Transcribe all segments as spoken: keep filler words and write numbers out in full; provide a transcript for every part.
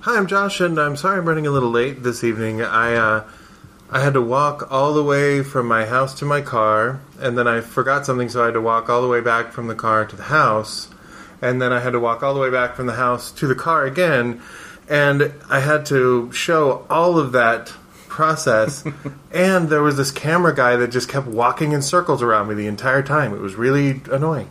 Hi, I'm Josh, and I'm sorry I'm running a little late this evening. I uh, I had to walk all the way from my house to my car, and then I forgot something, so I had to walk all the way back from the car to the house, and then I had to walk all the way back from the house to the car again, and I had to show all of that process, and there was this camera guy that just kept walking in circles around me the entire time. It was really annoying.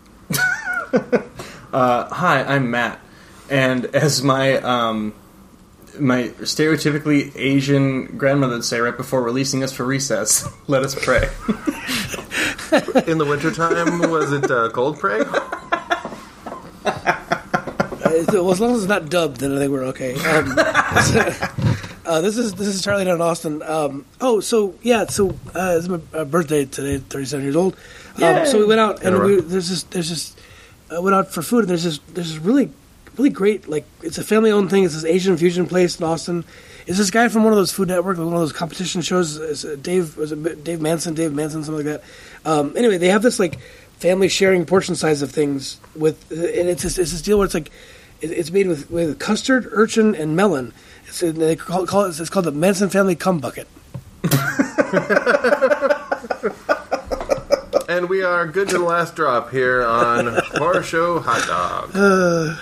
uh, hi, I'm Matt, and as my um, my stereotypically Asian grandmother would say right before releasing us for recess, let us pray. In the wintertime, was it uh, cold pray? Uh, well, as long as it's not dubbed, then I think we're okay. Um, uh, this is this is Charlie down in Austin. Um, oh, so yeah, so uh, it's my uh, birthday today, thirty-seven years old. Um, so we went out and we, there's this there's this uh, went out for food. And there's this there's this really really great, like, it's a family owned thing. It's this Asian fusion place in Austin. It's this guy from one of those Food Network, one of those competition shows. It's Dave was it Dave Manson, Dave Manson, something like that. Um, anyway, they have this like family sharing portion size of things with, and it's this, it's this deal where it's like it, it's made with, with custard, urchin, and melon. It's, they call, call it, it's called the Manson Family Cum Bucket. And we are good to the last drop here on Horror Show Hot Dog. Uh.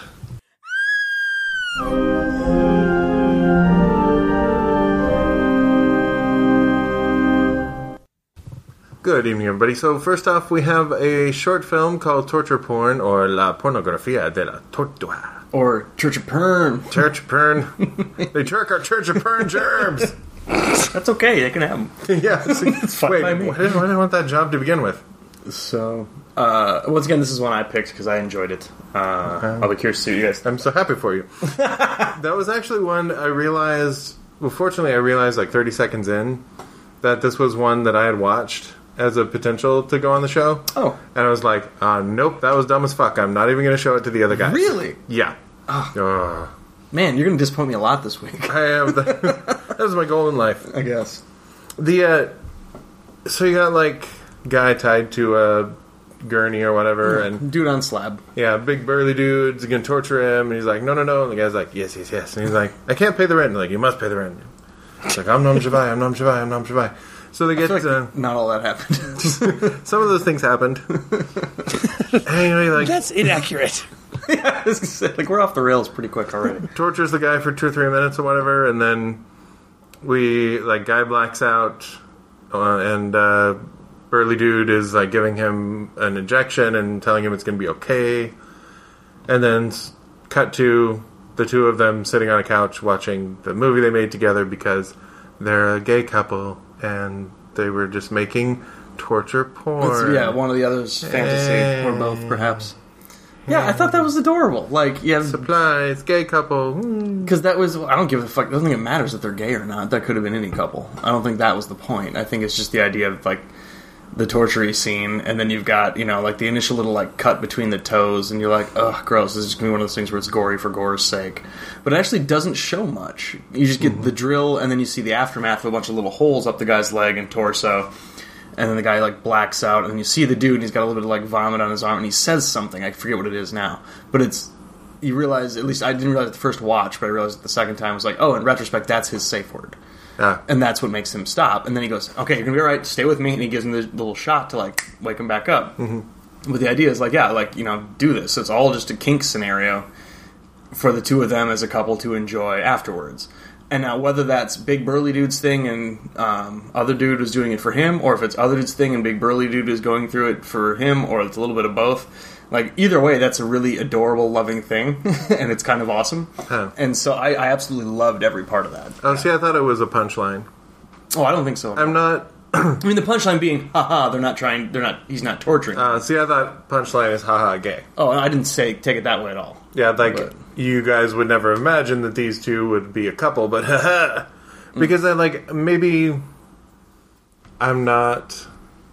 Good evening, everybody. So first off, we have a short film called Torture Porn, or La Pornografía de la Tortura. Or Church of Pern. Church of Pern. They jerk our Church of Pern germs. That's okay. They can have them. Yeah. It's fine Wait, by me. Why did, why did I want that job to begin with? So, uh, once again, this is one I picked because I enjoyed it. Uh, okay. I'll be curious to see you guys. I'm so happy for you. That was actually one I realized, well, fortunately I realized like thirty seconds in that this was one that I had watched as a potential to go on the show. Oh. And I was like, uh, nope, that was dumb as fuck. I'm not even going to show it to the other guys. Really? Yeah. Oh. Uh, Man, you're going to disappoint me a lot this week. I have the, that was my goal in life. I guess. The, uh, so you got like guy tied to a gurney or whatever, yeah, and dude on slab. Yeah, big burly dude's going to torture him, and he's like, no, no, no. And the guy's like, yes, yes, yes. And he's like, I can't pay the rent. And like, you must pay the rent. It's like, I'm Nam Shavai, I'm Nam Shavai, I'm Nam Shavai. So they get like uh, not all that happened. Some of those things happened. Anyway, like that's inaccurate. Yeah, like we're off the rails pretty quick already. Tortures the guy for two or three minutes or whatever, and then we like guy blacks out, uh, and uh, burly dude is like giving him an injection and telling him it's going to be okay, and then cut to the two of them sitting on a couch watching the movie they made together because they're a gay couple. And they were just making torture porn. It's, yeah, one of the other's fantasy, hey. Or both, perhaps. Yeah, I thought that was adorable. Like, yeah, supplies, gay couple. Because that was, I don't give a fuck. I don't think it matters if they're gay or not. That could have been any couple. I don't think that was the point. I think it's just the idea of like the torture scene, and then you've got, you know, like the initial little like cut between the toes, and you're like, ugh, gross. This is just gonna be one of those things where it's gory for gore's sake. But it actually doesn't show much. You just get mm-hmm. the drill, and then you see the aftermath of a bunch of little holes up the guy's leg and torso, and then the guy like blacks out, and then you see the dude, and he's got a little bit of like vomit on his arm, and he says something. I forget what it is now, but it's you realize, at least I didn't realize it the first watch, but I realized it the second time. I was like, oh, in retrospect, that's his safe word. Yeah. And that's what makes him stop. And then he goes, okay, you're going to be all right, stay with me. And he gives him the little shot to, like, wake him back up. Mm-hmm. But the idea is, like, yeah, like, you know, do this. So it's all just a kink scenario for the two of them as a couple to enjoy afterwards. And now whether that's Big Burly Dude's thing and um, other dude was doing it for him, or if it's other dude's thing and Big Burly Dude is going through it for him, or it's a little bit of both. Like, either way, that's a really adorable, loving thing, and it's kind of awesome. Huh. And so I, I absolutely loved every part of that. Oh, see, I thought it was a punchline. Oh, I don't think so. I'm not... I mean, the punchline being, haha, they're not trying, they're not, he's not torturing uh, see, I thought punchline is haha gay. Oh, I didn't say, take it that way at all. Yeah, like, but. You guys would never imagine that these two would be a couple, but haha. Because mm. then, like, maybe I'm not...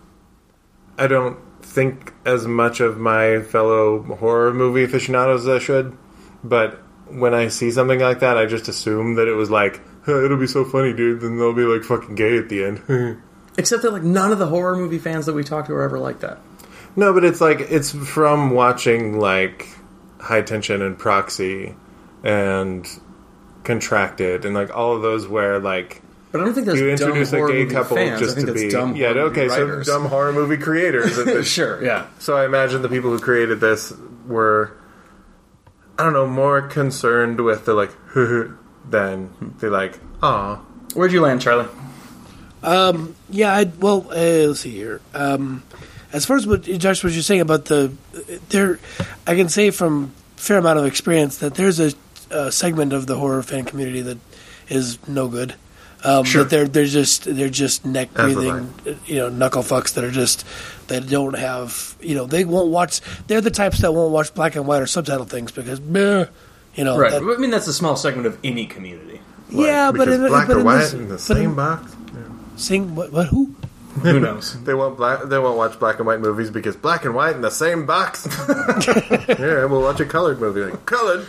I don't... think as much of my fellow horror movie aficionados as I should, but when I see something like that, I just assume that it was like, huh, it'll be so funny, dude, then they'll be like fucking gay at the end. Except that like none of the horror movie fans that we talk to are ever like that. No, but it's like, it's from watching like High Tension and Proxy and Contracted, and like all of those where like. But I don't think that's you dumb introduce a horror gay movie couple fans. just I think to that's be dumb yeah horror okay movie so writers. dumb horror movie creators. Sure, yeah. So I imagine the people who created this were I don't know more concerned with the like than the like aw. Where'd you land, Charlie? Um, yeah, I, well, uh, let's see here. Um, as far as what Josh was just saying about the there, I can say from a fair amount of experience that there's a, a segment of the horror fan community that is no good. Um, Sure. But they're they're just they're just neck As breathing, you know, knuckle fucks that are just that don't have you know they won't watch. They're the types that won't watch black and white or subtitle things because, meh, you know, Right. that- I mean, that's a small segment of any community. yeah, but Because in, black but or in white this, in the but same in, box. sing what, what who? Who knows? They won't black. They won't watch black and white movies because black and white in the same box. Yeah, we'll watch a colored movie. Like colored.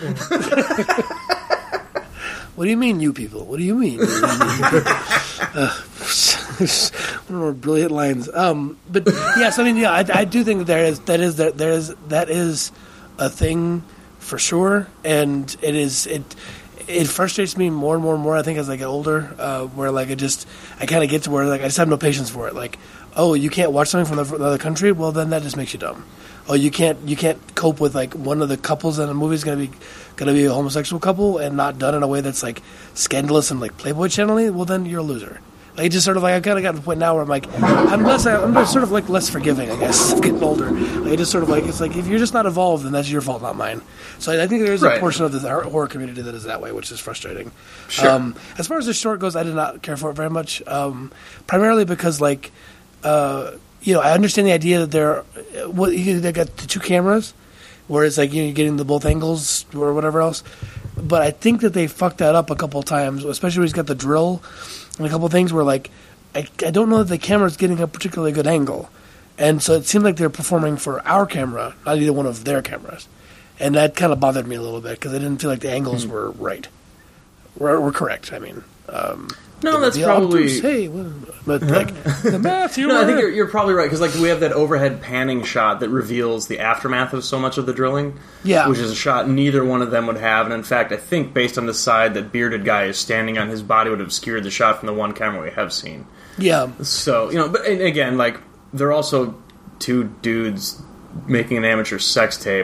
What do you mean, you people? What do you mean? uh, one of our brilliant lines. Um, but yes, I mean, yeah, I, I do think that there is that is that there is that is a thing for sure, and it is it. It frustrates me more and more and more. I think as I get older, uh, where like I just I kind of get to where like I just have no patience for it. Like, oh, you can't watch something from, the, from another country? Well, then that just makes you dumb. Oh, you can't you can't cope with like one of the couples in a movie is going to be going to be a homosexual couple and not done in a way that's like scandalous and like Playboy Channel-y? Well, then you're a loser. Like it just sort of like I kind of got to the point now where I'm like I'm less I'm just sort of like less forgiving, I guess, of getting older. Like I just sort of like it's like if you're just not evolved, then that's your fault, not mine. So I think there is Right. a portion of the horror community that is that way, which is frustrating. Sure. Um, as far as the short goes, I did not care for it very much, um, primarily because like. Uh, You know, I understand the idea that they're what you they got the two cameras, where it's like you know, you're getting the both angles or whatever else. But I think that they fucked that up a couple of times, especially when he's got the drill and a couple of things where like I, I don't know that the camera's getting a particularly good angle, and so it seemed like they're performing for our camera, not either one of their cameras, and that kind of bothered me a little bit because I didn't feel like the angles Hmm. were right, were, were correct. I mean. Um, No, that's the probably. obtuse, hey, well, but like the math, you No, I were- think you're, you're probably right because like we have that overhead panning shot that reveals the aftermath of so much of the drilling. Yeah. which is a shot neither one of them would have, and in fact, I think based on the side that bearded guy is standing on, his body would have obscured the shot from the one camera we have seen. yeah. So you know, but and again, like they're also two dudes making an amateur sex tape.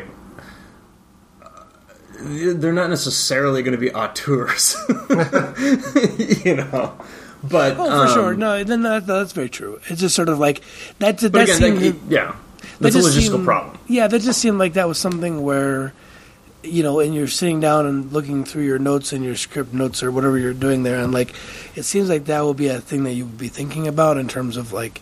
They're not necessarily going to be auteurs, you know. But Oh, for um, sure. No, then that, that's very true. It's just sort of like that. That But again, seemed, that, yeah, that that's a just logistical seemed- problem. Yeah, that just seemed like that was something where, you know, and you're sitting down and looking through your notes and your script notes or whatever you're doing there, and like, it seems like that would be a thing that you would be thinking about in terms of like,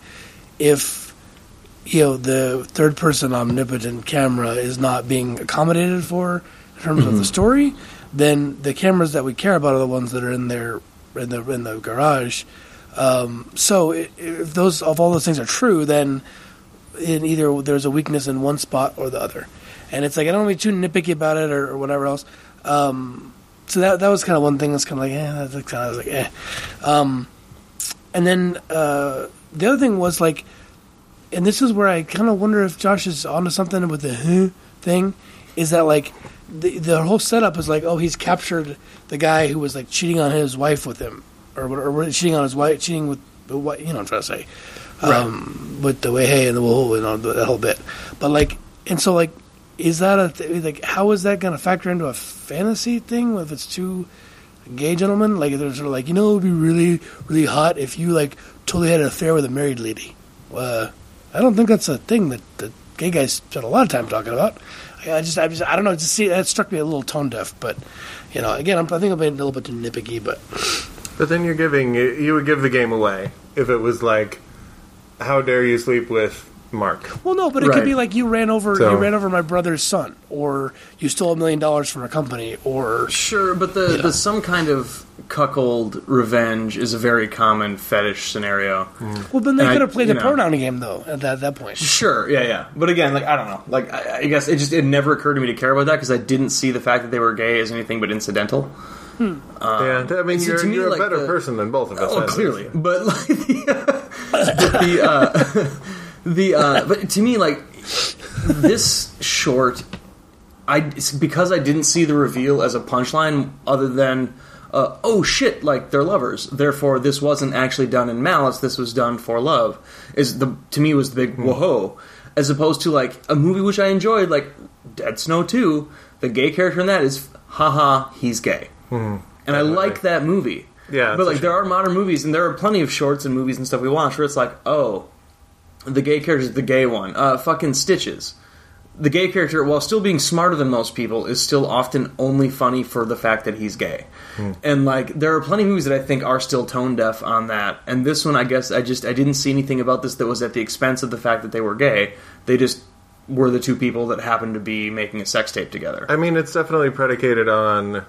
if you know the third person omnipotent camera is not being accommodated for in terms Mm-hmm. of the story, then the cameras that we care about are the ones that are in there in the in the garage. Um, so i- if those if all those things are true, then in either there's a weakness in one spot or the other, and it's like I don't want to be too nitpicky about it or, or whatever else. Um, so that that was kind of one thing that's kind of like eh, that's kind of like eh. Um, and then uh, the other thing was like, and this is where I kind of wonder if Josh is onto something with the huh thing, is that like the the whole setup is like, oh, he's captured the guy who was like cheating on his wife with him, or or, or cheating on his wife, cheating with the wife, you know what I'm trying to say, um, with the way hey and the whole and all that whole bit. But like, and so like, is that a th- like how is that going to factor into a fantasy thing if it's two gay gentlemen? Like they're sort of like, you know, it would be really really hot if you like totally had an affair with a married lady. Uh, I don't think that's a thing that, that gay guys spend a lot of time talking about. I just, I just, I don't know. Just see, that struck me a little tone deaf. But you know, again, I'm, I think I'm being a little bit too nitpicky. But But then you're giving you would give the game away if it was like, how dare you sleep with Mark? well, no, but it Right. could be like you ran over, So- you ran over my brother's son, or you stole a million dollars from a company, or Sure, but the, Yeah. the some kind of cuckold revenge is a very common fetish scenario. well, then they And I- could have played you the know. pronoun game though at that, that point. Sure, yeah, yeah. But again, like I don't know. Like I, I guess it just it never occurred to me to care about that because I didn't see the fact that they were gay as anything but incidental. yeah, I mean so you're, to me, you're like, a better the- person than both of us. Oh, that's- clearly. But like the uh, the uh, the uh, but to me like this short, I it's because I didn't see the reveal as a punchline other than uh, oh shit, like they're lovers. Therefore, this wasn't actually done in malice. This was done for love. Is the to me was the big whoa, as opposed to like a movie which I enjoyed, like Dead Snow two. The gay character in that is haha, he's gay, mm-hmm. and I like that movie. Yeah, but like there are modern movies, and there are plenty of shorts and movies and stuff we watch where it's like, oh, the gay character is the gay one. Uh, fucking Stitches. The gay character, while still being smarter than most people, is still often only funny for the fact that he's gay. Hmm. And like there are plenty of movies that I think are still tone deaf on that. And this one, I guess, I just I didn't see anything about this that was at the expense of the fact that they were gay. They just were the two people that happened to be making a sex tape together. I mean, it's definitely predicated on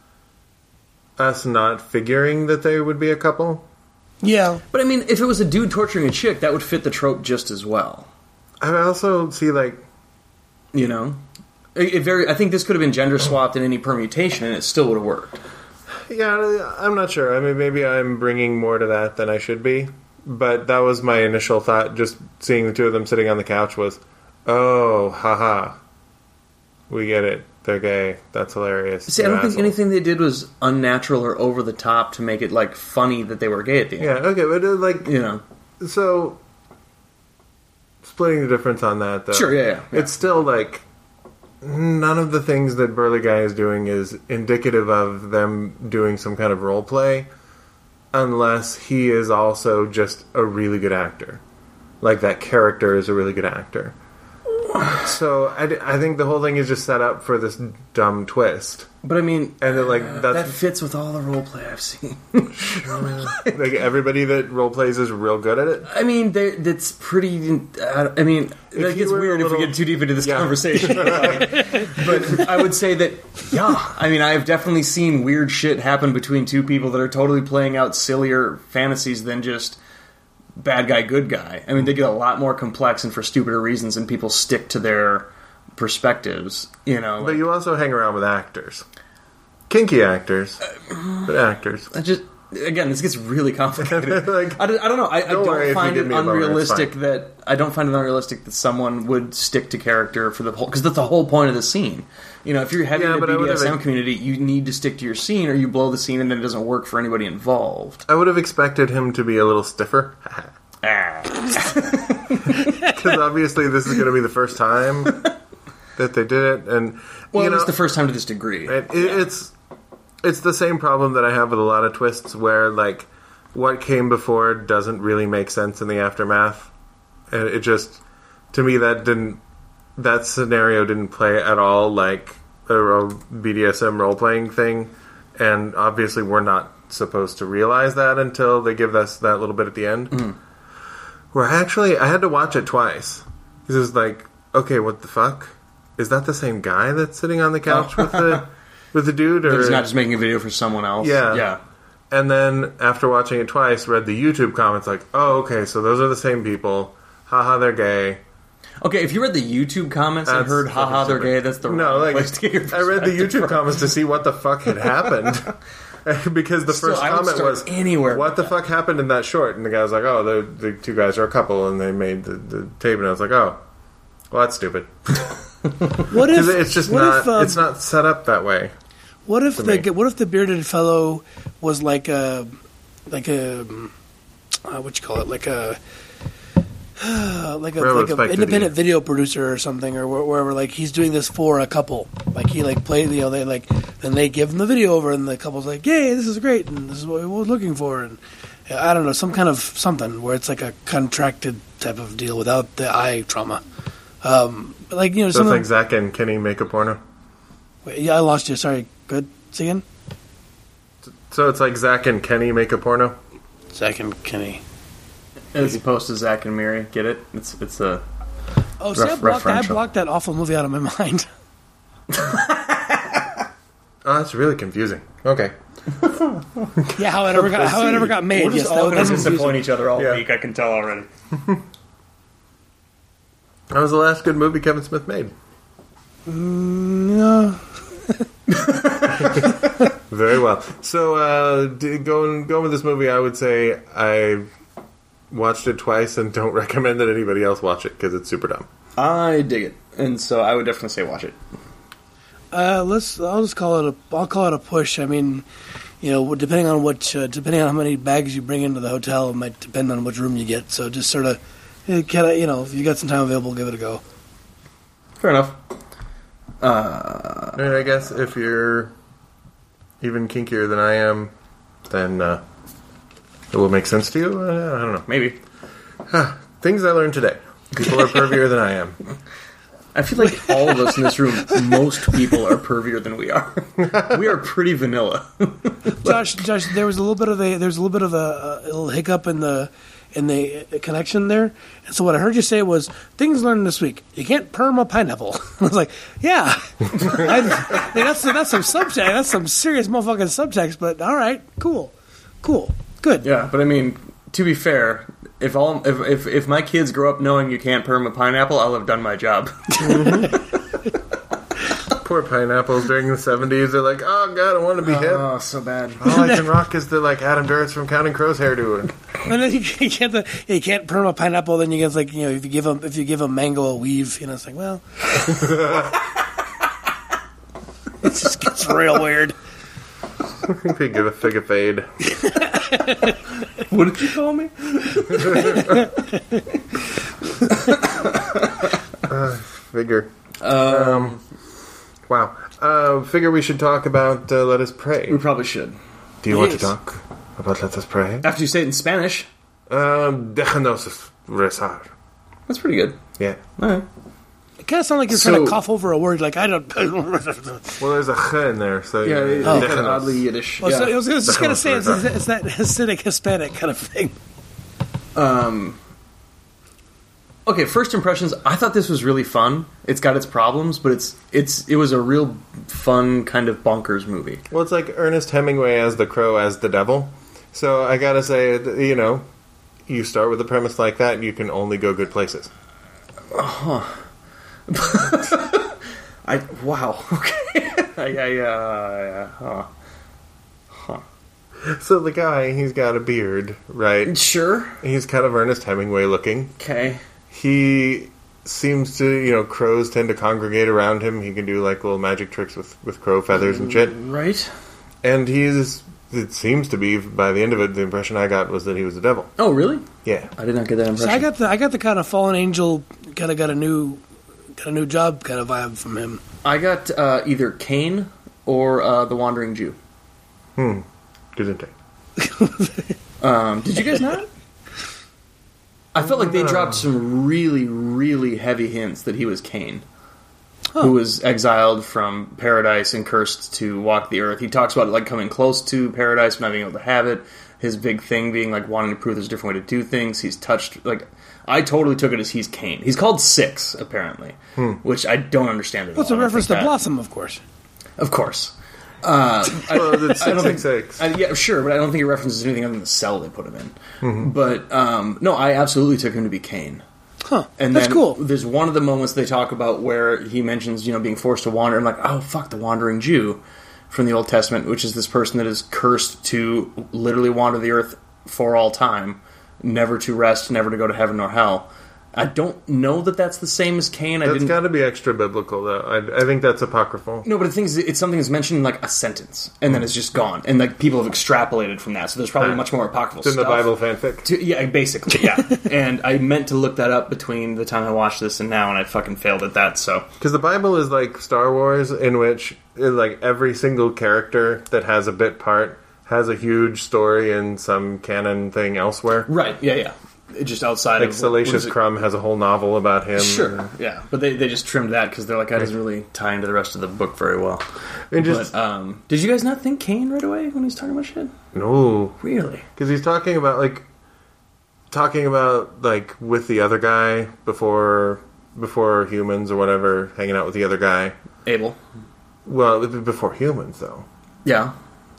us not figuring that they would be a couple. Yeah. But I mean, if it was a dude torturing a chick, that would fit the trope just as well. I also see, like... You know? It, it very. I think this could have been gender swapped in any permutation, and it still would have worked. Yeah, I'm not sure. I mean, maybe I'm bringing more to that than I should be. But that was my initial thought, just seeing the two of them sitting on the couch was, oh, haha. We get it. They're gay. That's hilarious. See, I don't think anything they did was unnatural or over the top to make it, like, funny that they were gay at the end. Yeah, okay, but, uh, like... You know. So, splitting the difference on that, though. Sure, yeah, yeah. yeah. It's still, like, none of the things that Burly Guy is doing is indicative of them doing some kind of role play, unless he is also just a really good actor. Like, that character is a really good actor. So I, I think the whole thing is just set up for this dumb twist. But I mean, and it, like uh, that's, that fits with all the role play I've seen. Like everybody that role plays is real good at it. I mean, that's pretty. Uh, I mean, like, it's weird little, if we get too deep into this yeah. conversation. But I would say that, yeah. I mean, I've definitely seen weird shit happen between two people that are totally playing out sillier fantasies than just bad guy, good guy. I mean, they get a lot more complex and for stupider reasons, and people stick to their perspectives, you know. Like, but you also hang around with actors. Kinky actors. Uh, but actors. I just, again, this gets really complicated. like, I, I don't know. I, don't, I don't find it unrealistic moment, that, I don't find it unrealistic that someone would stick to character for the whole, because that's the whole point of the scene. You know, if you're heavy yeah, in the B D S M have, community, you need to stick to your scene, or you blow the scene and then it doesn't work for anybody involved. I would have expected him to be a little stiffer. Because obviously this is going to be the first time that they did it, and well, you know, it's the first time to this degree. It, it, yeah. It's it's the same problem that I have with a lot of twists, where like what came before doesn't really make sense in the aftermath, and it just to me that didn't that scenario didn't play at all like a, a B D S M role playing thing, and obviously we're not supposed to realize that until they give us that little bit at the end. Mm. Where actually, I had to watch it twice. Because it was like, okay, what the fuck? Is that the same guy that's sitting on the couch oh. with the with the dude? Or he's not just making a video for someone else? Yeah. Yeah. And then, after watching it twice, read the YouTube comments like, oh, okay, so those are the same people. Haha, they're gay. Okay, if you read the YouTube comments that's and heard haha, they're gay, that's the no, wrong like, place to get your perspective I read the YouTube from. comments to see what the fuck had happened. Because the Still, first comment was, anywhere what the that. fuck happened in that short? And the guy was like, oh, the, the two guys are a couple, and they made the, the tape, and I was like, oh, well, that's stupid. What if it's just what not? If, um, it's not set up that way. What if the me. what if the bearded fellow was like a like a uh, what you call it like a uh, like a like an independent video producer or something, or wherever, like he's doing this for a couple, like he like play you know they like then they give him the video over, and the couple's like, yay, this is great, and this is what we were looking for, and I don't know, some kind of something where it's like a contracted type of deal without the eye trauma. Um, like you know, so it's like Zach and Kenny make a porno. Wait, yeah, I lost you. Sorry. Good. See again. So it's like Zach and Kenny make a porno. Zach and Kenny. As opposed to Zach and Miri, get it? It's it's a oh, see, I blocked, I blocked that awful movie out of my mind. Oh, that's really confusing. Okay. Yeah, how it ever got how it ever got made. We're yes, all that going to disappoint each other all yeah. week. I can tell already. That was the last good movie Kevin Smith made. Mm, no. Very well. So, uh, going going with this movie, I would say I watched it twice and don't recommend that anybody else watch it because it's super dumb. I dig it, and so I would definitely say watch it. Uh, let's. I'll just call it a. I'll call it a push. I mean, you know, depending on which, uh, depending on how many bags you bring into the hotel, it might depend on which room you get. So just sort of, kind of, you know, if you got some time available, give it a go. Fair enough. Uh, And I guess if you're even kinkier than I am, then uh, it will make sense to you. Uh, I don't know. maybe. Things I learned today. People are pervier than I am. I feel like all of us in this room, most people are pervier than we are. We are pretty vanilla. Josh, Josh, there was a little bit of a there's a little bit of a, a little hiccup in the in the connection there, and so what I heard you say was things learned this week. You can't perm a pineapple. I was like, yeah, I, that's that's some subtext. That's some serious motherfucking subtext. But all right, cool, cool, good. Yeah, but I mean, to be fair, if all if if, if my kids grow up knowing you can't perm a pineapple, I'll have done my job. Poor pineapples during the seventies. They're like, oh god, I want to be hip. Oh, so bad. All I can rock is the like Adam Duritz from Counting Crows hairdo. And then you can't the, you can't perm a pineapple. Then you get like you know if you give them if you give a mango a weave, you know it's like well, it just gets real weird. They give a fig a fade. What did you call me? uh, figure. Um, Wow. Uh, figure we should talk about uh, Let Us Pray. we probably should. Do you want to Yes. talk about Let Us Pray? After you say it in Spanish, Um, Déjanos rezar. that's pretty good. Yeah. All right. It kind of sounds like you're trying So- to cough over a word. Like I don't. Well, there's a ch in there, so Yeah, you it's know, kind of déjanos. oddly Yiddish. Well, yeah. so I was, I was just gonna say it's, Definitely. it's that Hasidic Hispanic kind of thing. Um, okay, first impressions. I thought this was really fun. It's got its problems, but it's it's it was a real fun kind of bonkers movie. Well, it's like Ernest Hemingway as the crow as the devil. So I gotta say, th- you know, you start with a premise like that, and you can only go good places. I wow. Okay. I, I uh, huh. Huh. So the guy, he's got a beard, right? Sure. He's kind of Ernest Hemingway looking. Okay. He seems to, you know, crows tend to congregate around him. He can do like little magic tricks with, with crow feathers and shit. Right. And he's, it seems to be, by the end of it, the impression I got was that he was the devil. Oh, really? Yeah. I did not get that impression. So I got the I got the kind of fallen angel kind of got a new got a new job kind of vibe from him. I got uh, either Cain or uh, the Wandering Jew. Hmm. Didn't I? Um, did you guys not? I felt like they No. dropped some really, really heavy hints that he was Cain, who was exiled from paradise and cursed to walk the earth. He talks about it like coming close to paradise, but not being able to have it. His big thing being like wanting to prove there's a different way to do things. He's touched like I totally took it as he's Cain. He's called Six apparently, which I don't understand at What's all. a I don't reference to think that- Blossom, of course. Of course. Uh, I, Well, it's I don't think six six six. I, yeah, sure, but I don't think it references anything other than the cell they put him in. Mm-hmm. But um, no, I absolutely took him to be Cain. Huh. And That's then cool. There's one of the moments they talk about where he mentions, you know, being forced to wander. I'm like, oh fuck, the wandering Jew from the Old Testament, which is this person that is cursed to literally wander the earth for all time, never to rest, never to go to heaven nor hell. I don't know that that's the same as Cain. I That's didn't. got to be extra biblical, though. I, I think that's apocryphal. No, but the thing is, it's something that's mentioned in like a sentence, and then it's just gone, and like people have extrapolated from that. So there's probably Right. much more apocryphal It's in the stuff. Bible fanfic. To, yeah, basically, yeah. And I meant to look that up between the time I watched this and now, and I fucking failed at that. So Because the Bible is like Star Wars, in which uh, like every single character that has a bit part has a huge story in some canon thing elsewhere. right, yeah, yeah. It just outside Like of what Salacious is it? Crumb has a whole novel about him. Sure, yeah, but they they just trimmed that because they're like that doesn't really tie into the rest of the book very well. And just But um, did you guys not think Cain right away when he was talking about shit? no, Really? because he's talking about like talking about like with the other guy before before humans or whatever, hanging out with the other guy. Abel? Well, before humans though, Yeah,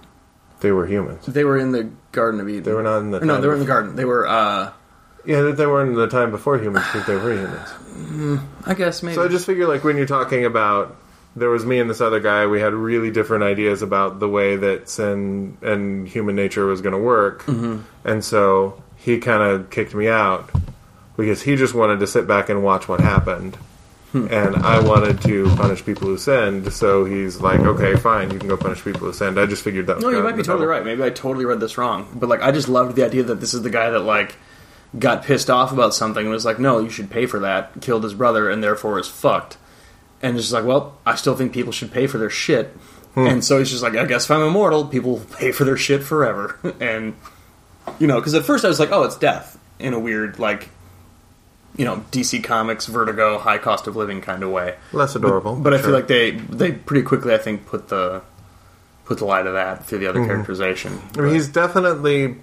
they were humans. they were in the Garden of Eden. They were not in the Or no, time they were in the before- garden. They were. uh... Yeah, they were in the time before humans because they were humans. I guess maybe. So I just figure, like, when you're talking about, there was me and this other guy, we had really different ideas about the way that sin and human nature was going to work. Mm-hmm. And so he kind of kicked me out because he just wanted to sit back and watch what happened. Hmm. And I wanted to punish people who sinned, so he's like, okay, fine, you can go punish people who sinned. I just figured that was No, you God might be the totally devil. right. Maybe I totally read this wrong. But, like, I just loved the idea that this is the guy that, like, got pissed off about something and was like, no, you should pay for that, killed his brother, and therefore is fucked. And it's just like, well, I still think people should pay for their shit. Hmm. And so he's just like, I guess if I'm immortal, people will pay for their shit forever. And, you know, because at first I was like, oh, it's death, in a weird, like, you know, D C Comics, Vertigo, high cost of living kind of way. Less adorable. But, but I sure. feel like they they pretty quickly, I think, put the put the lie to that through the other mm-hmm. characterization. I mean, he's definitely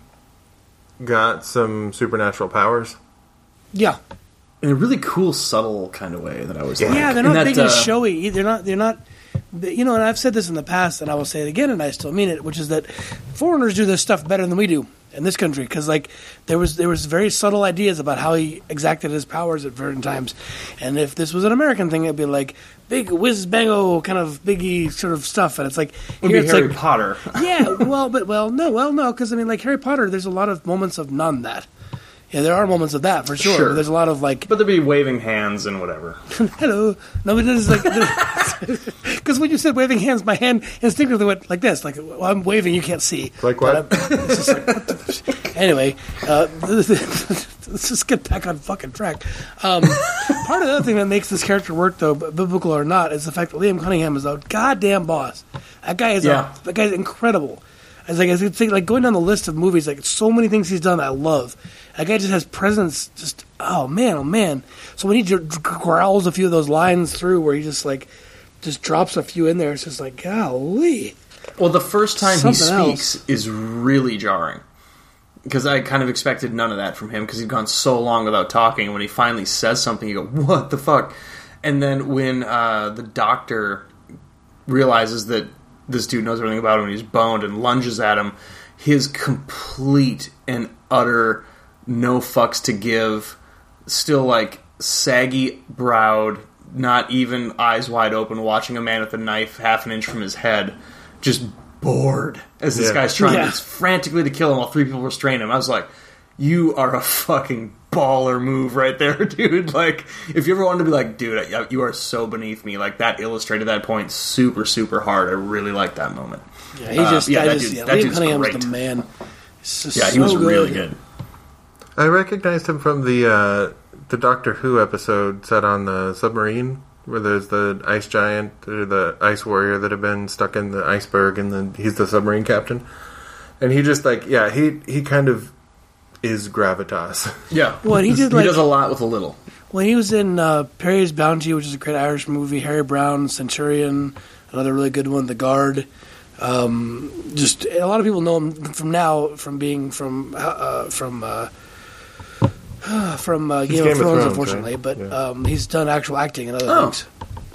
got some supernatural powers. Yeah. In a really cool, subtle kind of way that I was yeah. like. Yeah, they're not that, big uh, and showy. They're not, they're not, you know, and I've said this in the past, and I will say it again, and I still mean it, which is that foreigners do this stuff better than we do in this country, because like there was there was very subtle ideas about how he exacted his powers at certain times, and if this was an American thing, it'd be like big whiz bango kind of biggy sort of stuff, and it's like it'd here be it's Harry like, Potter. yeah, well, but well, no, well, no, because I mean, like Harry Potter, there's a lot of moments of none that. Yeah, there are moments of that for sure. Sure. But there's a lot of like, but there'd be waving hands and whatever. Hello, no, but it's like because when you said waving hands, my hand instinctively went like this. Like well, I'm waving, you can't see. Like what? It's just like, what the anyway, uh, let's just get back on fucking track. Um, part of the other thing that makes this character work, though, biblical or not, is the fact that Liam Cunningham is a goddamn boss. That guy is yeah. a, that guy's incredible. I was like, I was like going down the list of movies, like so many things he's done that I love. That guy just has presence. Just oh man, oh man. So when he j- growls a few of those lines through, where he just like just drops a few in there, it's just like golly. Well, the first time Something he speaks else. is really jarring because I kind of expected none of that from him because he'd gone so long without talking. And when he finally says something, you go, "What the fuck?" And then when uh, the doctor realizes that this dude knows everything about him and he's boned and lunges at him, his complete and utter no fucks to give, still like saggy browed, not even eyes wide open, watching a man with a knife half an inch from his head, just bored as this yeah. guy's trying yeah. frantically to kill him while three people restrain him. I was like, you are a fucking baller move right there, dude. Like, if you ever wanted to be like, dude, you are so beneath me, like, that illustrated that point super, super hard. I really liked that moment. Yeah, he just, uh, yeah, I that just, dude, yeah, that Liam dude's Cunningham's great. the man. Just Yeah, he so was good. really good. I recognized him from the uh, the Doctor Who episode set on the submarine, where there's the ice giant, or the ice warrior that had been stuck in the iceberg, and then he's the submarine captain. And he just, like, yeah, he, he kind of is gravitas. Yeah. Well, he did, like- he does a lot with a little. When he was in uh, Perry's Bounty, which is a great Irish movie, Harry Brown, Centurion, another really good one, The Guard. Um, just a lot of people know him from now from being from uh, from uh, from uh, Game, Game of Thrones, of Thrones, unfortunately. right? But Yeah. um, he's done actual acting and other Oh. things.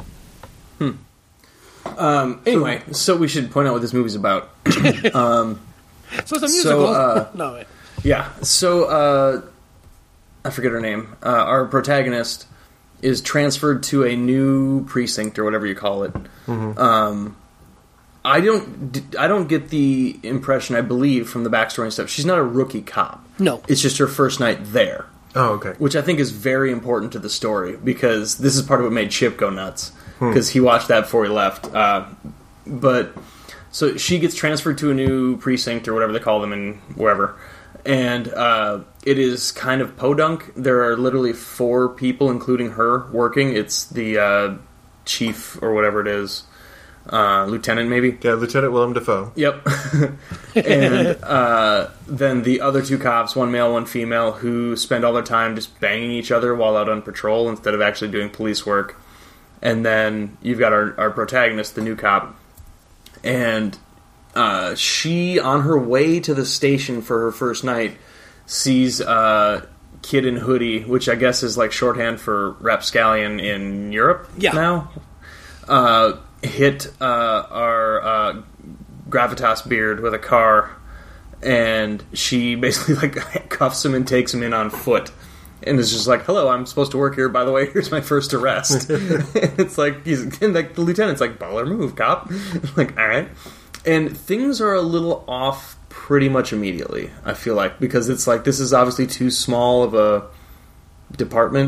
Um, anyway, so we should point out what this movie's about. um, So it's a So, musical. uh, no, wait. Yeah, so, uh, I forget her name. Uh, our protagonist is transferred to a new precinct, or whatever you call it. Mm-hmm. Um, I don't I don't get the impression, I believe, from the backstory and stuff, she's not a rookie cop. No. It's just her first night there. Oh, okay. Which I think is very important to the story, because this is part of what made Chip go nuts. Because he watched that before he left. Uh, but, so she gets transferred to a new precinct, or whatever they call them in wherever. And uh, it is kind of podunk. There are literally four people, including her, working. It's the uh, chief, or whatever it is. Uh, lieutenant, maybe? Yeah, Lieutenant Willem Dafoe. Yep. And uh, then the other two cops, one male, one female, who spend all their time just banging each other while out on patrol instead of actually doing police work. And then you've got our, our protagonist, the new cop. And uh, she, on her way to the station for her first night, sees uh, Kid in Hoodie, which I guess is like shorthand for Rapscallion in Europe Yeah. now. Uh, hit uh, our uh, Gravitas beard with a car, and she basically like cuffs him and takes him in on foot, and is just like, "Hello, I'm supposed to work here. By the way, here's my first arrest." And it's like he's and like the lieutenant's like, "Baller move, cop." Like, all right, and things are a little off pretty much immediately. I feel like, because it's like this is obviously too small of a department.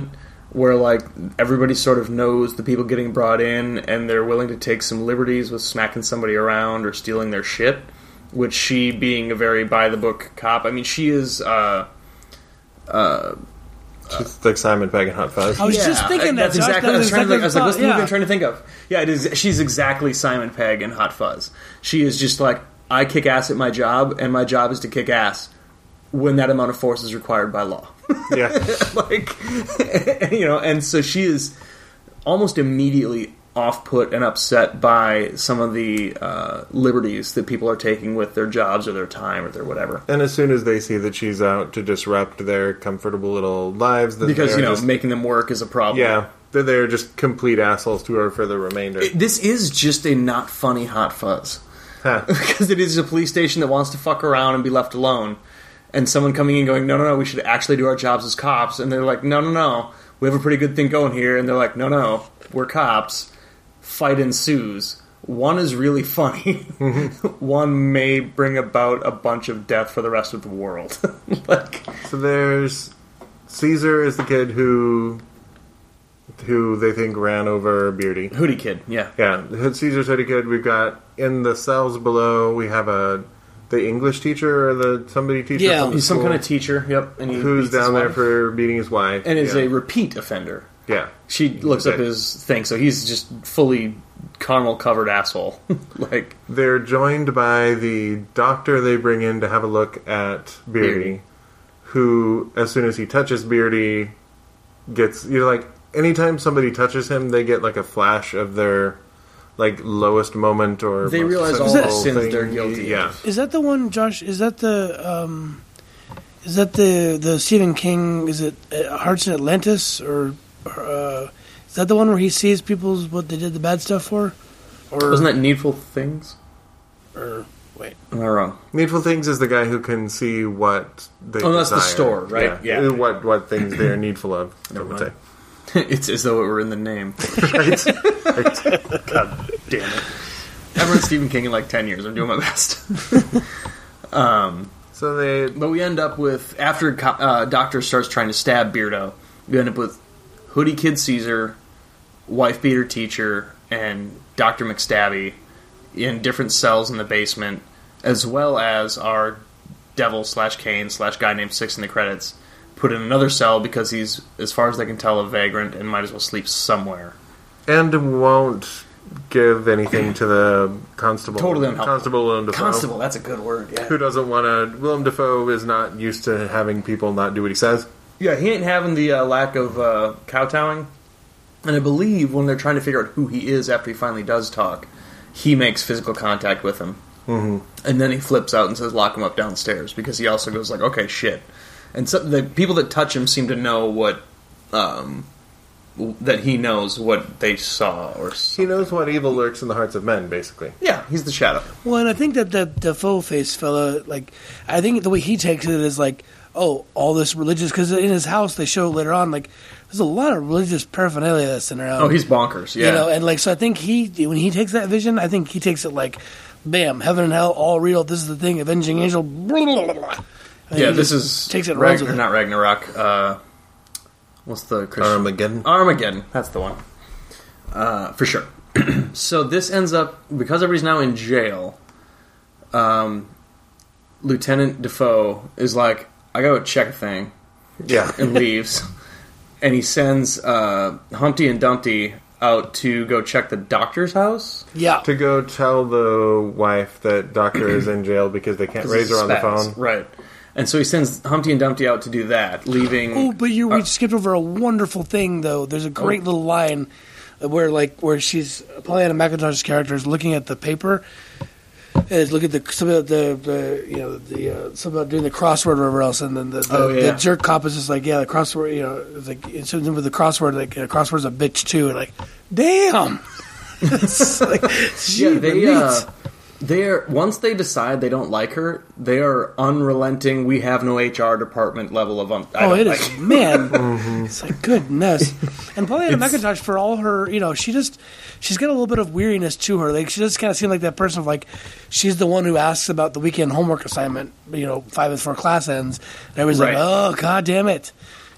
where like everybody sort of knows the people getting brought in, and they're willing to take some liberties with smacking somebody around or stealing their shit. Which she, being a very by the book cop, I mean, she is. Uh, uh, She's like Simon Pegg in Hot Fuzz. I was just thinking that. That's Josh. exactly. That I was, was trying to think, I was like, exactly what's the the movie thought, I'm trying to think of? Yeah, it is. She's exactly Simon Pegg in Hot Fuzz. She is just like, I kick ass at my job, and my job is to kick ass when that amount of force is required by law. Yeah, like you know, and so she is almost immediately off-put and upset by some of the uh, liberties that people are taking with their jobs or their time or their whatever. and as soon as they see that she's out to disrupt their comfortable little lives, then Because, they're you know, just, making them work is a problem. yeah, they're, they're just complete assholes to her for the remainder. It- this is just a not funny Hot Fuzz. Huh. Because it is a police station that wants to fuck around and be left alone. And someone coming in going, no, no, no, we should actually do our jobs as cops. And they're like, no, no, no, we have a pretty good thing going here. And they're like, no, no, we're cops. Fight ensues. One is really funny. One may bring about a bunch of death for the rest of the world. like, So there's Caesar is the kid who who they think ran over Beardy. Hootie Kid, yeah. Yeah, Caesar's hoodie kid. We've got in the cells below. We have a the English teacher or the somebody teacher. Yeah. from the He's some school kind of teacher, yep. And he who's beats his down there wife. for beating his wife And is yeah. a repeat offender. yeah. She looks up Okay. his thing, so he's just fully caramel-covered asshole. like, They're joined by the doctor they bring in to have a look at Beardy, Beardy. who, as soon as he touches Beardy, gets you know like anytime somebody touches him, they get like a flash of their like lowest moment or They most realize all sensible the sins thing. they're guilty Yeah, of. Is that the one, Josh? Is that the um, is that the the Stephen King? Is it uh, Hearts in Atlantis or, or uh, is that the one where he sees people's what they did the bad stuff for? Or Wasn't that Needful Things? Or wait, Am I wrong? Needful Things is the guy who can see what they. Oh, that's the desire. store, right? Yeah, Yeah. what what things they are needful of. I would say. mind. It's as though it were in the name. Right? Right. God damn it. I haven't read Stephen King in like ten years. I'm doing my best. um, So they but we end up with, after co- uh, Doctor starts trying to stab Beardo, we end up with Hoodie Kid Caesar, Wife Beater Teacher, and Doctor McStabby in different cells in the basement, as well as our devil slash Cain slash guy named Six in the credits, put in another cell because he's, as far as they can tell, a vagrant and might as well sleep somewhere. and won't give anything to the constable. Totally unhelpful. Constable Willem Dafoe. Constable, that's a good word, yeah. Who doesn't want to? Willem Dafoe is not used to having people not do what he says. Yeah, he ain't having the uh, lack of uh, kowtowing. And I believe when they're trying to figure out who he is after he finally does talk, he makes physical contact with him. Mm-hmm. And then he flips out and says, lock him up downstairs, because he also goes like, okay, shit. And so the people that touch him seem to know what... Um, that he knows what they saw or He something. knows what evil lurks in the hearts of men, basically. Yeah, he's the shadow. well, and I think that the Defoe face fella, like, I think the way he takes it is like, oh, all this religious, because in his house they show later on, like, there's a lot of religious paraphernalia that's in around. Oh, he's bonkers, yeah. You know, and like, so I think he, when he takes that vision, I think he takes it like, bam, heaven and hell, all real. This is the thing, avenging angel. Blah, blah, blah, blah. I think yeah, he this just is takes it and Ragn- runs with it. not Ragnarok. Uh, what's the Christian? Armageddon. Armageddon. That's the one. Uh, for sure. So this ends up, because everybody's now in jail, um, Lieutenant Defoe is like, I gotta check a thing, Yeah. and leaves. And he sends uh, Humpty and Dumpty out to go check the doctor's house. Yeah. To go tell the wife that Doctor is in jail because they can't raise her on the Spaz. phone. Right. And so he sends Humpty and Dumpty out to do that, leaving... Oh, but you uh, we skipped over a wonderful thing though. There's a great Oh. little line where like where she's Pollyanna McIntosh's character is looking at the paper. And it's look at the something about the, the you know the uh, something about doing the crossword or whatever else, and then the, the, Oh, yeah. the jerk cop is just like, yeah, the crossword, you know, it's like it's something with the crossword, like uh, crossword's a bitch too, and like, damn, it's like, gee, Yeah, they Benito. uh, they are once they decide they don't like her, they are unrelenting. We have no H R department level of un- I Oh, don't it like is, man. It's like, goodness. And Pollyanna McIntosh, for all her, you know, she just, she's got a little bit of weariness to her. Like, she just kind of seems like that person of, like, she's the one who asks about the weekend homework assignment, you know, five minutes before class ends. And everybody's Right. like, oh, god damn it.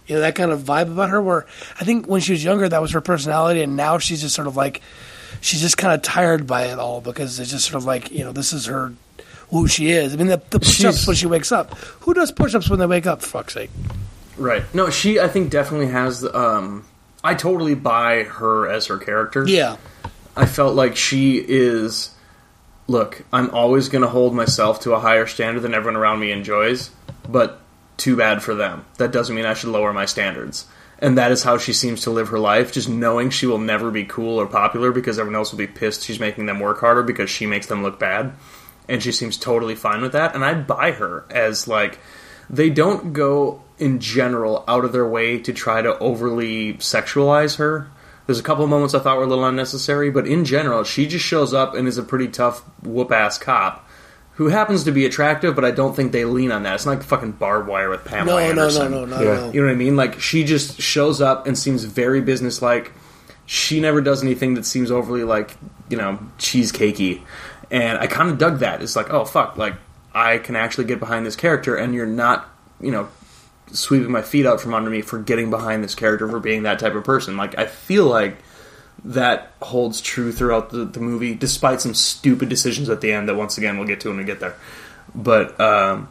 You know, that kind of vibe about her where I think when she was younger, that was her personality, and now she's just sort of like, she's just kind of tired by it all because it's just sort of like, you know, this is her, who she is. I mean, the, the push-ups she's, when she wakes up. Who does push-ups when they wake up, for fuck's sake? Right. No, she, I think, definitely has, um, I totally buy her as her character. Yeah. I felt like she is, look, I'm always going to hold myself to a higher standard than everyone around me enjoys, but too bad for them. That doesn't mean I should lower my standards. And that is how she seems to live her life, just knowing she will never be cool or popular because everyone else will be pissed she's making them work harder because she makes them look bad. And she seems totally fine with that. And I buy her as, like, they don't go, in general, out of their way to try to overly sexualize her. There's a couple of moments I thought were a little unnecessary, but in general, she just shows up and is a pretty tough whoop-ass cop who happens to be attractive, but I don't think they lean on that. It's not like fucking Barbed Wire with Pamela no, Anderson. No, no, no, no, yeah. no. You know what I mean? Like, she just shows up and seems very businesslike. She never does anything that seems overly, like, you know, cheesecakey. And I kind of dug that. It's like, oh, fuck, like, I can actually get behind this character, and you're not, you know, sweeping my feet out from under me for getting behind this character for being that type of person. Like, I feel like that holds true throughout the, the movie, despite some stupid decisions at the end that, once again, we'll get to when we get there. But, um,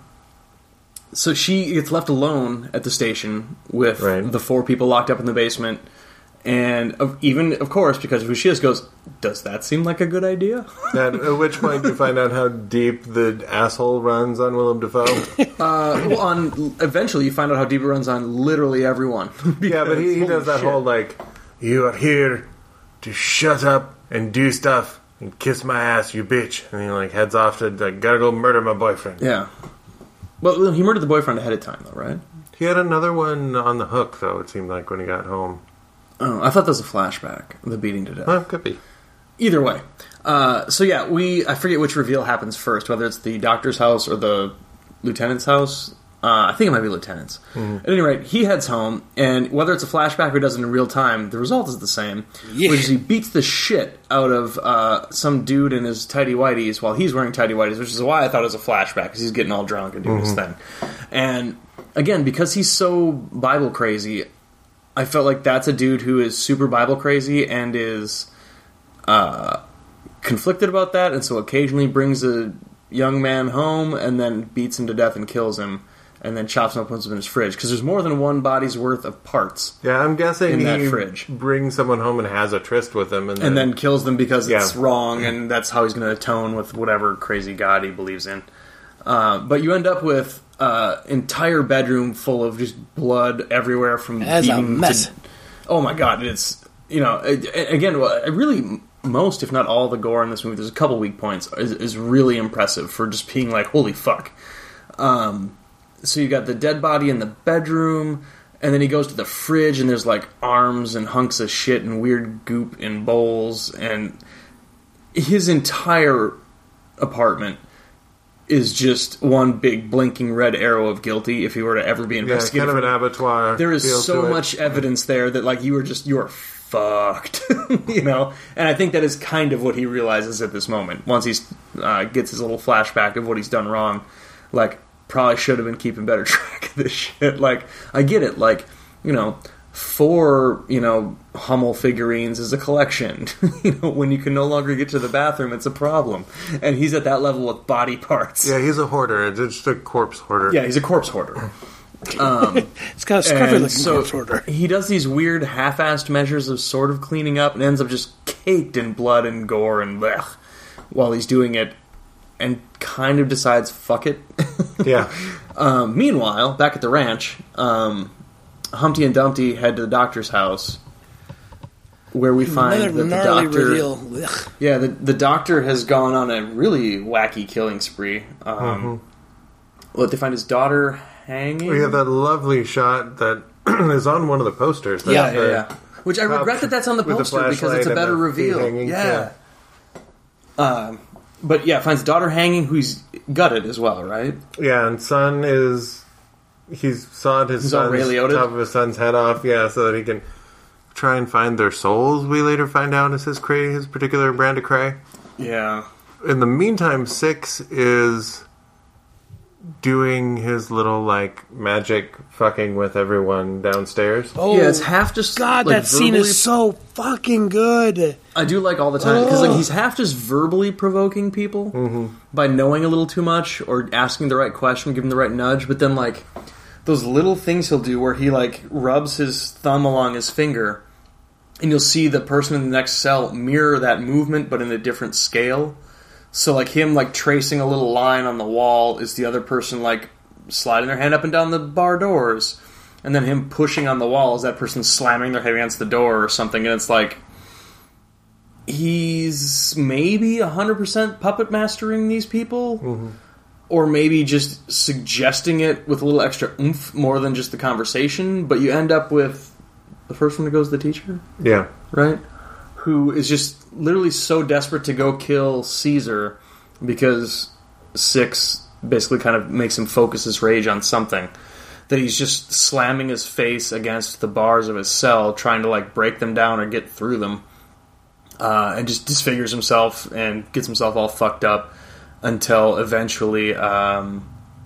so she gets left alone at the station with right. the four people locked up in the basement. And even, of course, because of who she is, goes, does that seem like a good idea? And at which point you find out how deep the asshole runs on Willem Dafoe. uh, well, on eventually you find out how deep it runs on literally everyone. Yeah, but he, he does that shit. whole, like, you are here to shut up and do stuff and kiss my ass, you bitch. And he, like, heads off to, like, gotta go murder my boyfriend. Yeah. Well, he murdered the boyfriend ahead of time, though, right? He had another one on the hook, though, it seemed like, when he got home. Oh, I thought that was a flashback, the beating to death. Well, could be. Either way. Uh, so, yeah, we I forget which reveal happens first, whether it's the doctor's house or the lieutenant's house. Uh, I think it might be lieutenant's. Mm-hmm. At any rate, he heads home, and whether it's a flashback or he does it in real time, the result is the same, yeah. which is he beats the shit out of uh, some dude in his tighty-whities while he's wearing tighty-whities, which is why I thought it was a flashback, because he's getting all drunk and doing mm-hmm. his thing. And, again, because he's so Bible crazy, I felt like that's a dude who is super Bible crazy and is uh, conflicted about that, and so occasionally brings a young man home and then beats him to death and kills him, and then chops him up and puts him in his fridge, because there's more than one body's worth of parts. Yeah, I'm guessing in he that fridge. brings someone home and has a tryst with them, and then, and then kills them because yeah. it's wrong, and that's how he's going to atone with whatever crazy god he believes in. Uh, but you end up with uh, entire bedroom full of just blood everywhere from That's a mess. To, oh my god! It's you know it, again, I really most if not all the gore in this movie. There's a couple weak points. Is, is really impressive for just being like holy fuck. Um, so you got the dead body in the bedroom, and then he goes to the fridge, and there's like arms and hunks of shit and weird goop in bowls, and his entire apartment is just one big blinking red arrow of guilty if he were to ever be investigated. Yeah, kind of an abattoir. There is so much evidence there that like you are just you are fucked, you know. And I think that is kind of what he realizes at this moment. Once he uh, gets his little flashback of what he's done wrong, like probably should have been keeping better track of this shit. Like I get it, like you know. Four, you know, Hummel figurines is a collection. You know, when you can no longer get to the bathroom, it's a problem. And he's at that level with body parts. Yeah, he's a hoarder. It's just a corpse hoarder. Yeah, he's a corpse hoarder. Um, it's kind of scruffy looking so corpse hoarder. He does these weird half-assed measures of sort of cleaning up and ends up just caked in blood and gore and blech while he's doing it, and kind of decides, fuck it. Yeah. Um, meanwhile, back at the ranch, um... Humpty and Dumpty head to the doctor's house, where we find Another that the doctor, reveal. yeah, the the doctor has gone on a really wacky killing spree. Um, mm-hmm. Well, they find his daughter hanging. We have that lovely shot that is on one of the posters. Yeah, yeah, yeah. Which I regret that that's on the poster because it's a better reveal. Hanging, yeah. yeah. Um, but yeah, finds daughter hanging, who's gutted as well, right? Yeah, and son is. He's sawed his He's son's, top of his son's head off, yeah, so that he can try and find their souls, we later find out is his cray, his particular brand of cray. Yeah. In the meantime, Six is doing his little, like, magic fucking with everyone downstairs. Oh, yeah, it's half just God, like, that scene verbally- is so fucking good. I do like all the time because Oh. like he's half just verbally provoking people Mm-hmm. by knowing a little too much or asking the right question, giving the right nudge. But then like those little things he'll do where he like rubs his thumb along his finger, and you'll see the person in the next cell mirror that movement, but in a different scale. So like him like tracing a little line on the wall is the other person like sliding their hand up and down the bar doors, and then him pushing on the wall is that person slamming their head against the door or something. And it's like he's maybe one hundred percent puppet mastering these people, Mm-hmm. or maybe just suggesting it with a little extra oomph more than just the conversation. But you end up with the first one that goes the teacher, Yeah. right? Who is just literally so desperate to go kill Caesar because Six basically kind of makes him focus his rage on something, that he's just slamming his face against the bars of his cell, trying to like break them down or get through them, uh, and just disfigures himself and gets himself all fucked up until eventually um,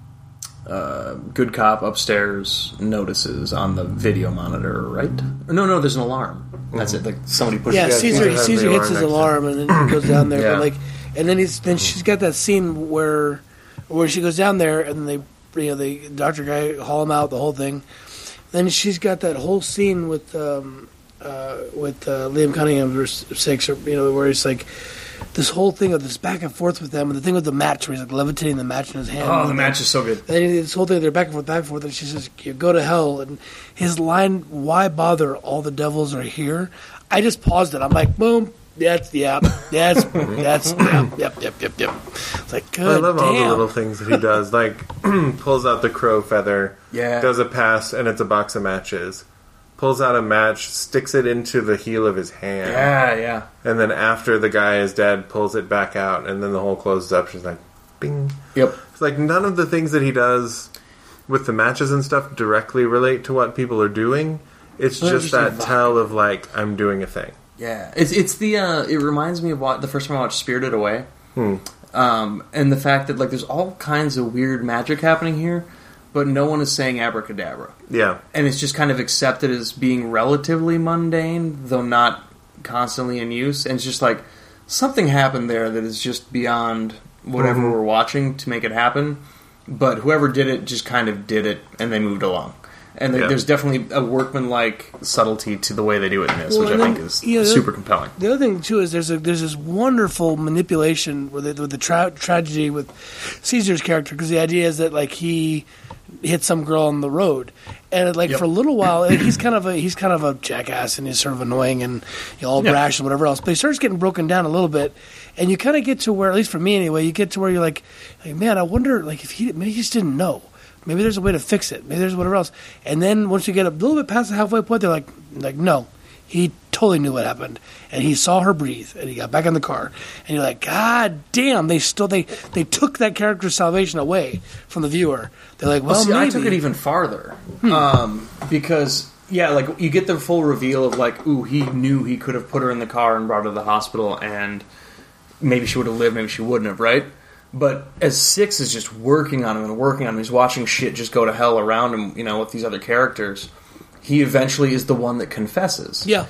uh, good cop upstairs notices on the video monitor, right? Or no, no, there's an alarm. That's it. Like somebody pushes. Yeah, Yeah, Caesar. Caesar has Caesar the hits alarm his next to alarm and then he goes down there. Yeah. But like, and then he's then she's got that scene where where she goes down there and they you know they doctor guy haul him out the whole thing. Then she's got that whole scene with um, uh, with uh, Liam Cunningham versus Six, or you know where it's like this whole thing of this back and forth with them, and the thing with the match where he's like levitating the match in his hand. Oh, and the match is so good. And this whole thing, they're back and forth, back and forth, and she says, "You go to hell." And his line, "Why bother? All the devils are here." I just paused it. I'm like, boom. That's yeah. That's that's yep, yep, yep, yep, yep. It's like good. I love damn. all the little things that he does. Like, pulls out the crow feather, Yeah. does a pass, and it's a box of matches. Pulls out a match, sticks it into the heel of his hand. Yeah, yeah. And then after the guy is dead, pulls it back out, and then the hole closes up. She's like, bing. Yep. It's like none of the things that he does with the matches and stuff directly relate to what people are doing. It's Well, just just that a vibe. tell of, like, I'm doing a thing. Yeah, it's it's the uh, it reminds me of what the first time I watched Spirited Away, Hmm. um, and the fact that like there's all kinds of weird magic happening here, but no one is saying abracadabra, Yeah. and it's just kind of accepted as being relatively mundane, though not constantly in use. And it's just like something happened there that is just beyond whatever Mhm. we're watching to make it happen. But whoever did it just kind of did it, and they moved along. And Yeah. there's definitely a workmanlike subtlety to the way they do it in this, Well, which I and then, think is you know, super compelling. The other thing too is there's a there's this wonderful manipulation with the, with the tra- tragedy with Caesar's character, because the idea is that like he hit some girl on the road, and like Yep. for a little while like, he's kind of a he's kind of a jackass and he's sort of annoying and you know, all Yeah. brash and whatever else. But he starts getting broken down a little bit, and you kind of get to where, at least for me anyway, you get to where you're like, like man, I wonder like if he maybe he just didn't know. Maybe there's a way to fix it. Maybe there's whatever else. And then once you get a little bit past the halfway point, they're like, like no, he totally knew what happened, and he saw her breathe, and he got back in the car, and you're like, God damn! They still they they took that character's salvation away from the viewer. They're like, well, Well, see, maybe. I took it even farther um, because, yeah, like you get the full reveal of like, ooh, he knew he could have put her in the car and brought her to the hospital, and maybe she would have lived, maybe she wouldn't have, right? But as Six is just working on him and working on him, he's watching shit just go to hell around him, you know, with these other characters. He eventually is the one that confesses. Yeah,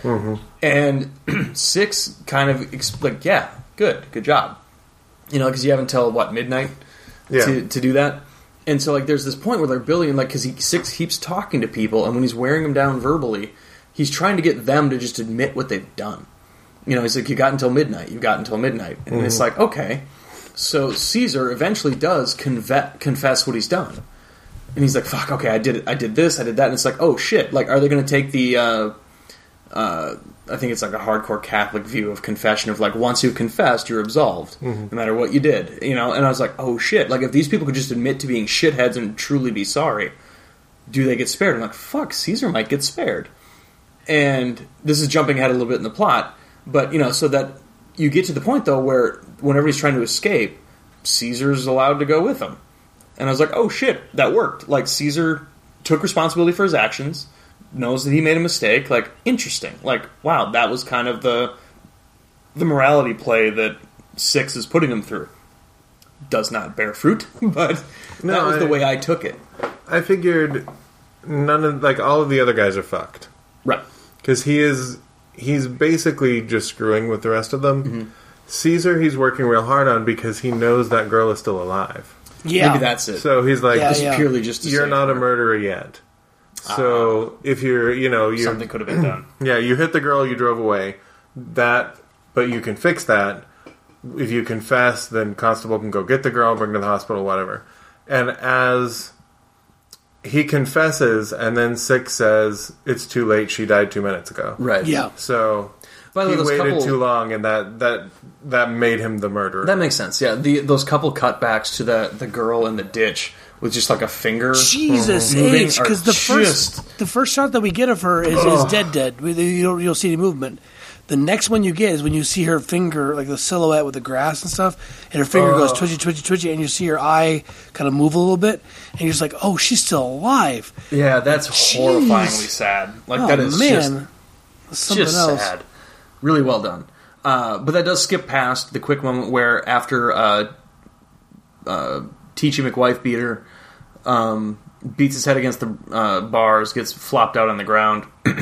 And Six kind of ex- like, yeah, good, good job, you know, because you have until what midnight Yeah. to to do that. And so like, there's this point where they're building, like, because he Six keeps talking to people, and when he's wearing them down verbally, he's trying to get them to just admit what they've done. You know, he's like, you got until midnight, you got until midnight, and it's like, okay. So Caesar eventually does conve- confess what he's done. And he's like, fuck, okay, I did it. I did this, I did that. And it's like, oh, shit. Like, are they going to take the, uh, uh, I think it's like a hardcore Catholic view of confession of like, once you've confessed, you're absolved, no matter what you did. You know, and I was like, oh, shit. Like, if these people could just admit to being shitheads and truly be sorry, do they get spared? I'm like, fuck, Caesar might get spared. And this is jumping ahead a little bit in the plot, but, you know, so that you get to the point, though, where whenever he's trying to escape, Caesar's allowed to go with him. And I was like, oh, shit, that worked. Like, Caesar took responsibility for his actions, knows that he made a mistake. Like, interesting. Like, wow, that was kind of the the morality play that Six is putting him through. does not bear fruit, but No, that was I- the way I took it. I figured none of like all of the other guys are fucked Right. because he is he's basically just screwing with the rest of them. Mm-hmm. Caesar, he's working real hard on because he knows that girl is still alive. Yeah. Maybe that's it. So he's like, Yeah, This yeah. is purely just to "You're save not a her. murderer yet." So if you're, you know, you Something could have been done. yeah, you hit the girl, you drove away. That, but you can fix that. If you confess, then constable can go get the girl, bring her to the hospital, whatever. And as he confesses, and then Six says, "It's too late. She died two minutes ago." Right. Yeah. So By the he way, those waited couple, too long, and that that that made him the murderer. That makes sense. Yeah. The those couple cutbacks to the the girl in the ditch with just like a finger. Jesus moving H, are because the just- first the first shot that we get of her is, is dead, dead. We- You don't you'll see any movement. The next one you get is when you see her finger, like the silhouette with the grass and stuff, and her finger goes twitchy, twitchy, twitchy, and you see her eye kind of move a little bit, and you're just like, oh, she's still alive. Yeah, that's Jeez. horrifyingly sad. Like Oh that is man, just That's something just else. sad. Really well done. Uh, but that does skip past the quick moment where after uh, uh, Teachy McWifebeater um, beats his head against the uh, bars, gets flopped out on the ground,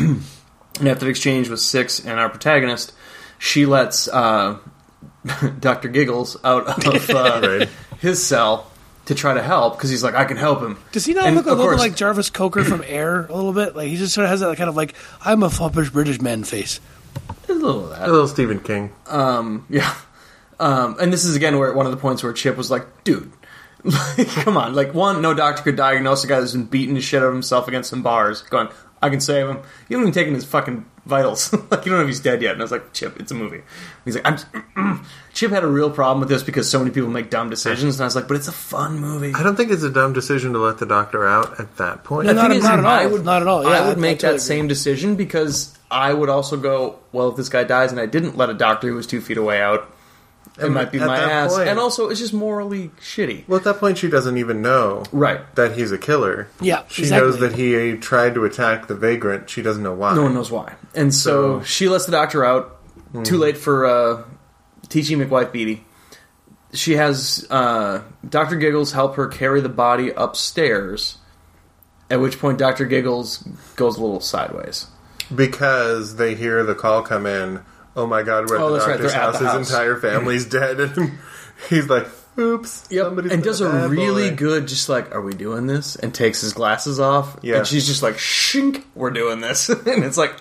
and after the exchange with Six and our protagonist, she lets uh, Doctor Giggles out of uh, Right. his cell to try to help because he's like, I can help him. Does he not And, look a of little bit course- like Jarvis Cocker from Air a little bit? Like he just sort of has that kind of like I'm a foppish British man face. A little of that. a little Stephen King. Um, yeah. Um, and this is again where one of the points where Chip was like, dude, like, come on. Like, one, no doctor could diagnose a guy that's been beating the shit out of himself against some bars, going, I can save him. You haven't even taken his fucking vitals. Like, you don't know if he's dead yet. And I was like, Chip, it's a movie. He's like, I'm just, Chip had a real problem with this because so many people make dumb decisions. And I was like, but it's a fun movie. I don't think it's a dumb decision to let the doctor out at that point. No, The not- thing is, not at all. I would, Not at all. Yeah, I I- would I make totally that same decision because I would also go, well, if this guy dies and I didn't let a doctor who was two feet away out, it And might be at my that ass. point- And also, it's just morally shitty. Well, at that point, she doesn't even know Right. that he's a killer. Yeah, She exactly. knows that he tried to attack the vagrant. She doesn't know why. No one knows why. And so, So- she lets the doctor out. Too late for uh, Teachy McWifebeaty. She has uh, Doctor Giggles help her carry the body upstairs, at which point Doctor Giggles goes a little sideways. Because they hear the call come in. Oh my God, we're at Oh, the that's right, doctor's they're at house. the His house. entire family's dead. And he's like, oops. somebody's And been does a bad really boy. good, just like, are we doing this? And takes his glasses off. Yeah. And she's just like, shink, we're doing this. And it's like,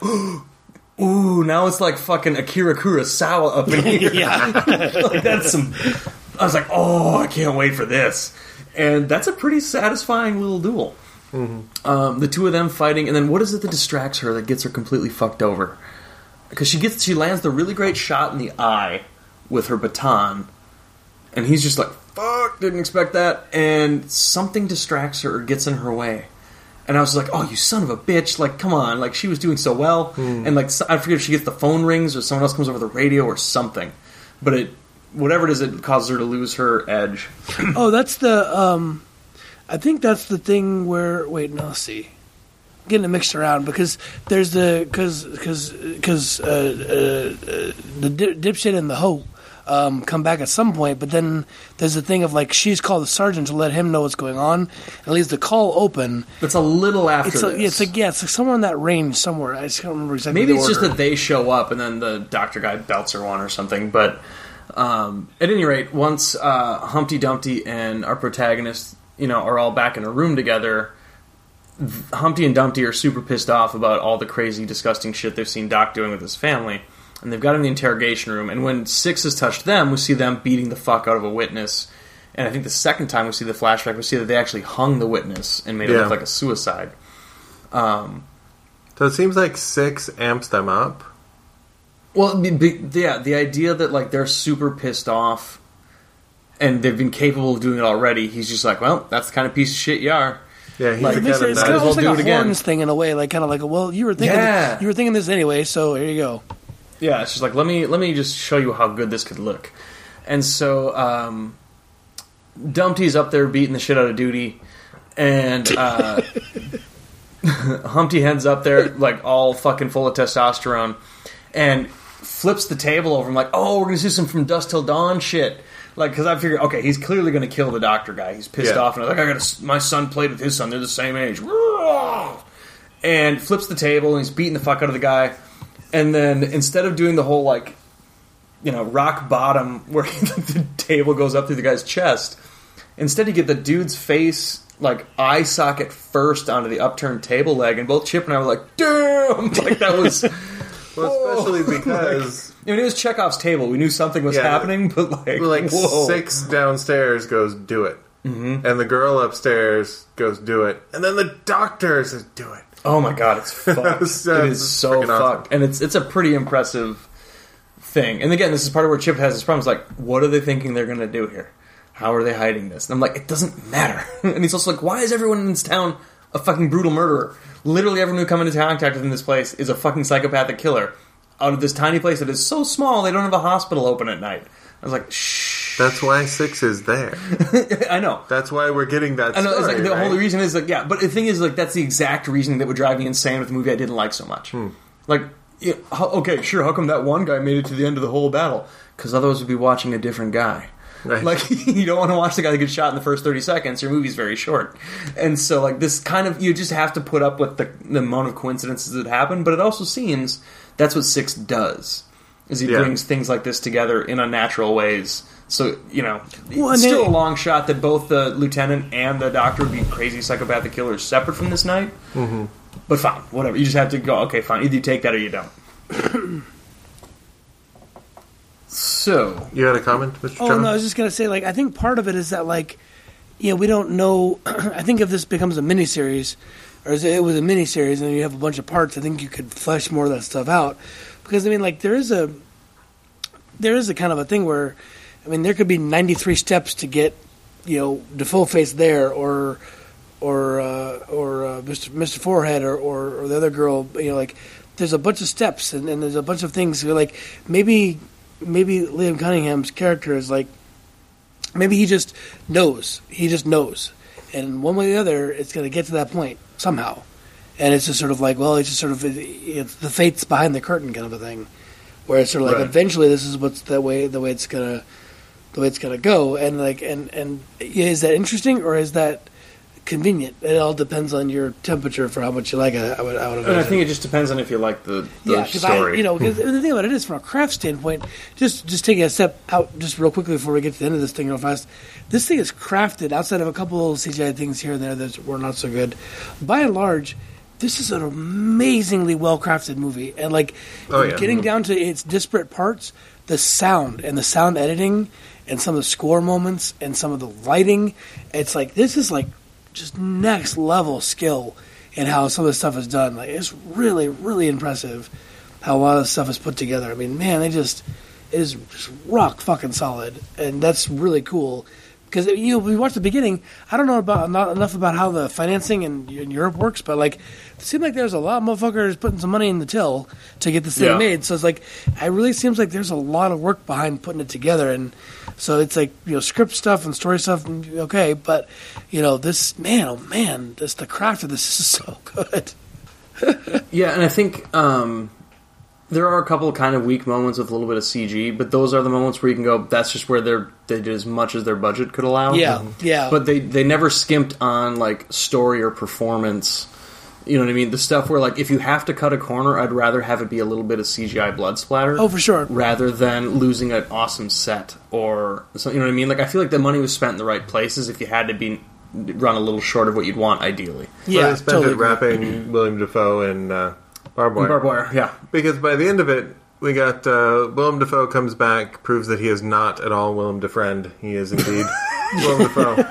ooh, now it's like fucking Akira Kurosawa up in here. Yeah. Like, that's some. I was like, oh, I can't wait for this. And that's a pretty satisfying little duel. Um, the two of them fighting, and then what is it that distracts her that gets her completely fucked over? Because she gets, she lands the really great shot in the eye with her baton, and he's just like, fuck, didn't expect that. And something distracts her or gets in her way. And I was like, oh, you son of a bitch. Like, come on. Like, she was doing so well. And, like, I forget if she gets the phone rings or someone else comes over the radio or something. But it, whatever it is, it causes her to lose her edge. Oh, that's the. Um, I think that's the thing where. Wait, no. Let's see. I'm getting it mixed around because there's the because because because uh, uh, uh, the dip, dipshit and the hoe um, come back at some point, but then there's the thing of like she's called the sergeant to let him know what's going on and leaves the call open. It's a little after It's like, this. it's like yeah, it's like somewhere in that range somewhere. I just can't remember exactly. Maybe the it's just order. that they show up and then the doctor guy belts her one or something. But um, at any rate, once uh, Humpty Dumpty and our protagonist, you know, are all back in a room together, Humpty and Dumpty are super pissed off about all the crazy, disgusting shit they've seen Doc doing with his family. And they've got him in the interrogation room. And when Six has touched them, we see them beating the fuck out of a witness. And I think the second time we see the flashback, we see that they actually hung the witness and made it Yeah. look like a suicide. Um, So it seems like Six amps them up. Well, be, be, yeah, the idea that like they're super pissed off and they've been capable of doing it already. He's just like, well, that's the kind of piece of shit you are. Yeah, he's Like, the It makes kind it- of it's nut. kind of Might as almost well like do a it again. horns thing in a way, like kind of like, well, you were thinking, Yeah. you were thinking this anyway, so here you go. Yeah, it's just like let me let me just show you how good this could look. And so um, Dumpty's up there beating the shit out of Duty, and uh, Humpty heads up there like all fucking full of testosterone, and flips the table over. I'm like, oh, we're gonna see some From Dusk Till Dawn shit. Like, because I figured, okay, he's clearly going to kill the doctor guy. He's pissed Yeah. off, and I'm like, I got my son played with his son. They're the same age. And flips the table, and he's beating the fuck out of the guy. And then instead of doing the whole, like, you know, rock bottom where the table goes up through the guy's chest, instead you get the dude's face, like, eye socket first onto the upturned table leg, and both Chip and I were like, damn! Like, that was... Well, especially because... I mean, it was Chekhov's table. We knew something was Yeah. happening, but, like, like whoa. six downstairs goes, do it. Mm-hmm. And the girl upstairs goes, do it. And then the doctor says, do it. Oh my god, it's fucked. So it is so freaking fucked. awesome. And it's it's a pretty impressive thing. And again, this is part of where Chip has his problems. Like, what are they thinking they're going to do here? How are they hiding this? And I'm like, it doesn't matter. And he's also like, why is everyone in this town a fucking brutal murderer? Literally everyone who come into contact with in this place is a fucking psychopathic killer. Out of this tiny place that is so small, they don't have a hospital open at night. I was like, shh. That's why six is there. I know. That's why we're getting that I know. story, It's like the right? whole reason is like, yeah. But the thing is, like, that's the exact reason that would drive me insane with a movie I didn't like so much. Hmm. Like, yeah, how, okay, sure. How come that one guy made it to the end of the whole battle? Because otherwise, we'd be watching a different guy. Right. Like, you don't want to watch the guy that gets shot in the first thirty seconds. Your movie's very short. And so, like, this kind of, you just have to put up with the, the amount of coincidences that happen. But it also seems that's what Six does, is he Yeah. brings things like this together in unnatural ways. So, you know, Well, and it's still they- a long shot that both the lieutenant and the doctor would be crazy psychopathic killers separate from this night. Mm-hmm. But fine, whatever. You just have to go, okay, fine. Either you take that or you don't. So, You had a comment, Mister Oh, John? no, I was just going to say, like, I think part of it is that, like, you know, we don't know. I think if this becomes a miniseries, or if it was a miniseries and you have a bunch of parts, I think you could flesh more of that stuff out. Because, I mean, like, there is a, there is a kind of a thing where, I mean, there could be ninety-three steps to get, you know, the full face there, or, or, uh, or uh, Mister Mister Forehead, or, or, or the other girl, you know, like, there's a bunch of steps, and, and there's a bunch of things where, like, maybe, maybe Liam Cunningham's character is like, maybe he just knows. He just knows. And one way or the other, it's going to get to that point somehow. And it's just sort of like, well, it's just sort of, it's the fates behind the curtain kind of a thing. Where it's sort of like, Right. eventually this is what's the way, the way it's going to, the way it's going to go. And like, and, and is that interesting or is that convenient? It all depends on your temperature for how much you like it. I would, I would and I imagine. think it just depends on if you like the, the Yeah, because story. I, you know, 'cause the thing about it is, from a craft standpoint, just just taking a step out, just real quickly before we get to the end of this thing real fast. This thing is crafted outside of a couple little C G I things here and there that were not so good. By and large, this is an amazingly well crafted movie, and like Oh, yeah. getting down to its disparate parts, the sound and the sound editing, and some of the score moments, and some of the lighting. It's like this is like just next level skill in how some of the stuff is done. Like, it's really, really impressive how a lot of the stuff is put together. I mean, man, they just it is just rock fucking solid, and that's really cool. Because, you know, we watched the beginning. I don't know about not enough about how the financing in, in Europe works, but like, it seemed like there's a lot of motherfuckers putting some money in the till to get this thing Yeah. made. So it's like, it really seems like there's a lot of work behind putting it together, and so it's like, you know, script stuff and story stuff, and, okay, but you know, this man, oh man, this the craft of this is so good. Yeah, and I think um, there are a couple of kind of weak moments with a little bit of C G, but those are the moments where you can go, that's just where they're, they did as much as their budget could allow. Yeah, yeah. But they, they never skimped on, like, story or performance. You know what I mean? The stuff where, like, if you have to cut a corner, I'd rather have it be a little bit of C G I blood splatter. Oh, for sure. Rather than losing an awesome set or... So, you know what I mean? Like, I feel like the money was spent in the right places if you had to be run a little short of what you'd want, ideally. Well, Yeah, they spent totally it agree. wrapping William Dafoe and uh, barbed wire. Barbed wire, yeah. Because by the end of it, we got uh, Willem Dafoe comes back, proves that he is not at all Willem Defriend. He is indeed Willem Dafoe.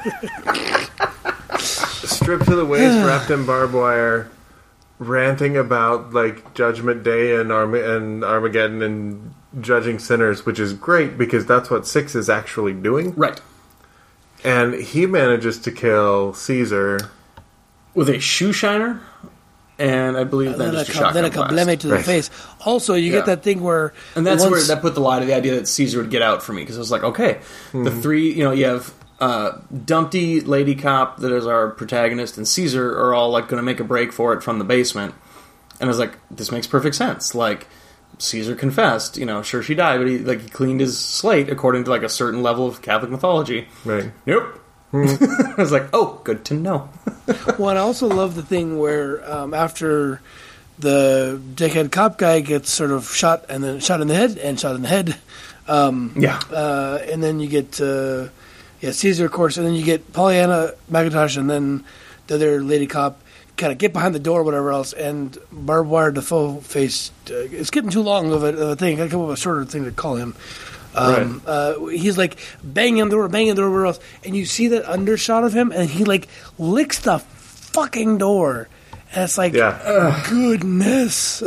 Stripped to the waist, wrapped in barbed wire, ranting about like Judgment Day and, Arm- and Armageddon and judging sinners, which is great because that's what Six is actually doing. Right. And he manages to kill Caesar. With a shoe shiner, and I believe then, then, a, just a ka- shotgun then a blast. kableme to the Right. face. Also, you Yeah. get that thing where, And that's once- where that put the lie to the idea that Caesar would get out for me, because I was like, okay, the three, you know, you have uh, Dumpty, Lady Cop, that is our protagonist, and Caesar are all like going to make a break for it from the basement. And I was like, this makes perfect sense. Like, Caesar confessed. You know, sure she died, but he like he cleaned his slate according to like a certain level of Catholic mythology. Right. Nope. I was like, oh, good to know. Well, and I also love the thing where um, after the dickhead cop guy gets sort of shot and then shot in the head and shot in the head. Um, yeah. Uh, and then you get uh, yeah Caesar, of course, and then you get Pollyanna McIntosh, and then the other lady cop kind of get behind the door or whatever else, and barbed wire Defoe face. Uh, it's getting too long of a, of a thing. I come up with a shorter thing to call him. Um, right. uh, he's like banging the door, banging the door, whatever else, and you see that undershot of him, and he like licks the fucking door, and it's like, yeah. goodness.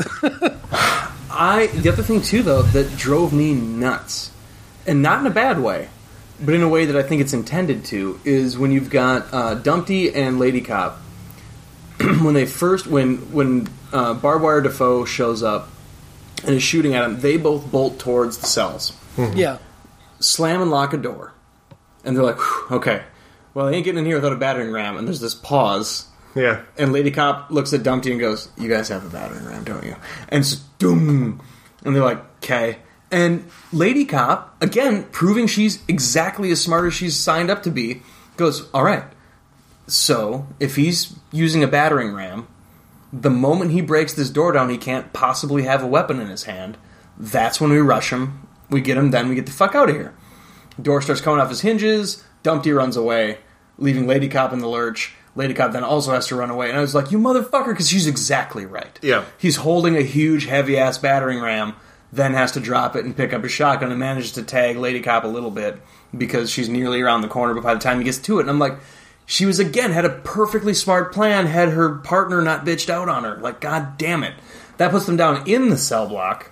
I the other thing too, though, that drove me nuts, and not in a bad way, but in a way that I think it's intended to, is when you've got uh, Dumpty and Lady Cop. when they first, when when uh, Barbed Wire Defoe shows up and is shooting at him, they both bolt towards the cells. Mm-hmm. Yeah. Slam and lock a door. And they're like, okay, well, they ain't getting in here without a battering ram. And there's this pause. Yeah. And Lady Cop looks at Dumpty and goes, you guys have a battering ram, don't you? And it's doom. And they're like, okay. And Lady Cop, again, proving she's exactly as smart as she's signed up to be, goes, all right. So, if he's using a battering ram, the moment he breaks this door down, he can't possibly have a weapon in his hand. That's when we rush him. We get him, then we get the fuck out of here. Door starts coming off his hinges. Dumpty runs away, leaving Lady Cop in the lurch. Lady Cop then also has to run away. And I was like, you motherfucker, because she's exactly right. Yeah. He's holding a huge, heavy-ass battering ram, then has to drop it and pick up his shotgun and manages to tag Lady Cop a little bit because she's nearly around the corner, but by the time he gets to it, and I'm like, she was, again, had a perfectly smart plan, had her partner not bitched out on her. Like, god damn it. That puts them down in the cell block,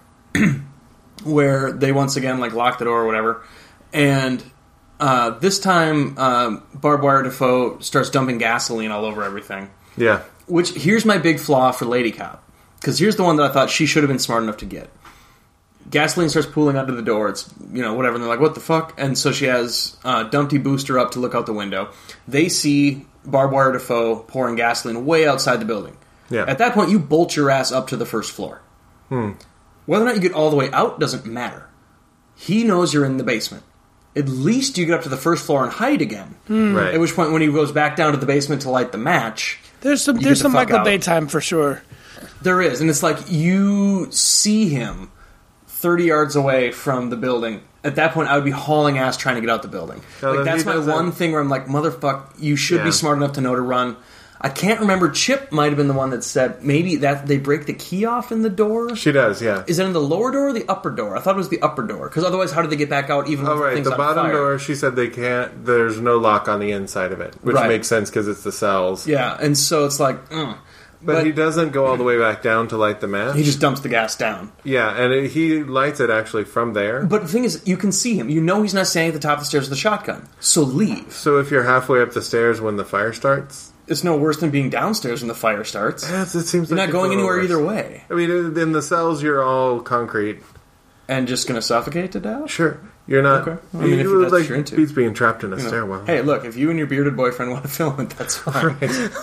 where they once again, like, lock the door or whatever. And uh, this time, um, Barbed Wire Defoe starts dumping gasoline all over everything. Yeah. Which, here's my big flaw for Lady Cop. Because here's the one that I thought she should have been smart enough to get. Gasoline starts pooling under the door. It's, you know, whatever. And they're like, what the fuck? And so she has uh, Dumpty boost her up to look out the window. They see Barbed Wire Defoe pouring gasoline way outside the building. Yeah. At that point, you bolt your ass up to the first floor. Hmm. Whether or not you get all the way out doesn't matter. He knows you're in the basement. At least you get up to the first floor and hide again. Hmm. Right. At which point, when he goes back down to the basement to light the match... There's some there's some Michael Bay time for sure. There is. And it's like, you see him thirty yards away from the building. At that point, I would be hauling ass trying to get out the building. No, like, that's my one that. thing where I'm like, motherfuck, you should Yeah. be smart enough to know to run. I can't remember. Chip might have been the one that said maybe that they break the key off in the door. She does, yeah. Is it in the lower door or the upper door? I thought it was the upper door. Because otherwise, how did they get back out even Oh, with right. things The on bottom fire? door, she said they can't, there's no lock on the inside of it, which Right. makes sense because it's the cells. Yeah, and so it's like, mm. But, But- he doesn't go all the way back down to light the match. he just dumps the gas down. Yeah, and it, he lights it actually from there. But the thing is, you can see him. You know he's not standing at the top of the stairs with a shotgun. So leave. So if you're halfway up the stairs when the fire starts, It's no worse than being downstairs when the fire starts. eh, it seems You're like not it's going a little anywhere worse. either way. I mean, in the cells, you're all concrete. And just going to suffocate to death? Sure, you're not. Okay. I mean, if you that's what like you're into. beats being trapped in a You know, stairwell. Hey, look, if you and your bearded boyfriend want to film it, that's fine.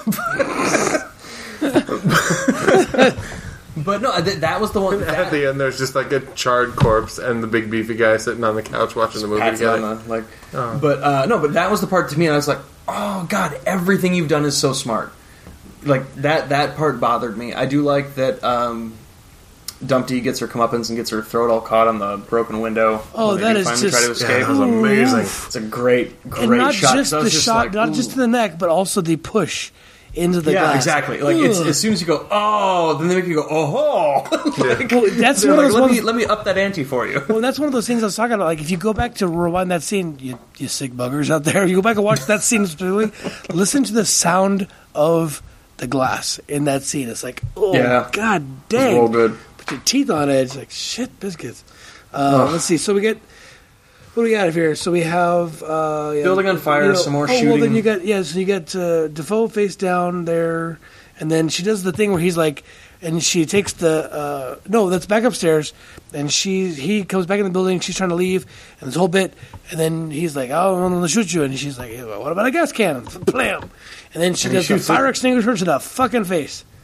But no, th- that was the one. At That, the end, there's just like a charred corpse and the big beefy guy sitting on the couch watching the movie pats it on together. the, like, Oh. But uh, no, but that was the part to me, and I was like, oh god, everything you've done is so smart. Like that that part bothered me. I do like that um, Dumpty gets her comeuppance and gets her throat all caught on the broken window. Oh, when they that do is finally try to just- Yeah, escape. that was amazing. It's a great, great And not shot. just So I the was just shot, like, not just ooh. to the neck, but also the push into the yeah, glass. exactly. Like it's, Ugh. as soon as you go, oh, then they make you go, oh. like, Well, that's they're one of like, those let ones- me let me up that ante for you. Well, that's one of those things I was talking about. Like, if you go back to rewind that scene, you, you sick buggers out there, you go back and watch that scene specifically, listen to the sound of the glass in that scene. It's like, oh, Yeah. god It's dang. real good. Put your teeth on edge. Like, shit, biscuits. Uh, let's see. So we get, what do we got here? So we have... Uh, yeah, Building on fire, some more oh, well, then shooting. you got, yeah, so you got uh, Defoe face down there, and then she does the thing where he's like, and she takes the, uh, no, that's back upstairs, and she, he comes back in the building, she's trying to leave, and this whole bit, and then he's like, oh, I'm going to shoot you, and she's like, what about a gas cannon? Blam! And then she And he does the shoots fire it. extinguisher to the fucking face.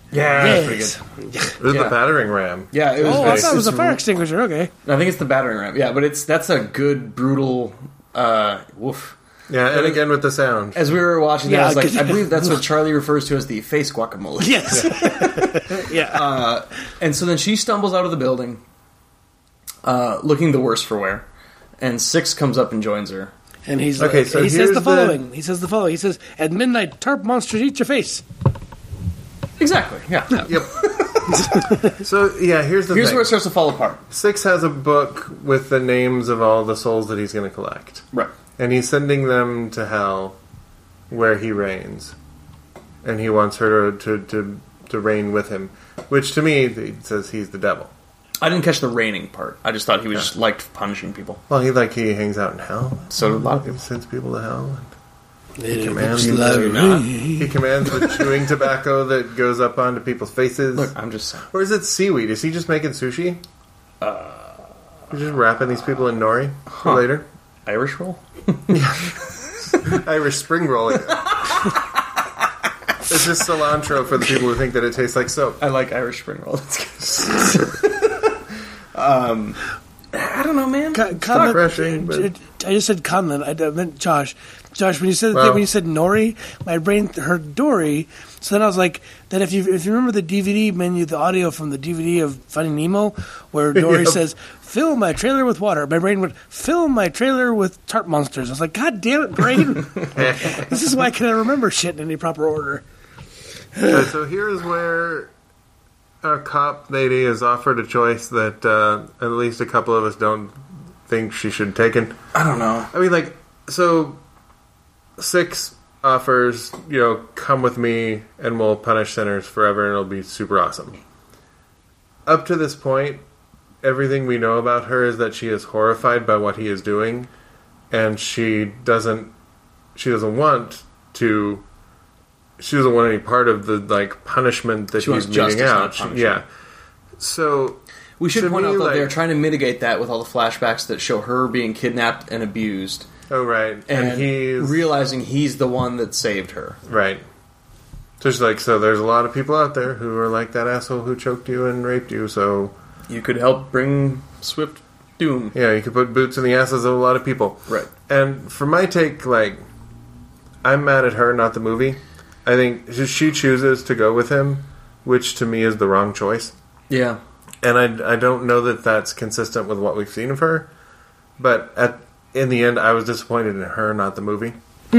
Yeah, Yes. that's pretty good. It was Yeah. the battering ram. Yeah, it was. Oh, I it's- thought it was a it's fire r- extinguisher. Okay. I think it's the battering ram. Yeah, but it's that's a good brutal. Uh, woof. Yeah, and again with the sound. As we were watching that, Yeah, I was like, 'cause- I believe that's what Charlie refers to as the face guacamole. Yes. yeah. Uh, and so then she stumbles out of the building, uh, looking the worse for wear, and Six comes up and joins her. And he's Okay, like, so he says here's the the- following. He says the following. He says, "At midnight, tarp monsters eat your face." Exactly. Yeah. Yep. So yeah, here's the Here's thing. where it starts to fall apart. Six has a book with the names of all the souls that he's going to collect, Right. and he's sending them to hell, where he reigns, and he wants her to to to, to reign with him, which to me it says he's the devil. I didn't catch the raining part. I just thought he was just liked punishing people. Well, he like he hangs out in hell. So did a lot of He people. sends people to hell. It commands looks you like not. me. He commands the chewing tobacco that goes up onto people's faces. Look, I'm just saying. Or is it seaweed? Is he just making sushi? Uh, He's just wrapping these people in nori for later. Irish roll? Irish spring rolling. It's just cilantro for the people who think that it tastes like soap. I like Irish spring roll. That's good. um, I don't know, man. Con- Not Conlon- refreshing, but- I just said Conlon. I I meant Josh. Josh, when you said Well- when you said Nori, my brain heard Dory. So then I was like, then if you if you remember the D V D menu, the audio from the D V D of Finding Nemo, where Dory Yep. says, "Fill my trailer with water," my brain went, "Fill my trailer with tarp monsters." I was like, "God damn it, brain! This is why I can't remember shit in any proper order." Uh, so here's where a cop lady is offered a choice that uh, at least a couple of us don't think she should have taken. I don't know. I mean, like, so Six offers, you know, come with me and we'll punish sinners forever and it'll be super awesome. Up to this point, everything we know about her is that she is horrified by what he is doing, and she doesn't, she doesn't want to, she doesn't want any part of the, like, punishment that She he's wants justice, meting not out. She- punishment. yeah. So, We should To point me, out that like- they're trying to mitigate that with all the flashbacks that show her being kidnapped and abused, oh, right. and, And, he's... realizing he's the one that saved her. Right. So she's like, so there's a lot of people out there who are like that asshole who choked you and raped you, so You could help bring swift doom. yeah, you could put boots in the asses of a lot of people. Right. And for my take, like, I'm mad at her, not the movie. I think she chooses to go with him, which to me is the wrong choice. Yeah. And I, I don't know that that's consistent with what we've seen of her. But at in the end, I was disappointed in her, not the movie.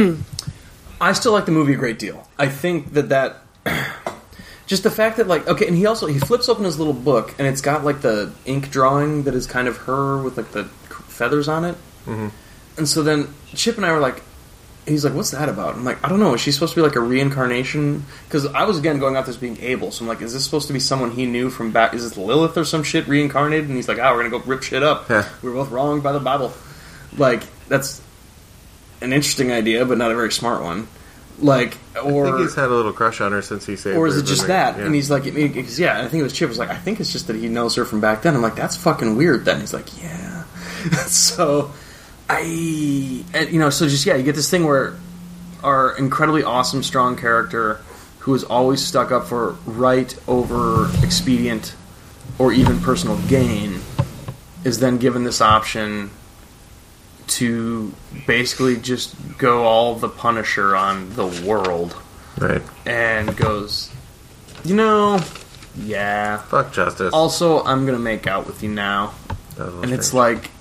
I still like the movie a great deal. I think that that just the fact that, like, okay, and he also he flips open his little book and it's got like the ink drawing that is kind of her with like the feathers on it. Mhm. And so then Chip and I were like, he's like, "What's that about?" I'm like, "I don't know. Is she supposed to be like a reincarnation?" Because I was again going out this being Abel, so I'm like, "Is this supposed to be someone he knew from back? Is this Lilith or some shit reincarnated?" And he's like, "Oh, we're gonna go rip shit up. Yeah. We were both wrong by the Bible." Like, that's an interesting idea, but not a very smart one. Like, or I think he's had a little crush on her since he saved her. or is it but just like, that? yeah. And he's like, because yeah, I think it was Chip was like, I think it's just that he knows her from back then. I'm like, that's fucking weird. Then he's like, yeah. So I, and, you know, so just yeah, you get this thing where our incredibly awesome, strong character who is always stuck up for right over expedient or even personal gain is then given this option to basically just go all the Punisher on the world. Right. And goes, you know, yeah. Fuck justice. Also, I'm gonna make out with you now, That was a little and it's strange. like,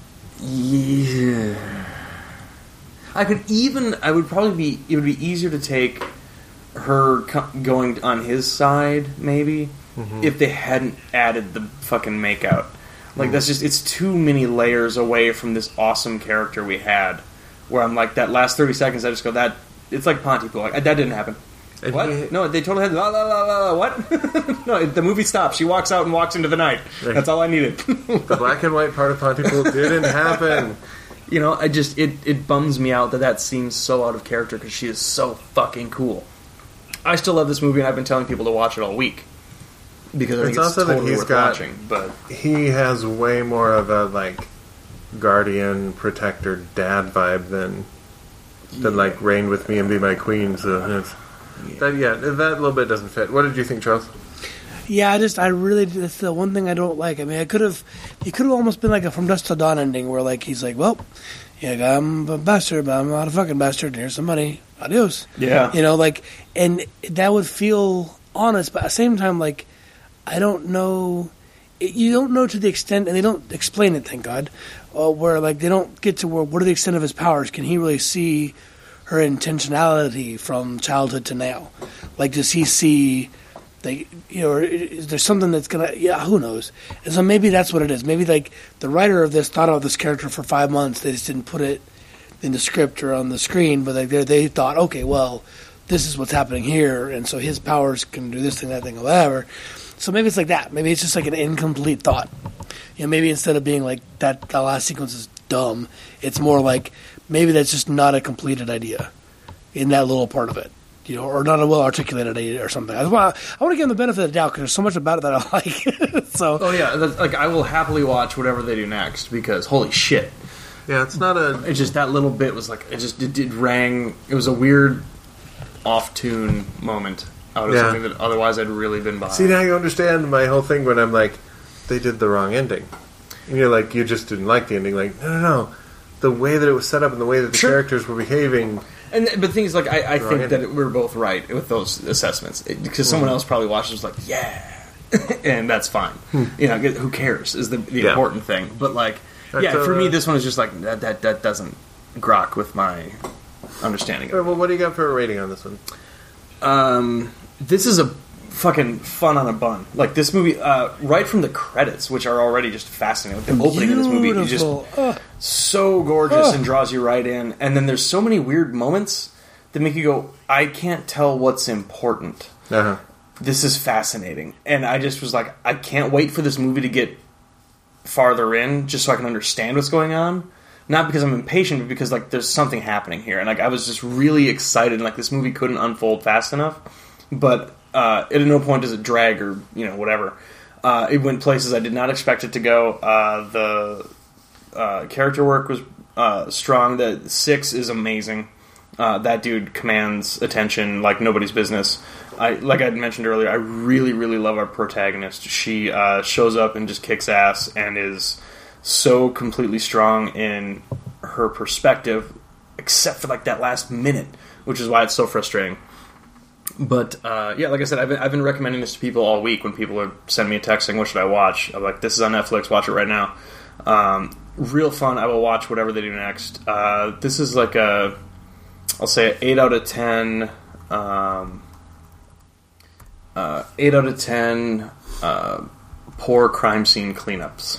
yeah. I could even. I would probably be. It would be easier to take her co- going on his side, maybe, Mhm. if they hadn't added the fucking makeout. Like that's just. It's too many layers away from this awesome character we had. Where I'm like that last thirty seconds, I just go that. It's like Pontypool. Like, that didn't happen. And What? he- No, they totally had la la la la. la what? No, the movie stops. She walks out and walks into the night. Right. That's all I needed. The black and white part of Pontypool didn't happen. You know, I just it it bums me out that that seems so out of character because she is so fucking cool. I still love this movie, and I've been telling people to watch it all week because I think It's it's, also that totally he's worth got- watching. But He has way more of a like guardian, protector, dad vibe than than like reign with me and be my queen. So it's, that yeah, that little bit doesn't fit. What did you think, Charles? Yeah, I just, I really, that's the one thing I don't like. I mean, I could have, it could have almost been like a From Dusk Till Dawn ending where, like, he's like, well, yeah, I'm a bastard, but I'm not a fucking bastard. Here's some money. Adios. Yeah. You know, like, and that would feel honest, but at the same time, like, I don't know, you don't know to the extent, and they don't explain it, thank God, uh, where, like, they don't get to where, what are the extent of his powers? Can he really see her intentionality from childhood to now? Like, does he see... They, you know, is there something that's gonna? Yeah, who knows? And so maybe that's what it is. Maybe like the writer of this thought about this character for five months. They just didn't put it in the script or on the screen, but like they they thought, okay, well, this is what's happening here, and so his powers can do this thing, that thing, or whatever. So maybe it's like that. Maybe it's just like an incomplete thought. You know, maybe instead of being like that, the last sequence is dumb. It's more like maybe that's just not a completed idea in that little part of it. You know, or not a well-articulated idea or something. I want, I want to give them the benefit of the doubt because there's so much about it that I like. so, oh yeah, that's, like I will happily watch whatever they do next because holy shit. Yeah, it's not a. It's just that little bit was like it just it, it rang. It was a weird off-tune moment out of Yeah. something that otherwise I'd really been behind. See, now you understand my whole thing when I'm like, they did the wrong ending. And you're like, you just didn't like the ending. Like, no, no, no. The way that it was set up and the way that the Sure. characters were behaving. And but the thing is, like, I, I Wrong think ending. that we were both right with those assessments because someone else probably watched it and was like, yeah, and that's fine. You know, who cares is the, the Yeah. important thing. But like, Right, yeah, so, for me, uh, this one is just like that. That that doesn't grok with my understanding of All it. right, well, what do you got for a rating on this one? Um, this is a fucking fun on a bun. Like this movie, uh, right from the credits, which are already just fascinating. Like, the opening of this movie is just beautiful. Ugh. so gorgeous Ugh. and draws you right in. And then there's so many weird moments that make you go, I can't tell what's important. Uh-huh. This is fascinating. And I just was like, I can't wait for this movie to get farther in just so I can understand what's going on. Not because I'm impatient, but because like there's something happening here. And like I was just really excited and like this movie couldn't unfold fast enough. But uh, at no point does it drag or, you know, whatever. Uh, it went places I did not expect it to go. Uh, the uh, character work was uh, strong. The Six is amazing. Uh, that dude commands attention like nobody's business. I like I mentioned earlier, I really, really love our protagonist. She uh, shows up and just kicks ass and is so completely strong in her perspective, except for like that last minute, which is why it's so frustrating. But uh, yeah, like I said, I've been, I've been recommending this to people all week when people are sending me a text saying, what should I watch? I'm like, this is on Netflix, watch it right now. Um, real fun. I will watch whatever they do next. Uh, this is like a, I'll say an eight out of ten, um, uh, eight out of ten uh, poor crime scene cleanups.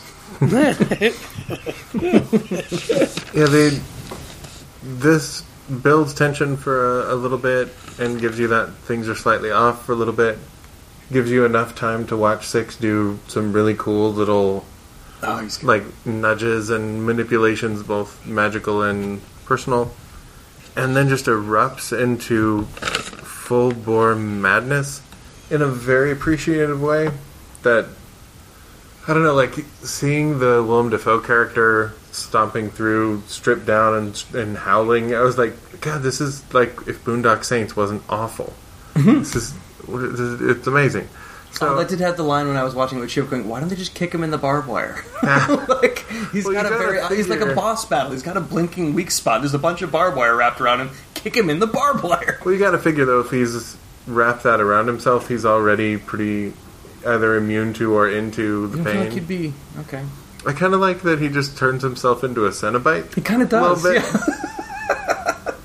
Yeah, they. This builds tension for a, a little bit and gives you that things are slightly off for a little bit. Gives you enough time to watch Six do some really cool little Oh, he's good. like nudges and manipulations, both magical and personal, and then just erupts into full-bore madness in a very appreciative way that, I don't know, like seeing the Willem Dafoe character stomping through, stripped down and, and howling, I was like, God, this is like if Boondock Saints wasn't awful. This is, it's amazing. So, Oh, that did have the line when I was watching it with Chip going, why don't they just kick him in the barbed wire? like, he's Well, got you a very, gotta he's like a figure- boss battle. He's got a blinking weak spot. There's a bunch of barbed wire wrapped around him. Kick him in the barbed wire. well, you got to figure though, if he's wrapped that around himself, he's already pretty either immune to or into the I feel pain. like he'd be, okay. I kind of like that he just turns himself into a Cenobite. He kind of A little does, bit. yeah.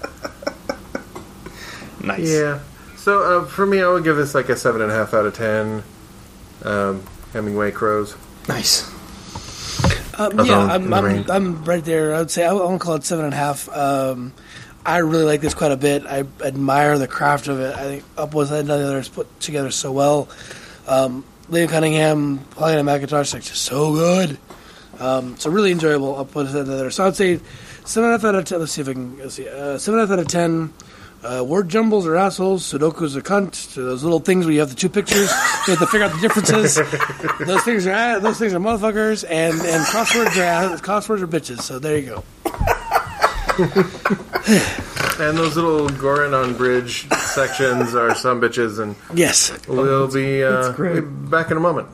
Nice. Yeah. So uh, for me, I would give this like a seven and a half out of ten. Um, Hemingway Crows. Nice. Um, Of yeah, Home I'm, in the I'm, Rain. I'm right there. I would say I won't call it seven and a half. Um, I really like this quite a bit. I admire the craft of it. I think Up was another that's put together so well. Um, Liam Cunningham, Helena McIntosh, like just so good. Um, so really enjoyable. Up was another. So I'd say seven and a half out of ten. Let's see if I can let's see. Uh, seven and a half out of ten. Uh, word jumbles are assholes. Sudoku's a cunt. So those little things where you have the two pictures, you have to figure out the differences. those things are those things are motherfuckers, and and crosswords are crosswords are bitches. So there you go. And those little Goron Bridge sections are some bitches, and Yes. we'll be, uh, that's great. be back in a moment.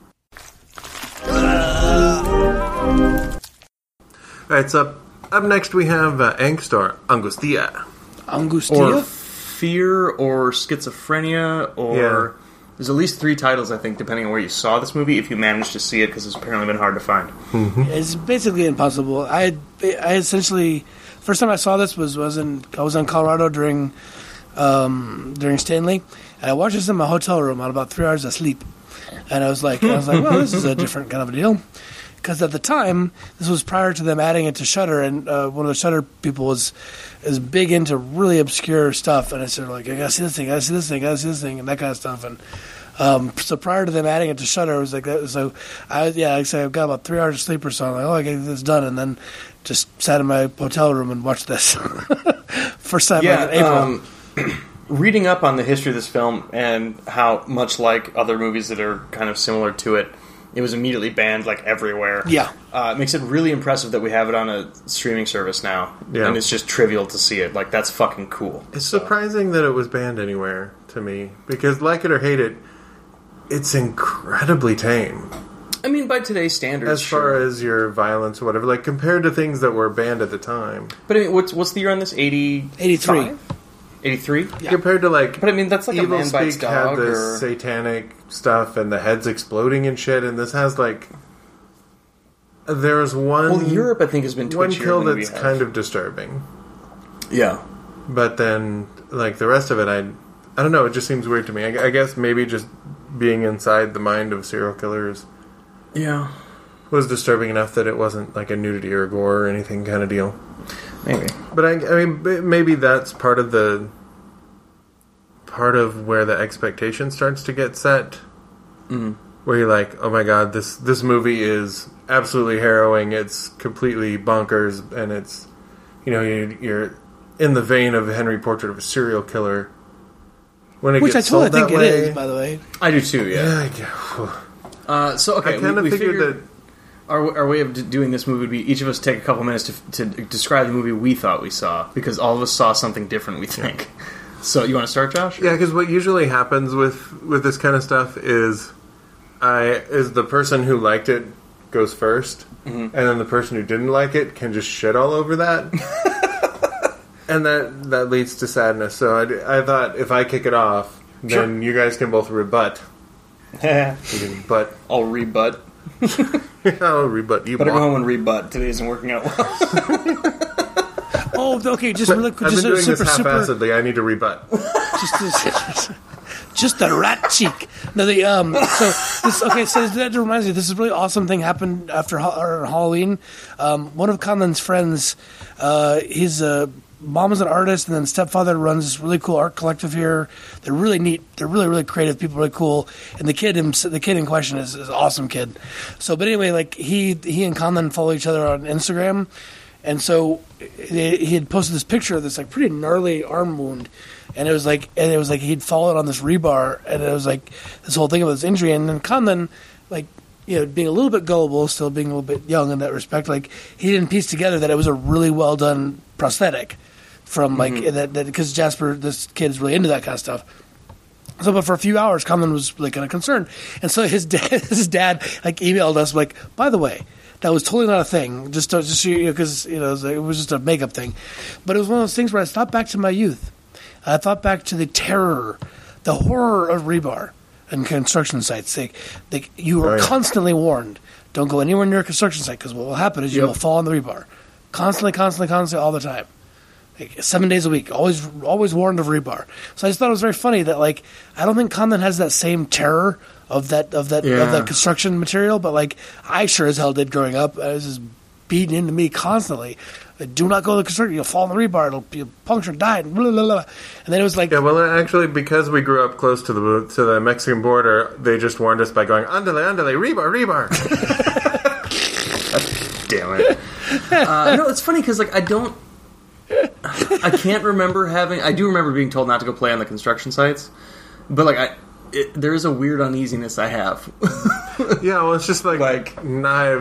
Alright, so up, up next we have uh, Angst or Angustia. Angustia? Or fear, or schizophrenia, or... Yeah. There's at least three titles, I think, depending on where you saw this movie, if you managed to see it, because it's apparently been hard to find. It's basically impossible. I had, I essentially first time I saw this was was in I was in Colorado during um, during Stanley, and I watched this in my hotel room on about three hours of sleep, and I was like I was like, well, this is a different kind of a deal, because at the time this was prior to them adding it to Shudder, and uh, one of the Shudder people was is big into really obscure stuff, and I said like I gotta see this thing, I gotta see this thing, I gotta see this thing, and that kind of stuff, and. Um, so prior to them adding it to Shudder, it was like that. So I, yeah, like I said, I've got about three hours of sleep or so. I'm like, oh, I gotta get this done, and then just sat in my hotel room and watched this. First time Yeah, like in April. um, reading up on the history of this film and how much like other movies that are kind of similar to it, it was immediately banned like everywhere. Yeah. Uh, it makes it really impressive that we have it on a streaming service now. Yeah. And it's just trivial to see it. Like, that's fucking cool. It's surprising that it was banned anywhere to me, because like it or hate it, it's incredibly tame I mean, by today's standards, as far sure. as your violence or whatever, like compared to things that were banned at the time. But I mean, what's what's the year on this? eighty eighty-three. eighty-three? Yeah. Compared to like, But I mean, that's like Evil a man bites Speak had dog, the or... satanic stuff and the heads exploding and shit, and this has like, there's one Well, Europe, I think, has been one twitchier kill than we that's have. kind of disturbing, Yeah. but then like the rest of it, I I don't know, it just seems weird to me. I, I guess maybe just being inside the mind of serial killers Yeah. was disturbing enough that it wasn't like a nudity or gore or anything kind of deal. Maybe. But I, I mean, b- maybe that's part of the part of where the expectation starts to get set, Mm-hmm. where you're like, "Oh my god, this this movie is absolutely harrowing. It's completely bonkers, and it's you know you, you're in the vein of Henry Portrait of a Serial Killer." When it Which I gets totally sold think that it way, is, by the way. I do too, yeah. yeah, yeah. Uh, so, okay, I kind we, of we figured, figured that. Our, our way of d- doing this movie would be each of us take a couple minutes to, to describe the movie we thought we saw, because all of us saw something different, we think. So, you want to start, Josh? Yeah, because what usually happens with, with this kind of stuff is, I is the person who liked it goes first, Mm-hmm. and then the person who didn't like it can just shit all over that, and that that leads to sadness. So I, I thought if I kick it off, Sure. then you guys can both rebut. You can butt. I'll rebut. I'll rebut you. Better go Bob. home and rebut. Today isn't working out well. Oh, okay, just really quick. I've Just been a doing super, this super. half-assedly. I need to rebut. Just, just, just the rat cheek. No, the um. So this okay. So that reminds me. This is a really awesome thing happened after ha- or Halloween. Um, one of Conlon's friends, uh, his uh, mom is an artist, and then stepfather runs this really cool art collective here. They're really neat. They're really really creative people. Really cool. And the kid, him, the kid in question, is, is an awesome kid. So, but anyway, like he he and Conlon follow each other on Instagram. And so he had posted this picture of this like pretty gnarly arm wound, and it was like, and it was like he'd fallen on this rebar, and it was like this whole thing about this injury. And then Conlon, like you know, being a little bit gullible, still being a little bit young in that respect, like he didn't piece together that it was a really well done prosthetic from like Mm-hmm. that because Jasper, this kid, is really into that kind of stuff. So, but for a few hours, Conlon was like kind of concerned, and so his dad, his dad, like emailed us like, by the way. That was totally not a thing. Just, to, just you know, because you know, it was, it was just a makeup thing. But it was one of those things where I thought back to my youth. I thought back to the terror, the horror of rebar and construction sites. They, they, you were Right. constantly warned: don't go anywhere near a construction site because what will happen is you Yep. will fall on the rebar. Constantly, constantly, constantly, all the time. Like seven days a week, always, always warned of rebar. So I just thought it was very funny that, like, I don't think Conlon has that same terror of that of that Yeah. of that construction material, but like I sure as hell did growing up. It was just beating into me constantly. Like, do not go to the construction; you'll fall on the rebar, it'll be puncture, die, and blah, blah, blah. And then it was like, Yeah, well, actually, because we grew up close to the to the Mexican border, they just warned us by going, "Andale, andale, rebar, rebar." Damn it. Uh, no, it's funny because like I don't, I can't remember having. I do remember being told not to go play on the construction sites, but like I, it, there is a weird uneasiness I have. Yeah, well, it's just like, Like- knives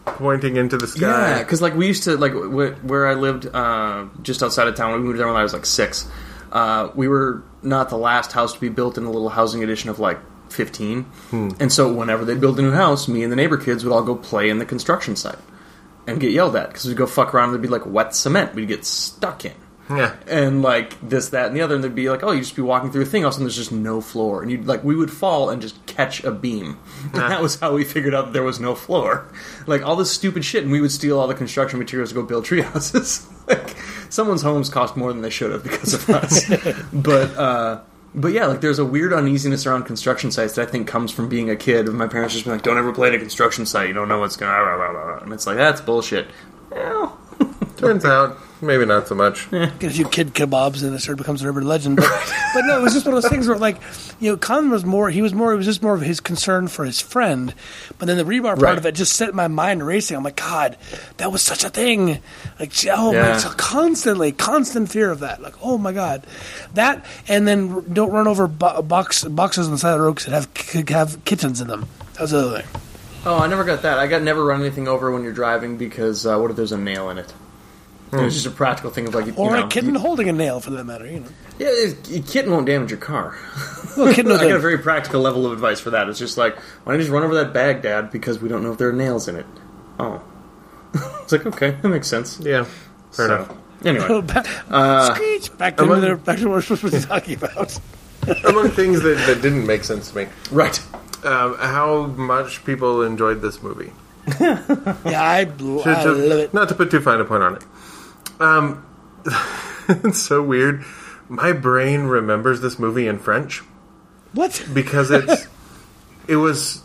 pointing into the sky. Yeah, because like we used to like w- where I lived, uh, just outside of town. We moved there when I was like six. Uh, we were not the last house to be built in a little housing addition of like fifteen, hmm. and so whenever they build a new house, me and the neighbor kids would all go play in the construction site and get yelled at because we'd go fuck around and there'd be like wet cement we'd get stuck in. Yeah. And like this, that, and the other, and they'd be like, oh, you just be walking through a thing, all of a sudden there's just no floor. And you'd like, we would fall and just catch a beam. And yeah. that was how we figured out that there was no floor. Like all this stupid shit, and we would steal all the construction materials to go build tree houses. Like someone's homes cost more than they should have because of us. but, uh, but yeah, like there's a weird uneasiness around construction sites that I think comes from being a kid. And my parents just been like, don't ever play in a construction site. You don't know what's going to... And it's like, that's bullshit. Well... Turns out, maybe not so much. Get a few kid kebabs and it sort of becomes an urban legend. But, but no, it was just one of those things where, like, you know, Conn was more, he was more, it was just more of his concern for his friend. But then the rebar part right. of it just set my mind racing. I'm like, God, that was such a thing. Like, oh, yeah. man, so constantly, constant fear of that. Like, oh my God. That, and then don't run over bo- box, boxes on the side of the road that have, could have kittens in them. That was the other thing. Oh, I never got that. I got never run anything over when you're driving because uh, what if there's a nail in it? Mm. It was just a practical thing of like, you or know, a kitten you, holding a nail, for that matter. You know, yeah, a kitten won't damage your car. Well, a kitten I got a very practical level of advice for that. It's just like, why don't you just run over that bag, Dad? Because we don't know if there are nails in it. Oh, it's like okay, that makes sense. Yeah, fair so, enough. Anyway, back, uh, screech, back to, among, the, back to what we're supposed to be talking about. Among things that, that didn't make sense to me, right? Um, how much people enjoyed this movie. yeah, I, I to, love it. Not to put too fine a point on it. Um, it's so weird. My brain remembers this movie in French. What? Because it's it was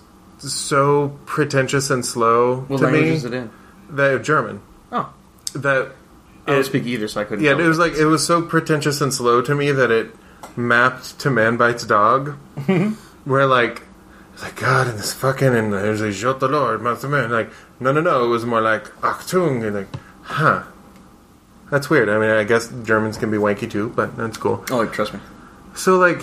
so pretentious and slow what to language me. Is it in? That German. Oh, that I don't it, speak either, so I couldn't. Yeah, tell it was like it was so pretentious and slow to me that it mapped to Man Bites Dog, where like. Like, God, and this fucking, and there's a Jot Lord, man. Like, no, no, no. It was more like, Achtung, and like, huh. That's weird. I mean, I guess Germans can be wanky too, but that's cool. Oh, like, trust me. So, like,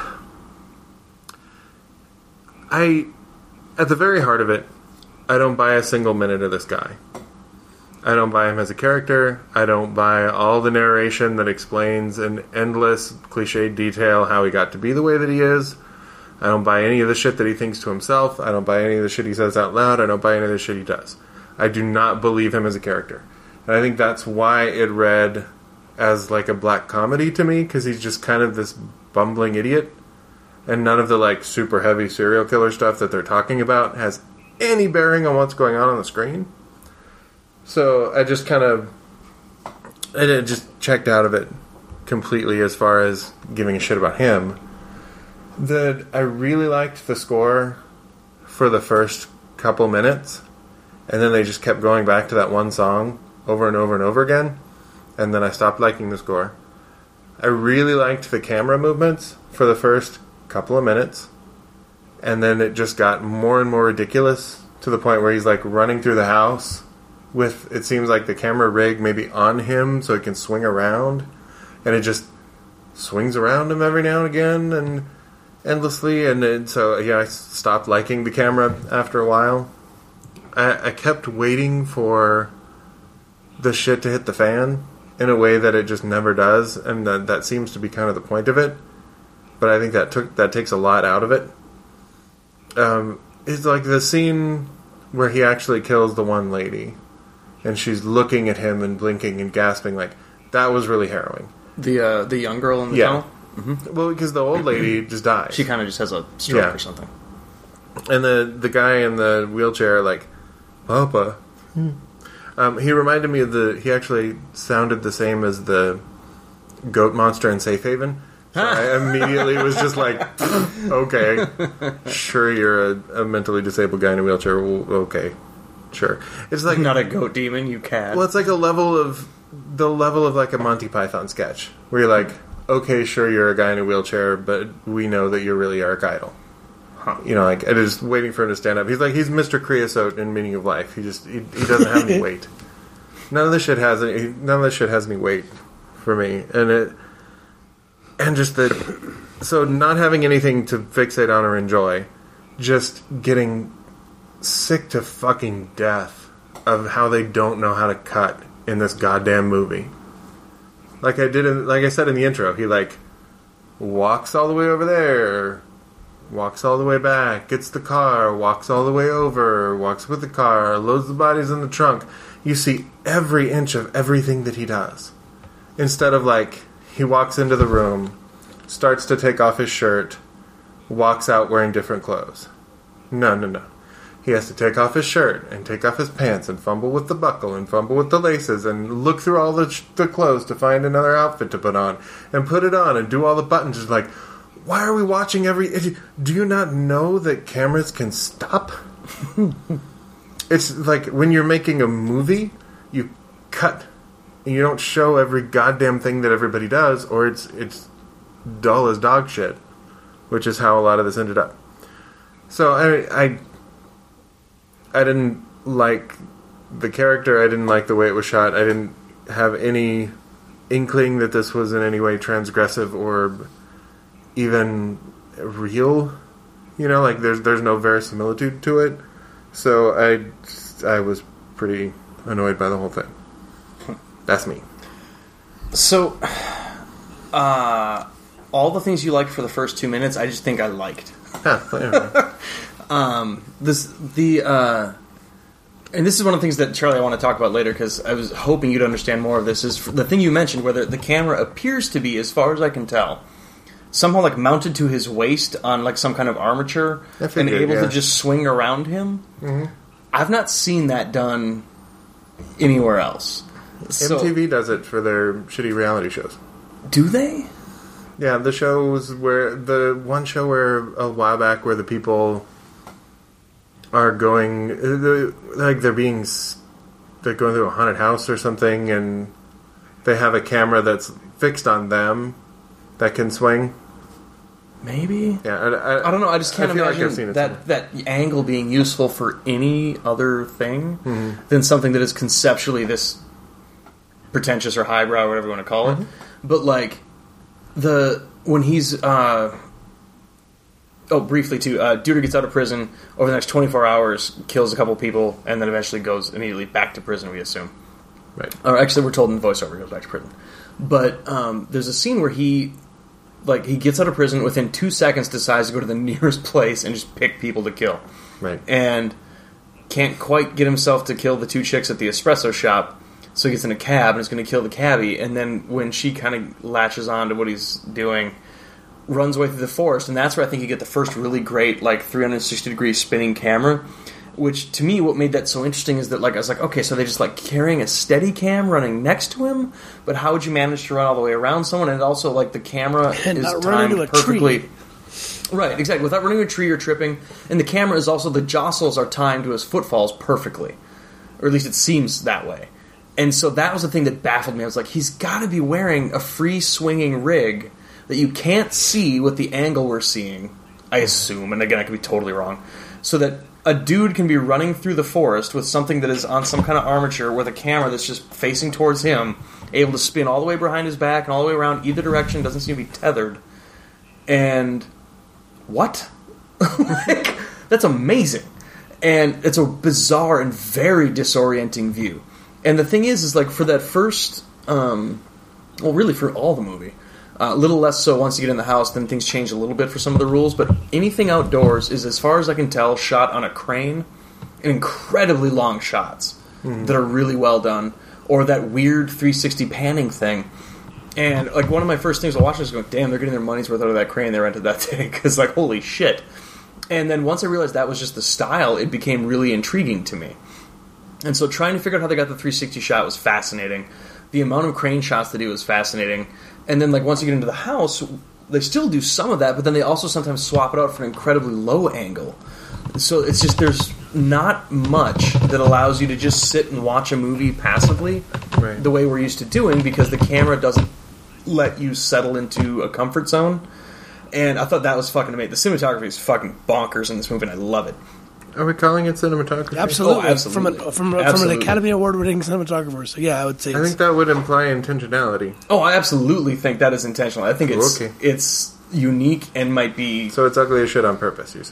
I, at the very heart of it, I don't buy a single minute of this guy. I don't buy him as a character. I don't buy all the narration that explains in endless, cliched detail how he got to be the way that he is. I don't buy any of the shit that he thinks to himself. I don't buy any of the shit he says out loud. I don't buy any of the shit he does. I do not believe him as a character. And I think that's why it read as like a black comedy to me, because he's just kind of this bumbling idiot. And none of the like super heavy serial killer stuff that they're talking about has any bearing on what's going on on the screen. So I just kind of... I just checked out of it completely as far as giving a shit about him. That I really liked the score for the first couple minutes, and then they just kept going back to that one song over and over and over again, and then I stopped liking the score. I really liked the camera movements for the first couple of minutes, and then it just got more and more ridiculous to the point where he's like running through the house with, it seems like the camera rig maybe on him so it can swing around, and it just swings around him every now and again, and endlessly, and then, so yeah, I stopped liking the camera after a while. I, I kept waiting for the shit to hit the fan in a way that it just never does, and that, that seems to be kind of the point of it. But I think that took that takes a lot out of it. Um, it's like the scene where he actually kills the one lady, and she's looking at him and blinking and gasping. Like, that was really harrowing. The uh, the young girl in the yeah. tunnel. Mm-hmm. Well, because the old lady just dies. She kind of just has a stroke yeah. or something. And the the guy in the wheelchair, like, Papa. Hmm. Um, he reminded me of the... He actually sounded the same as the goat monster in Safe Haven. So I immediately was just like, okay, sure, you're a, a mentally disabled guy in a wheelchair. Well, okay, sure. It's like... Not a goat demon, you cat. Well, it's like a level of... The level of like a Monty Python sketch. Where you're like... Okay, sure, you're a guy in a wheelchair, but we know that you're really Eric Idle. Huh. You know, like, and just waiting for him to stand up. He's like, he's Mister Creosote in Meaning of Life. He just, he, he doesn't have any weight. None of this shit has any, none of this shit has any weight for me. And it, and just the, so not having anything to fixate on or enjoy, just getting sick to fucking death of how they don't know how to cut in this goddamn movie. Like I did, in, like I said in the intro, he like walks all the way over there, walks all the way back, gets the car, walks all the way over, walks with the car, loads the bodies in the trunk. You see every inch of everything that he does. Instead of like, he walks into the room, starts to take off his shirt, walks out wearing different clothes. No, no, no. He has to take off his shirt and take off his pants and fumble with the buckle and fumble with the laces and look through all the, sh- the clothes to find another outfit to put on and put it on and do all the buttons. Just like, why are we watching every... Do you not know that cameras can stop? It's like when you're making a movie, you cut and you don't show every goddamn thing that everybody does, or it's it's dull as dog shit, which is how a lot of this ended up. So I... I I didn't like the character. I didn't like the way it was shot. I didn't have any inkling that this was in any way transgressive or even real. You know, like there's there's no verisimilitude to it. So I I was pretty annoyed by the whole thing. That's me. So, uh, all the things you liked for the first two minutes, I just think I liked. Huh, Um, this the uh, and this is one of the things that Charlie I want to talk about later because I was hoping you'd understand more of this. Is the thing you mentioned where the, the camera appears to be, as far as I can tell, somehow like mounted to his waist on like some kind of armature figured, and able yeah. to just swing around him. Mm-hmm. I've not seen that done anywhere else. So, M T V does it for their shitty reality shows. do they? Yeah, the shows where the one show where a while back where the people are going, like they're being, they're going through a haunted house or something, and they have a camera that's fixed on them that can swing. Maybe. Yeah, I, I, I don't know. I just can't I feel imagine like I've seen it that that angle being useful for any other thing Mm-hmm. than something that is conceptually this pretentious or highbrow, or whatever you want to call it. Mm-hmm. But like the when he's uh, oh, briefly too, uh, Duder gets out of prison over the next twenty-four hours, kills a couple people, and then eventually goes immediately back to prison. We assume. Right. Or actually, we're told in the voiceover he goes back to prison. But um, there's a scene where he. Like, he gets out of prison, within two seconds decides to go to the nearest place and just pick people to kill. Right. And can't quite get himself to kill the two chicks at the espresso shop, so he gets in a cab and is going to kill the cabbie, and then when she kind of latches on to what he's doing, runs away through the forest, and that's where I think you get the first really great, like, three hundred sixty degree spinning camera, which, to me, what made that so interesting is that, like, I was like, okay, so they just, like, carrying a steady cam running next to him, but how would you manage to run all the way around someone? And also, like, the camera And is not run timed into a perfectly. tree. Right, exactly. Without running into a tree or tripping. And the camera is also, the jostles are timed to his footfalls perfectly. Or at least it seems that way. And so that was the thing that baffled me. I was like, he's got to be wearing a free swinging rig that you can't see with the angle we're seeing, I assume. And again, I could be totally wrong. So that a dude can be running through the forest with something that is on some kind of armature with a camera that's just facing towards him, able to spin all the way behind his back and all the way around either direction, doesn't seem to be tethered. And what? Like, that's amazing. And it's a bizarre and very disorienting view. And the thing is, is like for that first, um, well, really for all the movie, a uh, little less so once you get in the house, then things change a little bit for some of the rules, but anything outdoors is, as far as I can tell, shot on a crane, and incredibly long shots mm-hmm. that are really well done, or that weird three sixty panning thing. And like one of my first things I watched was going, damn, they're getting their money's worth out of that crane they rented that day, because like, holy shit. And then once I realized that was just the style, it became really intriguing to me. And so trying to figure out how they got the three sixty shot was fascinating. The amount of crane shots they do was fascinating. And then, like, once you get into the house, they still do some of that, but then they also sometimes swap it out for an incredibly low angle. So it's just, there's not much that allows you to just sit and watch a movie passively right. the way we're used to doing, because the camera doesn't let you settle into a comfort zone. And I thought that was fucking amazing. The cinematography is fucking bonkers in this movie, and I love it. Are we calling it cinematography? Absolutely. Oh, absolutely. From, a, from, a, absolutely. from an Academy Award-winning cinematographer. So, yeah, I would say I think that would imply intentionality. Oh, I absolutely think that is intentional. I think it's Okay. it's unique and might be... So it's ugly as shit on purpose, you say?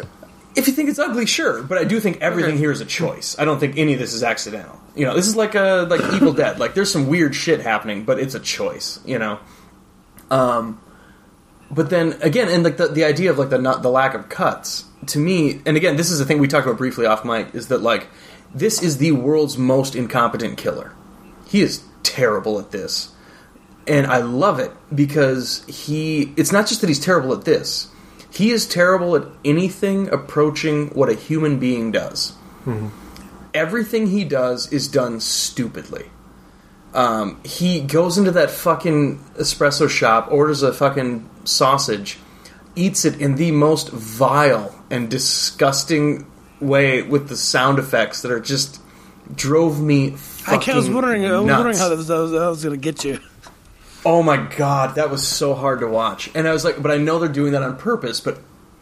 If you think it's ugly, sure, but I do think everything Okay. here is a choice. I don't think any of this is accidental. You know, this is like a like Evil Dead. Like, there's some weird shit happening, but it's a choice. You know, um, but then again, and like the the idea of like the not, the lack of cuts to me, and again, this is the thing we talked about briefly off mic, is that like this is the world's most incompetent killer. He is terrible at this, and I love it because he. It's not just that he's terrible at this. He is terrible at anything approaching what a human being does. Mm-hmm. Everything he does is done stupidly. Um, he goes into that fucking espresso shop, orders a fucking sausage, eats it in the most vile and disgusting way with the sound effects that are just drove me fucking I was wondering, I was nuts. wondering how that was, that was, that was going to get you. Oh my god, that was so hard to watch. And I was like, but I know they're doing that on purpose, but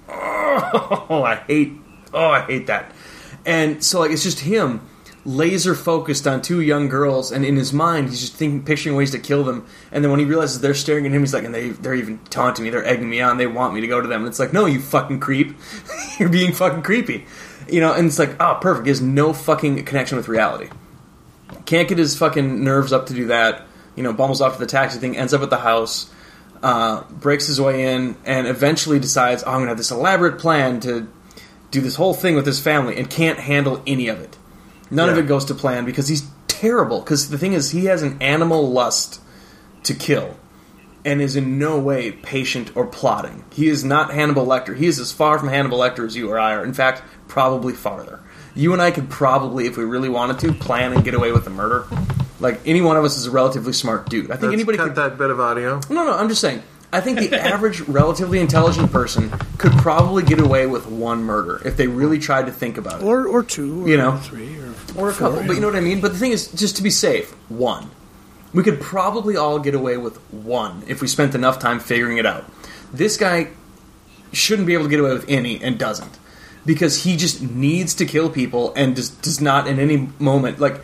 oh, I hate oh, I hate that. And so like it's just him laser focused on two young girls, and in his mind he's just thinking picturing ways to kill them. And then when he realizes they're staring at him, he's like, and they they're even taunting me, they're egging me on, they want me to go to them. And it's like, no, you fucking creep. You're being fucking creepy. You know, and it's like, oh, perfect. He has no fucking connection with reality. Can't get his fucking nerves up to do that. You know, bumbles off to the taxi thing, ends up at the house, uh, breaks his way in, and eventually decides, oh, I'm going to have this elaborate plan to do this whole thing with his family, and can't handle any of it. None yeah. of it goes to plan because he's terrible. Because the thing is, he has an animal lust to kill, and is in no way patient or plotting. He is not Hannibal Lecter. He is as far from Hannibal Lecter as you or I are. In fact, probably farther. You and I could probably, if we really wanted to, plan and get away with the murder. Like, any one of us is a relatively smart dude. I think Let's anybody cut could... that bit of audio. No, no, I'm just saying. I think the average, relatively intelligent person could probably get away with one murder if they really tried to think about it. Or or two, or You know. three, or, Or a four, couple, but you know what I mean? But the thing is, just to be safe, one. We could probably all get away with one if we spent enough time figuring it out. This guy shouldn't be able to get away with any, and doesn't. Because he just needs to kill people, and just does not in any moment, like,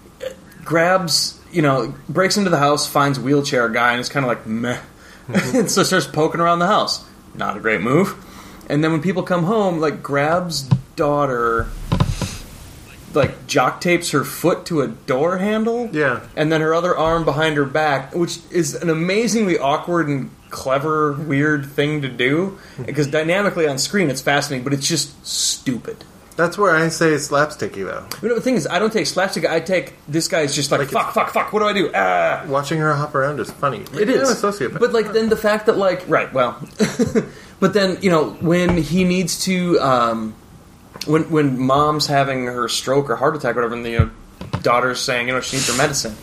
grabs, you know, breaks into the house, finds wheelchair guy, and is kind of like, meh. Mm-hmm. And so starts poking around the house. Not a great move. And then when people come home, like, grabs daughter, like, jock tapes her foot to a door handle. Yeah. And then her other arm behind her back, which is an amazingly awkward and clever, weird thing to do. Because dynamically on screen it's fascinating, but it's just stupid. That's where I say it's slapsticky, though. You know, the thing is, I don't take slapstick. I take, this guy's just like, Like fuck, fuck, fuck, what do I do? Ah. Watching her hop around is funny. It is. I'm a sociopath. But, like, then the fact that, like, right, well. But then, you know, when he needs to, um, when when mom's having her stroke or heart attack or whatever, and the you know, daughter's saying, you know, she needs her medicine,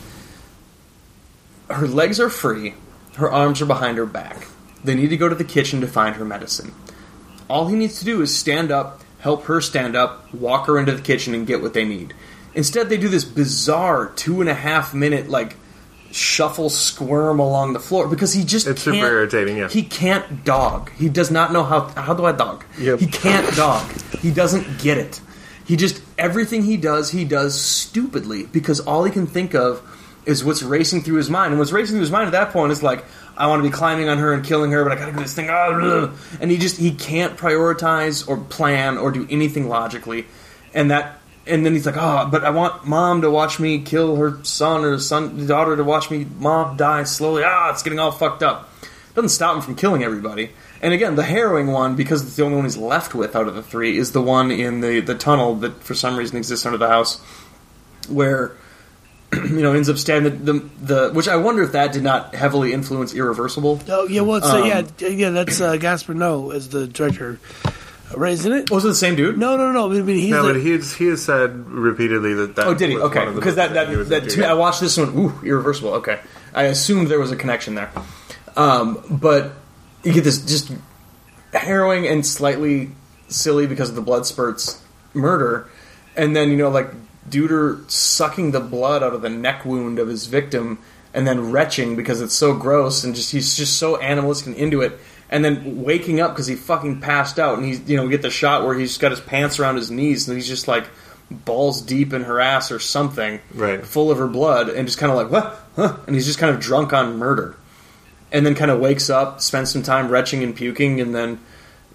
her legs are free, her arms are behind her back. They need to go to the kitchen to find her medicine. All he needs to do is stand up, help her stand up, walk her into the kitchen, and get what they need. Instead, they do this bizarre two and a half minute, like, shuffle squirm along the floor because he just It's can't, super irritating, yeah. He can't dog. He does not know how. How do I dog? Yep. He can't dog. He doesn't get it. He just, everything he does, he does stupidly because all he can think of is what's racing through his mind. And what's racing through his mind at that point is like, I want to be climbing on her and killing her, but I gotta do this thing. And he just, he can't prioritize or plan or do anything logically. And that, and then he's like, oh, but I want mom to watch me kill her son, or son, daughter to watch me mom die slowly. Ah, it's getting all fucked up. Doesn't stop him from killing everybody. And again, the harrowing one, because it's the only one he's left with out of the three, is the one in the, the tunnel that for some reason exists under the house, where, you know, ends up stabbing the, the, the which I wonder if that did not heavily influence Irreversible. Oh yeah, well, it's, Um, uh, yeah, yeah, that's uh, Gaspar Noé as the director, right? Isn't it? Was it the same dude? No, no, no. I mean, he's no, the, but he's, he has said repeatedly that that Oh, did he? was Okay, one of the because that movies he that, was that into. too, I watched this one. Ooh, Irreversible. Okay, I assumed there was a connection there, um, but you get this just harrowing and slightly silly because of the blood spurts murder, and then you know like Duder sucking the blood out of the neck wound of his victim, and then retching because it's so gross, and just he's just so animalistic and into it. And then waking up because he fucking passed out, and he's, you know, we get the shot where he's got his pants around his knees, and he's just like balls deep in her ass or something, Right. full of her blood, and just kind of like, what? Huh? And he's just kind of drunk on murder. And then kind of wakes up, spends some time retching and puking, and then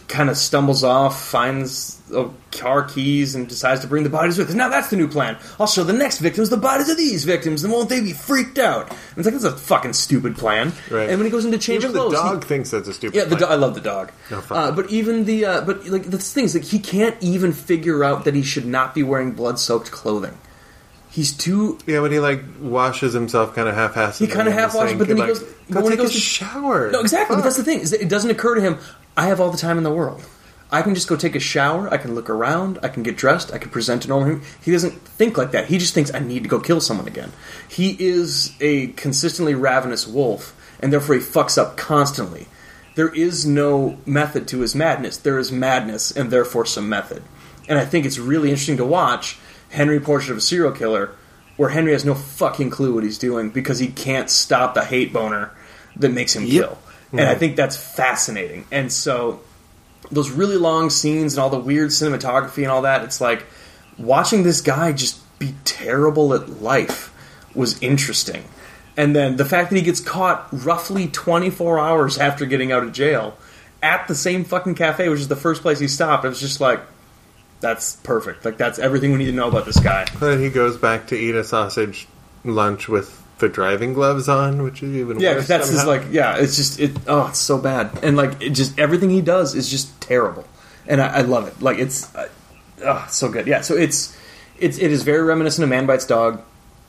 kind of stumbles off, finds uh, car keys, and decides to bring the bodies with us. Now that's the new plan. I'll show the next victims the bodies of these victims, and won't they be freaked out? And it's like, that's a fucking stupid plan. Right. And when he goes into change even clothes... the dog he, thinks that's a stupid yeah, the plan. do- I love the dog. Oh, fuck. Uh, but even the... Uh, but, like, the thing is, like, he can't even figure out that he should not be wearing blood-soaked clothing. He's too... Yeah, but he, like, washes himself kind of half-assed. He kind of half-washes, but then he like, goes... Go But when he take goes a to shower. No, exactly. But Fuck. that's the thing. Is that it doesn't occur to him, I have all the time in the world. I can just go take a shower, I can look around, I can get dressed, I can present to normal. He doesn't think like that. He just thinks, I need to go kill someone again. He is a consistently ravenous wolf, and therefore he fucks up constantly. There is no method to his madness. There is madness, and therefore some method. And I think it's really interesting to watch Henry Portrait of a Serial Killer, where Henry has no fucking clue what he's doing because he can't stop the hate boner that makes him Yep. kill. And I think that's fascinating. And so... those really long scenes and all the weird cinematography and all that, it's like watching this guy just be terrible at life was interesting. And then the fact that he gets caught roughly twenty-four hours after getting out of jail at the same fucking cafe, which is the first place he stopped, it was just like, that's perfect. Like, that's everything we need to know about this guy. Then he goes back to eat a sausage lunch with the driving gloves on, which is even Yeah, worse. that's his, somehow. like, yeah, it's just, it. oh, it's so bad. And, like, it just, everything he does is just terrible. And I, I love it. Like, it's, uh, oh, it's so good. Yeah, so it's, it's, it is very reminiscent of Man Bites Dog.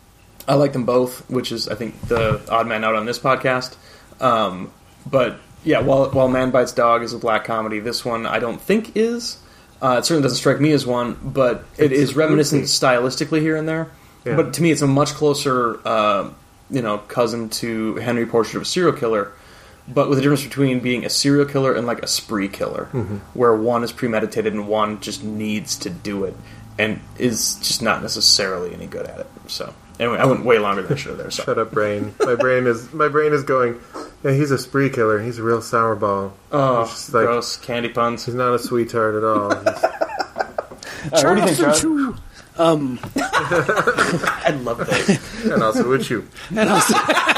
I like them both, which is, I think, the odd man out on this podcast. Um, but, yeah, while, while Man Bites Dog is a black comedy, this one I don't think is. Uh, it certainly doesn't strike me as one, but it It's is reminiscent goofy. stylistically here and there. Yeah. But to me, it's a much closer, uh, you know, cousin to Henry Portrait of a Serial Killer, but with a difference between being a serial killer and like a spree killer, Mm-hmm. where one is premeditated and one just needs to do it and is just not necessarily any good at it. So anyway, I went way longer than I should have there. Sorry. Shut up, brain. My brain is my brain is going. Yeah, he's a spree killer. He's a real sour ball. Oh, He's just like- gross candy puns. He's not a sweetheart at all. He's, Uh, what do you think, Charlie? Choo. Um, I love that. and also would you? and also,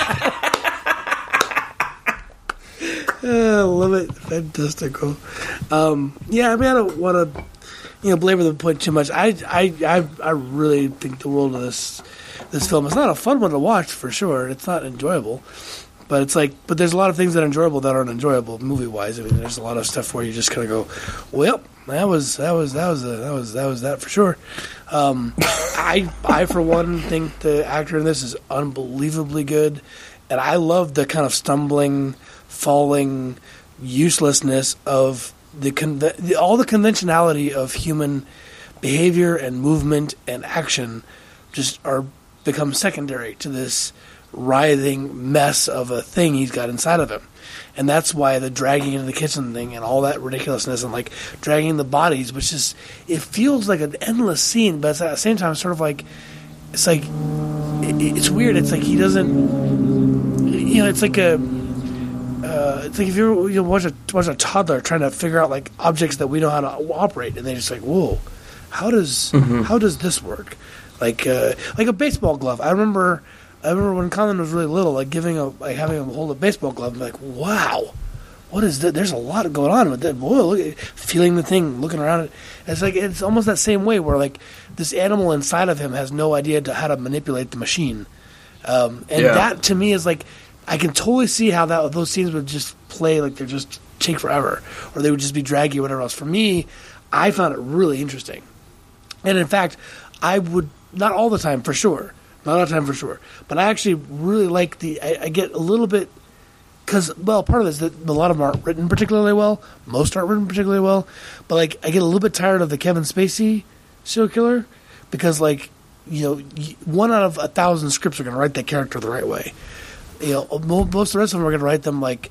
I love it. Fantastical. Um, yeah, I mean, I don't want to, you know, belabor the point too much. I, I, I, I really think the world of this this film is not a fun one to watch for sure. It's not enjoyable, but it's like, but there's a lot of things that are enjoyable that aren't enjoyable movie wise. I mean, there's a lot of stuff where you just kind of go, well, that was that was that was a, that was that was that for sure. Um, I I for one think the actor in this is unbelievably good, and I love the kind of stumbling, falling, uselessness of the, con- the all the conventionality of human behavior and movement and action just are become secondary to this writhing mess of a thing he's got inside of him. And that's why the dragging into the kitchen thing and all that ridiculousness and like dragging the bodies, which is, it feels like an endless scene, but it's at the same time sort of like, it's like, it, it's weird. It's like he doesn't, you know, it's like a, uh, it's like if you you watch a watch a toddler trying to figure out like objects that we know how to operate, and they're just like, whoa, how does Mm-hmm. how does this work? Like uh, like a baseball glove. I remember. I remember when Colin was really little, like giving a, like having him hold a baseball glove, and be like, wow, what is that? There's a lot going on with that. Boy, look at feeling the thing, looking around it. It's like it's almost that same way where like this animal inside of him has no idea to, how to manipulate the machine, um, and Yeah. that to me is like I can totally see how that those scenes would just play like they're just take forever, or they would just be draggy or whatever else. For me, I found it really interesting, and in fact, I would not all the time for sure. Not all the time for sure. But I actually really like the... I, I get a little bit... Because, well, part of it is that a lot of them aren't written particularly well. Most aren't written particularly well. But, like, I get a little bit tired of the Kevin Spacey serial killer. Because, like, you know, one out of a thousand scripts are going to write that character the right way. You know, most of the rest of them are going to write them, like...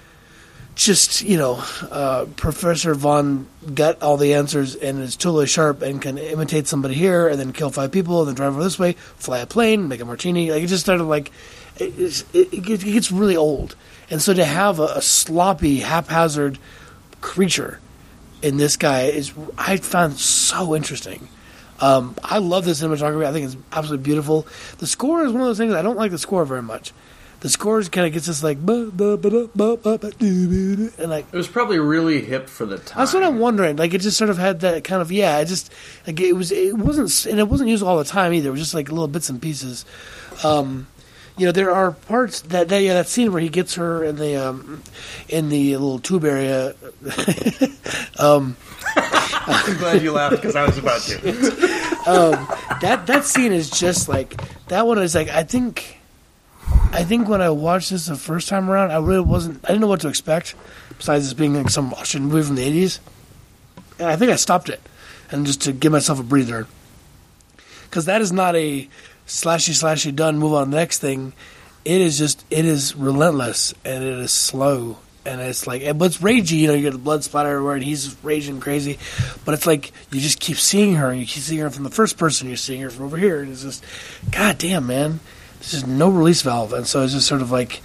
Just, you know, uh, Professor Von got all the answers and is totally sharp and can imitate somebody here and then kill five people and then drive over this way, fly a plane, make a martini. Like, it just started like, it, it's- it, it gets- it gets really old. And so to have a, a sloppy, haphazard creature in this guy is, I found so interesting. Um, I love the cinematography. I think it's absolutely beautiful. The score is one of those things, I don't like the score very much. the score kind of gets this like, buh, buh, buh, buh, buh, buh, buh, doo, doo, and like it was probably really hip for the time. that's what I'm wondering. Like, it just sort of had that kind of yeah. It just like it was. It wasn't, and it wasn't used all the time either. It was just like little bits and pieces. Um, you know, there are parts that that, yeah, that scene where he gets her in the um, in the little tube area. um, I'm glad you laughed because I was about to. um, that that scene is just like that one is like I think. I think when I watched this the first time around, I really wasn't. I didn't know what to expect, besides this being like some Austrian movie from the eighties. And I think I stopped it, and just to give myself a breather, because that is not a slashy slashy done move on to the next thing. It is just it is relentless and it is slow and it's like but it's ragey. You know, you get the blood splatter everywhere and he's raging crazy, but it's like you just keep seeing her and you keep seeing her from the first person. You're seeing her from over here, and it's just, god damn, man. There's just no release valve, and so it's just sort of like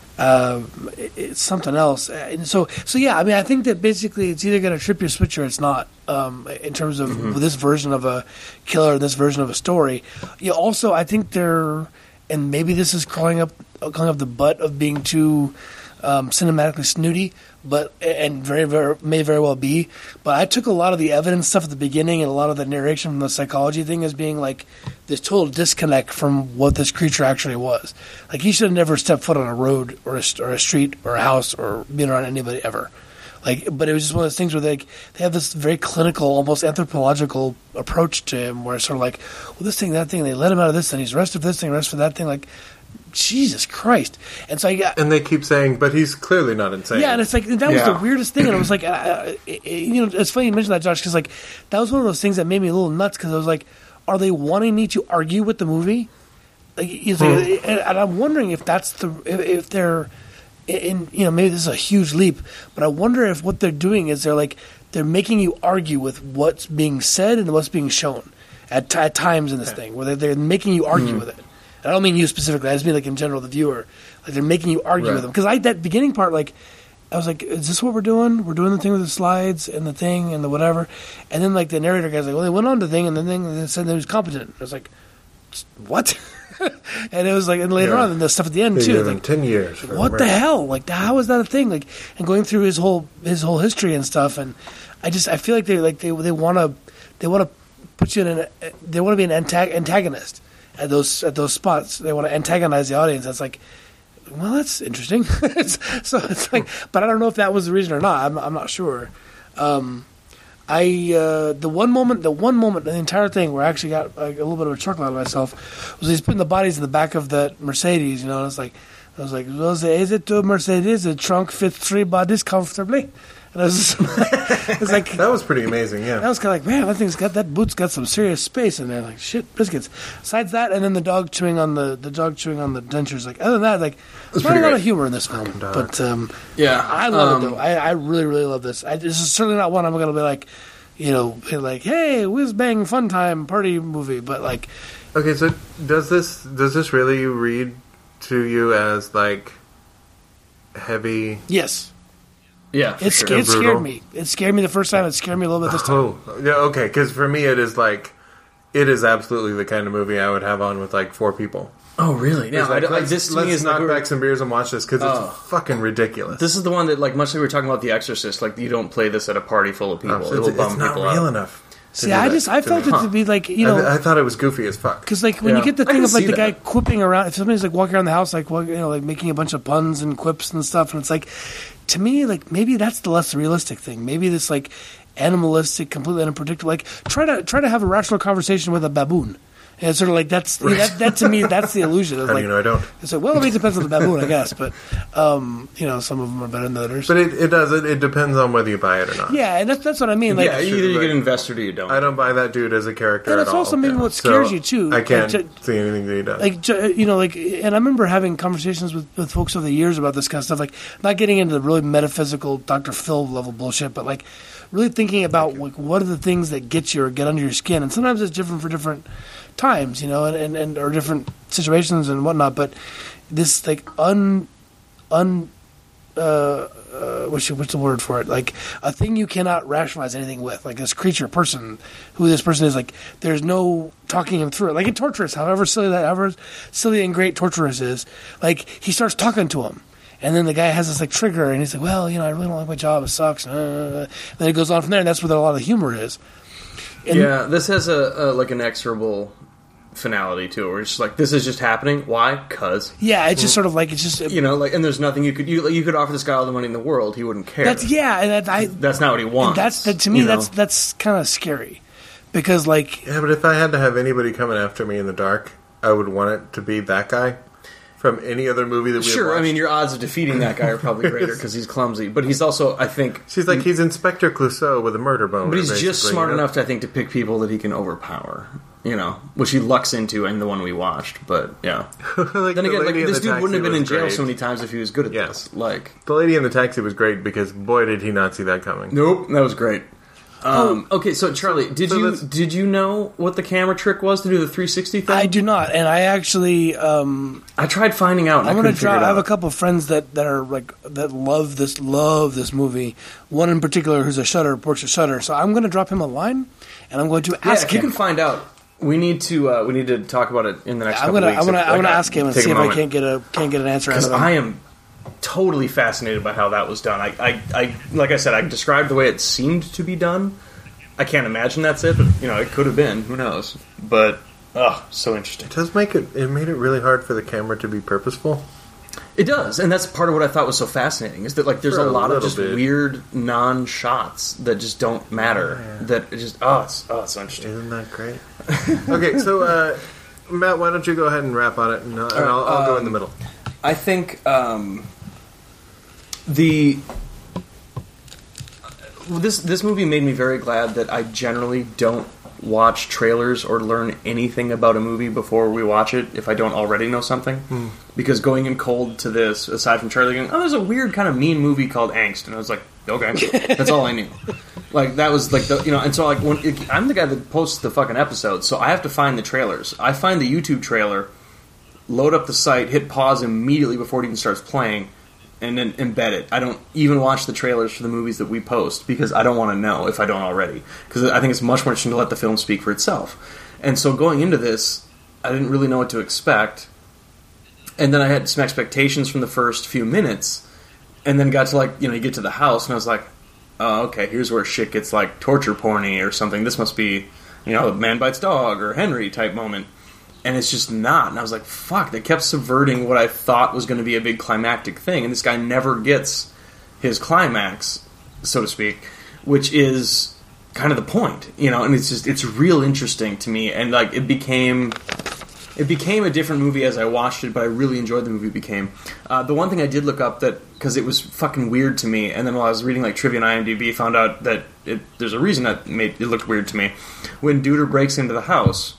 uh, it, it's something else. And so, so yeah, I mean, I think that basically it's either going to trip your switch or it's not. Um, in terms of mm-hmm. this version of a killer, this version of a story. You know, also, I think they're, and maybe this is crawling up, crawling up the butt of being too um, cinematically snooty, but and very, very may very well be. But I took a lot of the evidence stuff at the beginning and a lot of the narration from the psychology thing as being like this total disconnect from what this creature actually was. Like, he should have never stepped foot on a road or a, or a street or a house or been around anybody ever. Like, but it was just one of those things where they like, they have this very clinical, almost anthropological approach to him, where it's sort of like, well, this thing, that thing, they let him out of this, and he's arrested for this thing, arrested for that thing. Like, Jesus Christ! And so I got, and they keep saying, but he's clearly not insane. Yeah, and it's like that was yeah. the weirdest thing, and I was like, uh, it, you know, it's funny you mentioned that, Josh, because like that was one of those things that made me a little nuts, because I was like, are they wanting me to argue with the movie? Like, you know, mm. and, and I'm wondering if that's the if, if they're. And, you know, maybe this is a huge leap, but I wonder if what they're doing is they're like they're making you argue with what's being said and what's being shown at, t- at times in this thing, where they're, they're making you argue mm. with it. I don't mean you specifically; I just mean like in general, the viewer. Like, they're making you argue right. with them, because I that beginning part, like I was like, "Is this what we're doing? We're doing the thing with the slides and the thing and the whatever." And then like the narrator guy's like, "Well, they went on to the thing and the thing, and they said they was competent." I was like, "What?" And it was like, and later yeah. on, and the stuff at the end they too. Like, him ten years. What the hell? Like, how is that a thing? Like, and going through his whole his whole history and stuff, and I just I feel like they like they they want to they want to put you in an they want to be an antag- antagonist at those at those spots. They want to antagonize the audience. That's like, well, that's interesting. it's, so it's like, but I don't know if that was the reason or not. I'm I'm not sure. Um, I uh, the one moment, the one moment, the entire thing where I actually got like, a little bit of a chuckle out of myself was he's putting the bodies in the back of that Mercedes. You know, and it's like I was like, well, is it to Mercedes? The trunk fits three bodies comfortably. And I was just, it was like that was pretty amazing. Yeah, that was kind of like, man, that thing's got that boot's got some serious space in there. Like, shit, biscuits. Besides that, and then the dog chewing on the the dog chewing on the dentures. Like, other than that, like, there's not a lot of humor in this film. But um, yeah, I love um, it though. I, I really really love this. I, this is certainly not one I'm going to be like, you know, be like, hey, whiz bang fun time party movie. But like, okay, so does this does this really read to you as like heavy? Yes. Yeah, it, sure. it scared me. It scared me the first time. It scared me a little bit this time. Oh, yeah, okay. Because for me, it is like, it is absolutely the kind of movie I would have on with like four people. Oh, really? Yeah. Like, I, let's I, this let's is knock like back some beers and watch this because oh. it's fucking ridiculous. This is the one that, like, much like we were talking about The Exorcist, like, you don't play this at a party full of people. Oh, so It'll it's, bum it's not people real out. enough. See, I just I felt me. it to be like, you know, I, I thought it was goofy as fuck. Because like when yeah. you get the I thing can of like the that. guy quipping around, if somebody's like walking around the house, like, well, you know, like making a bunch of puns and quips and stuff, and it's like, to me, like maybe that's the less realistic thing. Maybe this like animalistic, completely unpredictable. Like try to try to have a rational conversation with a baboon. And it's sort of like that's right. that, that to me that's the illusion. Of How like, do you know I don't? It's like, well, I mean, it depends on the baboon, I guess, but um, you know, some of them are better than others. But it, it does. It, it depends on whether you buy it or not. Yeah, and that's that's what I mean. Like, yeah, either you get invested or you don't. I don't buy that dude as a character and at it's all. also maybe yeah. what scares so you too. I can't like, see anything that he does. Like, you know, like, and I remember having conversations with, with folks over the years about this kind of stuff. Like, not getting into the really metaphysical Doctor Phil level bullshit, but like really thinking about like what are the things that get you or get under your skin. And sometimes it's different for different times, you know, and, and, and or different situations and whatnot. But this like un un uh, uh, what's, what's the word for it? Like a thing you cannot rationalize anything with. Like this creature, person, who this person is. Like there's no talking him through it. Like in Torturous, however silly that, however silly and great Torturous is, like he starts talking to him. And then the guy has this like trigger, and he's like, "Well, you know, I really don't like my job. It sucks." And then it goes on from there, and that's where a lot of the humor is. And yeah, this has a, a like an inexorable finality to it, where it's just like, this is just happening. Why? Cause yeah, it's just sort of like it's just you know, like, and there's nothing you could you you could offer this guy all the money in the world, he wouldn't care. That's yeah, and that, I, that's not what he wants. That's that, to me. That's know? that's kind of scary because like yeah, but if I had to have anybody coming after me in the dark, I would want it to be that guy. From any other movie that we sure, have I mean, your odds of defeating that guy are probably greater because he's clumsy. But he's also, I think... She's like, he's Inspector Clouseau with a murder bone. But he's just smart you know? enough, to, I think, to pick people that he can overpower. You know, which he lucks into in the one we watched. But, yeah. like then again, like, this dude wouldn't have been in jail great. so many times if he was good at yes. this. Like, the lady in the taxi was great because, boy, did he not see that coming. Nope, that was great. Um, oh, okay, so Charlie, did so you did you know what the camera trick was to do the three sixty thing? I do not, and I actually um, I tried finding out. And I'm going to try. I have a couple of friends that, that are like that love this love this movie. One in particular who's a Shudder, Porch of Shudder. So I'm going to drop him a line, and I'm going to yeah, ask if him. You can find out. We need to uh, we need to talk about it in the next. I'm couple gonna weeks I'm gonna if, I'm gonna like, ask him and see if I can't get a can't get an answer out of him. Because I am totally fascinated by how that was done. I, I I like I said, I described the way it seemed to be done. I can't imagine that's it, but, you know, it could have been. Who knows? But, oh, so interesting. It does make it, it made it really hard for the camera to be purposeful. It does, and that's part of what I thought was so fascanating, is that, like, there's For a a lot of just bit. weird non-shots that just don't matter. Yeah. That it just, oh, it's, oh, it's so interesting. Isn't that great? Okay, so, uh, Matt, why don't you go ahead and wrap on it, and, I'll, and I'll, I'll um, go in the middle. I think, um, the... This this movie made me very glad that I generally don't watch trailers or learn anything about a movie before we watch it if I don't already know something. Mm. Because going in cold to this, aside from Charlie going, oh, there's a weird kind of mean movie called Angst, and I was like, okay, that's all I knew. Like that was like the you know, and so like when it, I'm the guy that posts the fucking episodes, so I have to find the trailers. I find the YouTube trailer, load up the site, hit pause immediately before it even starts playing. And then embed it. I don't even watch the trailers for the movies that we post because I don't want to know if I don't already. Because I think it's much more interesting to let the film speak for itself. And so going into this, I didn't really know what to expect. And then I had some expectations from the first few minutes. And then got to like, you know, you get to the house and I was like, oh, okay, here's where shit gets like torture porny or something. This must be, you know, Man Bites Dog or Henry type moment. And it's just not. And I was like, fuck, they kept subverting what I thought was going to be a big climactic thing. And this guy never gets his climax, so to speak, which is kind of the point, you know. And it's just, it's real interesting to me. And like, it became, it became a different movie as I watched it, but I really enjoyed the movie it became. Uh, the one thing I did look up that, because it was fucking weird to me, and then while I was reading like trivia on IMDb, found out that it, there's a reason that made it looked weird to me. When Duder breaks into the house,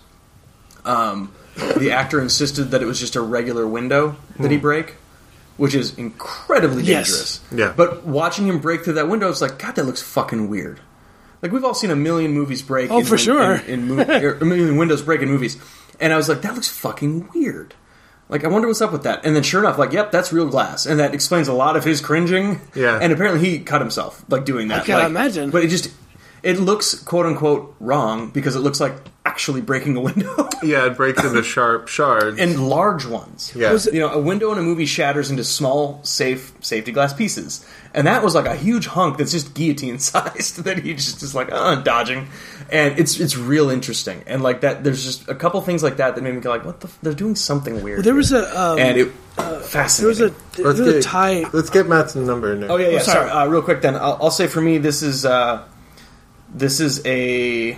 Um, the actor insisted that it was just a regular window that mm. he break, which is incredibly dangerous. Yes. Yeah. But watching him break through that window, it's like, God, that looks fucking weird. Like, we've all seen a million movies break. Oh, in, for in, sure. In, in movie, a million windows break in movies. And I was like, that looks fucking weird. Like, I wonder what's up with that. And then sure enough, like, yep, that's real glass. And that explains a lot of his cringing. Yeah. And apparently he cut himself, like, doing that. I can't like, imagine. But it just... It looks, quote-unquote, wrong because it looks like actually breaking a window. Yeah, it breaks into sharp shards. And large ones. Yeah. You know, a window in a movie shatters into small, safe safety glass pieces. And that was like a huge hunk that's just guillotine-sized that he just is like, uh, dodging. And it's it's real interesting. And like that, there's just a couple things like that that made me go like, what the f-? They're doing something weird. Well, there was a... Um, and it... Uh, fascinating. There was a, there let's was get, a tie... Let's get Matt's number in there. Oh, yeah, yeah. Oh, sorry. sorry. Uh, real quick then. I'll, I'll say for me, this is... Uh, This is a,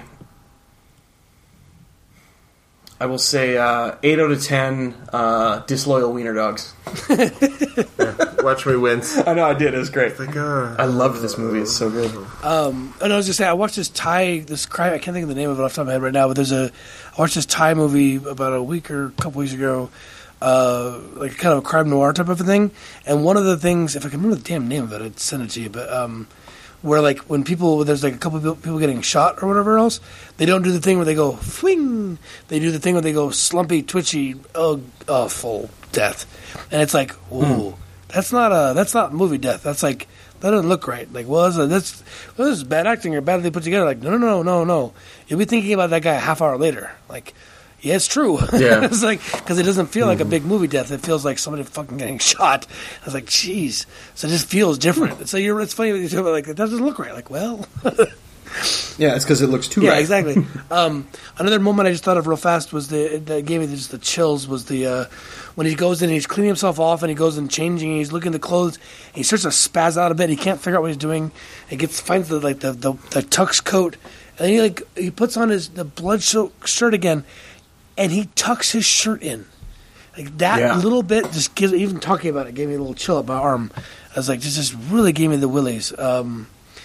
I will say, uh, eight out of ten uh, disloyal wiener dogs. Yeah, watch me wince. I know, I did. It was great. Like, uh, I loved this movie. It's so good. Um, and I was just saying, I watched this Thai, this crime, I can't think of the name of it off the top of my head right now, but there's a, I watched this Thai movie about a week or a couple weeks ago, uh, like kind of a crime noir type of a thing. And one of the things, if I can remember the damn name of it, I'd send it to you, but, um, where like when people there's like a couple of people getting shot or whatever else, they don't do the thing where they go fling. They do the thing where they go slumpy, twitchy, oh, oh full death, and it's like, ooh, hmm. that's not a that's not movie death. That's like that doesn't look right. Like, well, this, this, well, this is bad acting or badly put together. Like, no, no, no, no, no. You'll be thinking about that guy a half hour later. Like, yeah, it's true. Yeah. It's like, because it doesn't feel like a big movie death. It feels like somebody fucking getting shot. I was like, jeez. So it just feels different. So you're, it's funny when you talk about, like, it doesn't look right. Like, well. Yeah, it's because it looks too yeah, right. exactly. Um, another moment I just thought of real fast was the that gave me just the chills was the uh, when he goes in and he's cleaning himself off and he goes and changing and he's looking at the clothes and he starts to spaz out a bit. He can't figure out what he's doing. He gets finds the like the, the, the tux coat and then he like he puts on his the blood soaked shirt again and he tucks his shirt in. Like that Yeah. little bit just gives even talking about it gave me a little chill up my arm. I was like, this just really gave me the willies. Um,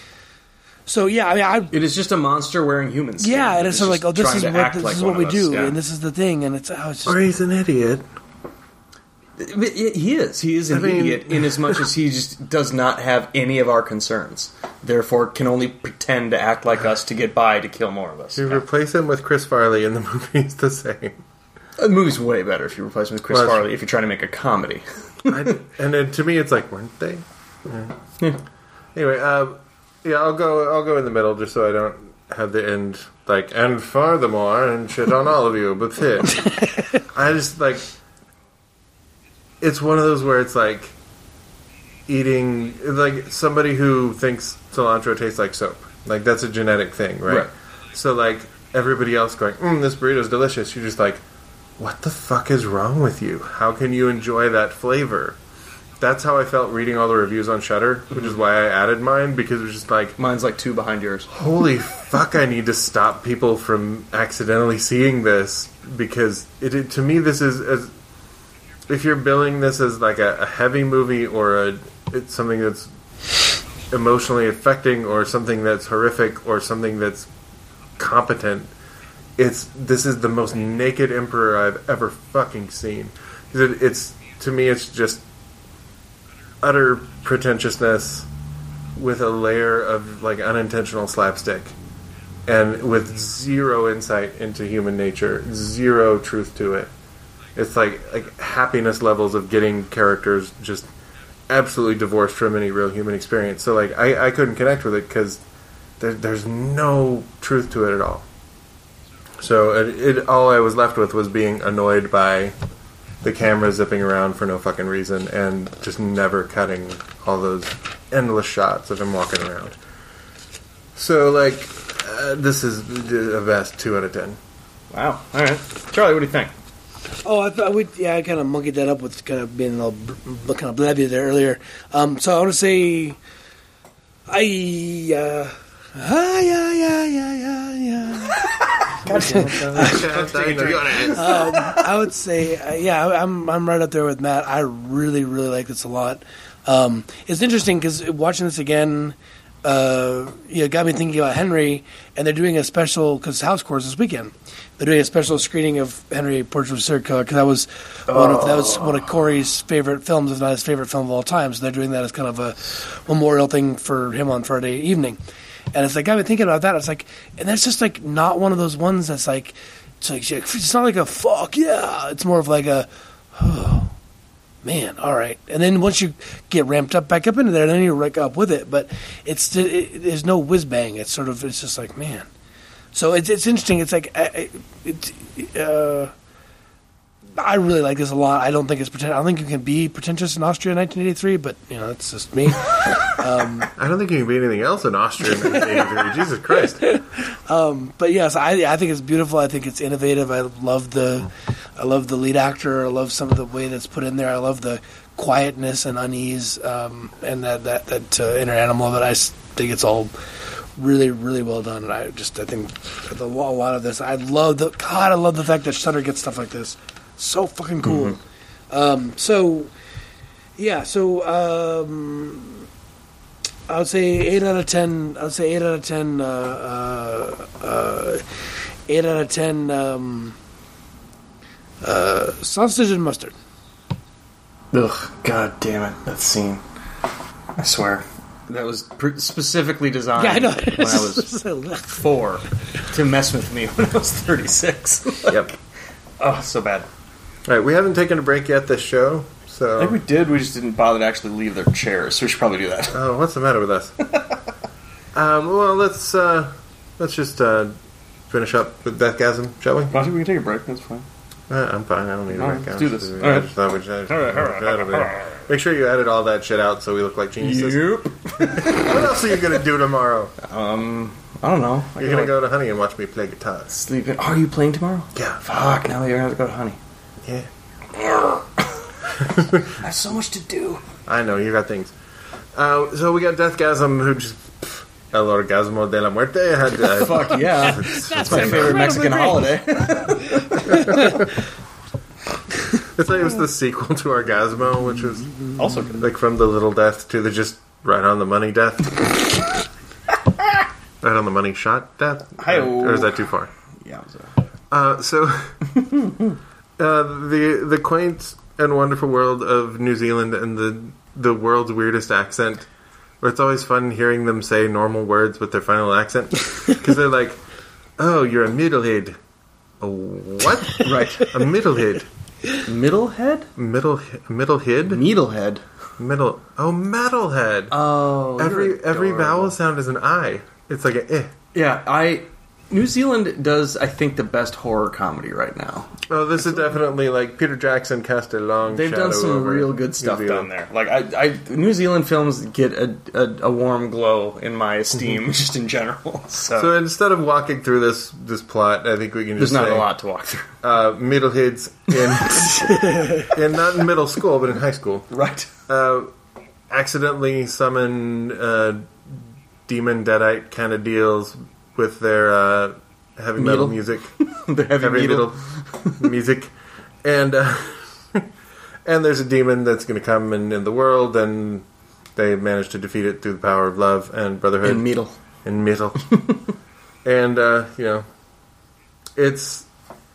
So yeah, I mean, I It is just a monster wearing human skin. yeah, and it's sort of like, oh, this is trying to what act this like is one what we of us, do, yeah. and this is the thing, and it's oh, it's just Or he's an idiot. But He is. He is an I mean- idiot in as much as he just does not have any of our concerns. Therefore, can only pretend to act like us to get by to kill more of us. You replace him with Chris Farley, and the movie's the same. The movie's way better if you replace him with Chris Well, Farley if you're trying to make a comedy. I, and then to me, it's like, weren't they? Yeah. Yeah. Anyway, um, yeah, I'll go. I'll go in the middle just so I don't have the end like and furthermore and shit on all of you. But fit. I just like. It's one of those where it's like eating like somebody who thinks cilantro tastes like soap. Like that's a genetic thing, right? Right. So like everybody else going, mm, this burrito's delicious. You're just like, what the fuck is wrong with you? How can you enjoy that flavor? That's how I felt reading all the reviews on Shudder, which is why I added mine, because it was just like, Mine's like two behind yours. holy fuck, I need to stop people from accidentally seeing this, because it, it to me this is, as if you're billing this as like a, a heavy movie or a it's something that's emotionally affecting or something that's horrific or something that's competent, it's this is the most naked Emperor I've ever fucking seen. It, it's to me it's just utter pretentiousness with a layer of like unintentional slapstick and with zero insight into human nature, zero truth to it. It's like like happiness levels of getting characters just absolutely divorced from any real human experience. So like I, I couldn't connect with it because there, there's no truth to it at all. So it, it all I was left with was being annoyed by the camera zipping around for no fucking reason and just never cutting all those endless shots of him walking around. So like uh, this is a best two out of ten. Wow. All right. Charlie, what do you think? Oh, I thought we yeah, I kind of monkeyed that up with kind of being a little bl- kind of blabby there earlier. Um, so I want to say, I uh, ah, yeah, yeah, yeah, yeah, yeah. um, I would say, uh, yeah, I'm I'm right up there with Matt. I really, really like this a lot. Um, it's interesting because watching this again, uh, you know, got me thinking about Henry, and they're doing a special because House Chorus this weekend. They're doing a special screening of Henry Portrait of a Serial Killer because that was one of that was one of Corey's favorite films, if not his favorite film of all time. So they're doing that as kind of a memorial thing for him on Friday evening. And it's like I've been thinking about that. It's like, and that's just like not one of those ones that's like, it's like it's not like a fuck yeah. It's more of like a, oh man, all right. And then once you get ramped up back up into there, then you're like up with it. But it's it, it, there's no whiz bang. It's sort of it's just like man. So it's it's interesting. It's like I, it, uh, I really like this a lot. I don't think it's pretentious. I don't think you can be pretentious in Austria in nineteen eighty-three, but you know that's just me. Um, I don't think you can be anything else in Austria in nineteen eighty-three. Jesus Christ. Um, but yes, I I think it's beautiful. I think it's innovative. I love the I love the lead actor. I love some of the way that's put in there. I love the quietness and unease um, and that that that uh, inner animal. But I think it's all really really well done. And I just I think the, a lot of this. I love the God. I love the fact that Shudder gets stuff like this. So fucking cool. Mm-hmm. Um, so yeah. So. Um, I would say eight out of ten. I would say eight out of ten. Uh, uh, uh, eight out of ten. Um, uh, sausage and mustard. Ugh, god damn it, that scene. I swear. That was pr- specifically designed Yeah, I know. when I was four to mess with me when I was thirty-six. Yep. Oh, so bad. All right, we haven't taken a break yet this show, So I think we did. We just didn't bother to actually leave their chairs. So we should probably do that. Oh, what's the matter with us? um, well, let's uh, let's just uh, finish up with Deathgasm, shall we? I think we can take a break. That's fine. Uh, I'm fine. I don't need a All break. right, let's I do just- this. I All right. just thought we should- All right, all right, all right, all right. Make sure you edit all that shit out so we look like geniuses. Yep. What else are you gonna do tomorrow? Um, I don't know. I You're gonna go to Honey and watch me play guitar. sleep in. Are you playing tomorrow? Yeah. Fuck. Now you're gonna have to go to Honey. Yeah. I have so much to do. I know you got things. Uh, so we got Deathgasm, who just El Orgasmo de la Muerte. Had uh, Fuck yeah. That's my favorite Mexican great. holiday. It's like it was the sequel to Orgasmo, which was Also good. like from the little death to the just right on the money death. Right on the money shot death. Hi-oh. Or is that too far? Yeah. So. Uh, so uh, the the quaint and wonderful world of New Zealand and the the world's weirdest accent, where it's always fun hearing them say normal words with their final accent, because they're like, "Oh, you're a middlehead." A what? Right. A middlehead. Middlehead? Middle middlehead. Needlehead. Middle. Oh, metalhead. Oh. every you're every adorable. vowel sound is an I. It's like a eh. Yeah, I. New Zealand does, I think, the best horror comedy right now. Oh, this is definitely like Peter Jackson cast a long. They've shadow done some over real good New stuff Zealand. down there. Like I, I, New Zealand films get a, a, a warm glow in my esteem, just in general. So, So instead of walking through this this plot, I think we can there's just not say, a lot to walk through. Uh, middleheads in, in not in middle school, but in high school, Right. uh, accidentally summon uh, demon deadite kind of deals with their uh, heavy metal Needle? music, The heavy, heavy needle. metal music, and uh, and there's a demon that's going to come in, in the world, and they manage to defeat it through the power of love and brotherhood And needle. and metal. And uh, you know, it's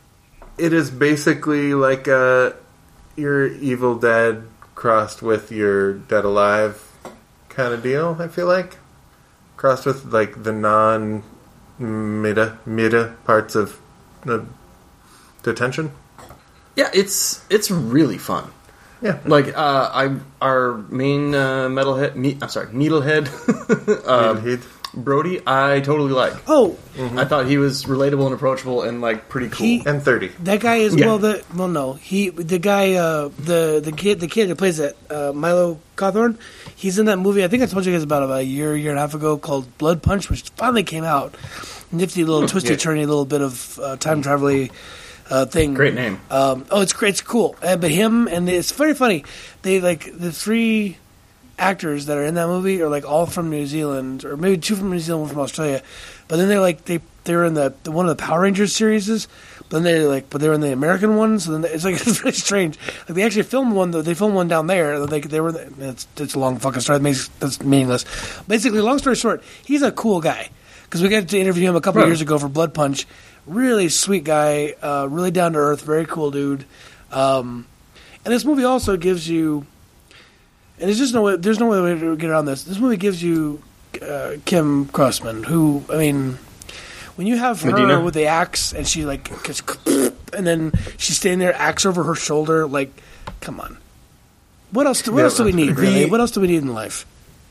it is basically like uh, your Evil Dead crossed with your Dead Alive kind of deal. I feel like crossed with like the non mida mida parts of the detention. Yeah, it's it's really fun. Yeah, Like uh, I, our main uh, metalhead. Me, I'm sorry, needlehead. uh, Needlehead. Brody, I totally like. Oh, I thought he was relatable and approachable and like pretty cool. He- and thirty. that guy is Yeah. well. The well, no, he the guy, uh, the the kid, the kid that plays it, uh, Milo Cawthorn. He's in that movie. I think I told you guys about it about a year, year and a half ago, called Blood Punch, which finally came out. Nifty little twisty Yeah. turny, little bit of uh, time travel uh, thing. Great name. Um, oh, it's great. It's cool. Uh, but him and it's very funny. They like the three actors that are in that movie are like all from New Zealand, or maybe two from New Zealand, one from Australia. But then they're like they they're in the, the one of the Power Rangers series. But then they like, but they're in the American one. So then they, it's like it's very strange. Like they actually filmed one. They filmed one down there. They they were. It's, it's a long fucking story. That makes that's meaningless. Basically, long story short, he's a cool guy because we got to interview him a couple Right. of years ago for Blood Punch. Really sweet guy, uh, really down to earth, very cool dude. Um, and this movie also gives you, and there's just no way, there's no way to get around this. This movie gives you uh, Kim Crossman, who I mean, when you have her Medina? with the axe and she like, gets, and then she's standing there, axe over her shoulder, like, come on. What else? Do, what Yeah, else do we need? the- Really? What else do we need in life?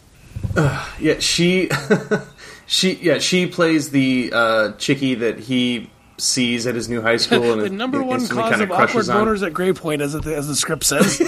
Yeah, she, she, yeah, she plays the uh, chickie that he sees at his new high school, and The number it one instantly cause kinda of awkward crushes on. boners at Grey Point, as, it, as the script says.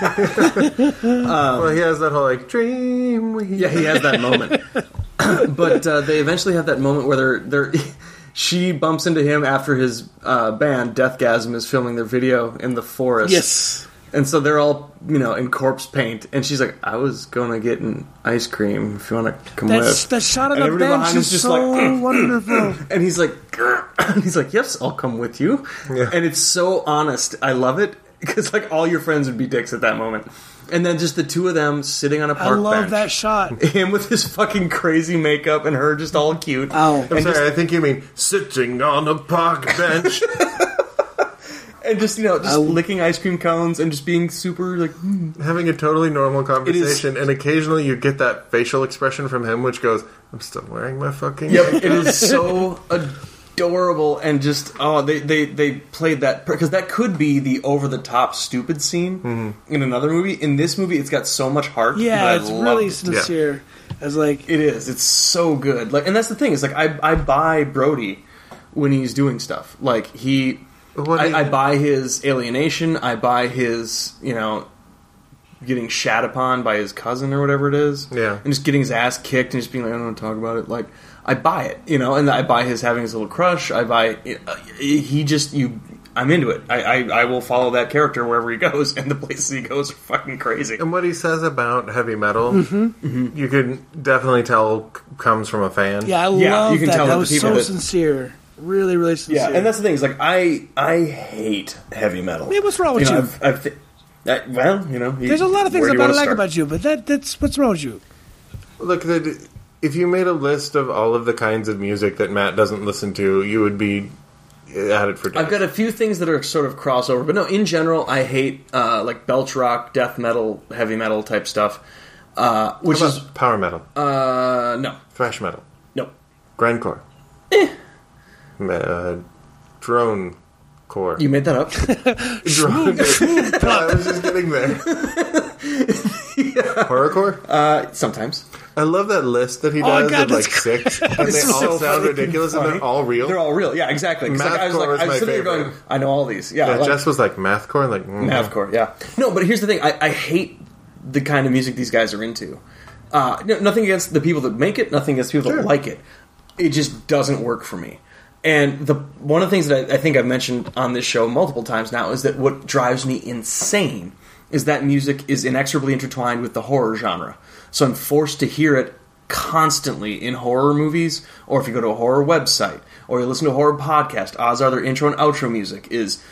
Well, he has that whole like dream. We Yeah, he has that moment. But uh, they eventually have that moment where they're they're. She bumps into him after his uh, band Deathgasm is filming their video in the forest. Yes. And so they're all, you know, in corpse paint, and she's like, "I was gonna get an ice cream if you want to come That's, with." that shot on And the everybody bench behind is is just so like, wonderful. And he's like, and he's like, "Yes, I'll come with you." Yeah. And it's so honest. I love it because like all your friends would be dicks at that moment, and then just the two of them sitting on a I park love bench. that shot. Him with his fucking crazy makeup and her just all cute. Oh. I'm and sorry, just, I think you mean sitting on a park bench. and just you know, just I- licking ice cream cones and just being super like. "Hmm." Having a totally normal conversation, and occasionally you get that facial expression from him, which goes, "I'm still wearing my fucking." Yep, it is so adorable, and just oh, they they, they played that because that could be the over the top stupid scene mm-hmm. in another movie. In this movie, it's got so much heart. Yeah, it's really it. sincere. Yeah. As like it is, it's so good. Like, and that's the thing is like I I buy Brody when he's doing stuff. Like he, I, I buy his alienation. I buy his you know. getting shat upon by his cousin or whatever it is. Yeah. And just getting his ass kicked and just being like, I don't want to talk about it. Like, I buy it, you know, and I buy his having his little crush. I buy, uh, he just, you, I'm into it. I, I, I will follow that character wherever he goes, and the places he goes are fucking crazy. And what he says about heavy metal, mm-hmm. Mm-hmm. you can definitely tell c- comes from a fan. Yeah, I yeah, love you can that. Tell that that was people so that, sincere. Really, really sincere. Yeah, and that's the thing. Is like, I, I hate heavy metal. Hey, what's wrong with you? Know, you? I've, I've th- Uh, well, you know, there's a lot of things I about I like about you, but that that's what's wrong with you. Look, the, if you made a list of all of the kinds of music that Matt doesn't listen to, you would be at it for days. I've got a few things that are sort of crossover, but no, in general, I hate uh, like belch rock, death metal, heavy metal type stuff. Uh, which How about is power metal, uh, no, thrash metal, no, grindcore, eh. uh, drone. Core. You made that up. Drone. No, I was just getting there. Yeah. Horrorcore? Uh, sometimes. I love that list that he Oh, does God, of like that's six, and they all so sound funny. ridiculous, and they're all real. They're all real. Yeah, exactly. 'Cause, like, I was Mathcore like, was I was my sitting there favorite. going, I know all these. Yeah, Yeah, like, Jess was like mathcore, like mm. mathcore. Yeah. No, but here's the thing. I, I hate the kind of music these guys are into. Uh, no, nothing against the people that make it. Nothing against people Sure. that like it. It just doesn't work for me. And the one of the things that I, I think I've mentioned on this show multiple times now is that what drives me insane is that music is inexorably intertwined with the horror genre. So I'm forced to hear it constantly in horror movies, or if you go to a horror website, or you listen to a horror podcast, odds are their intro and outro music is...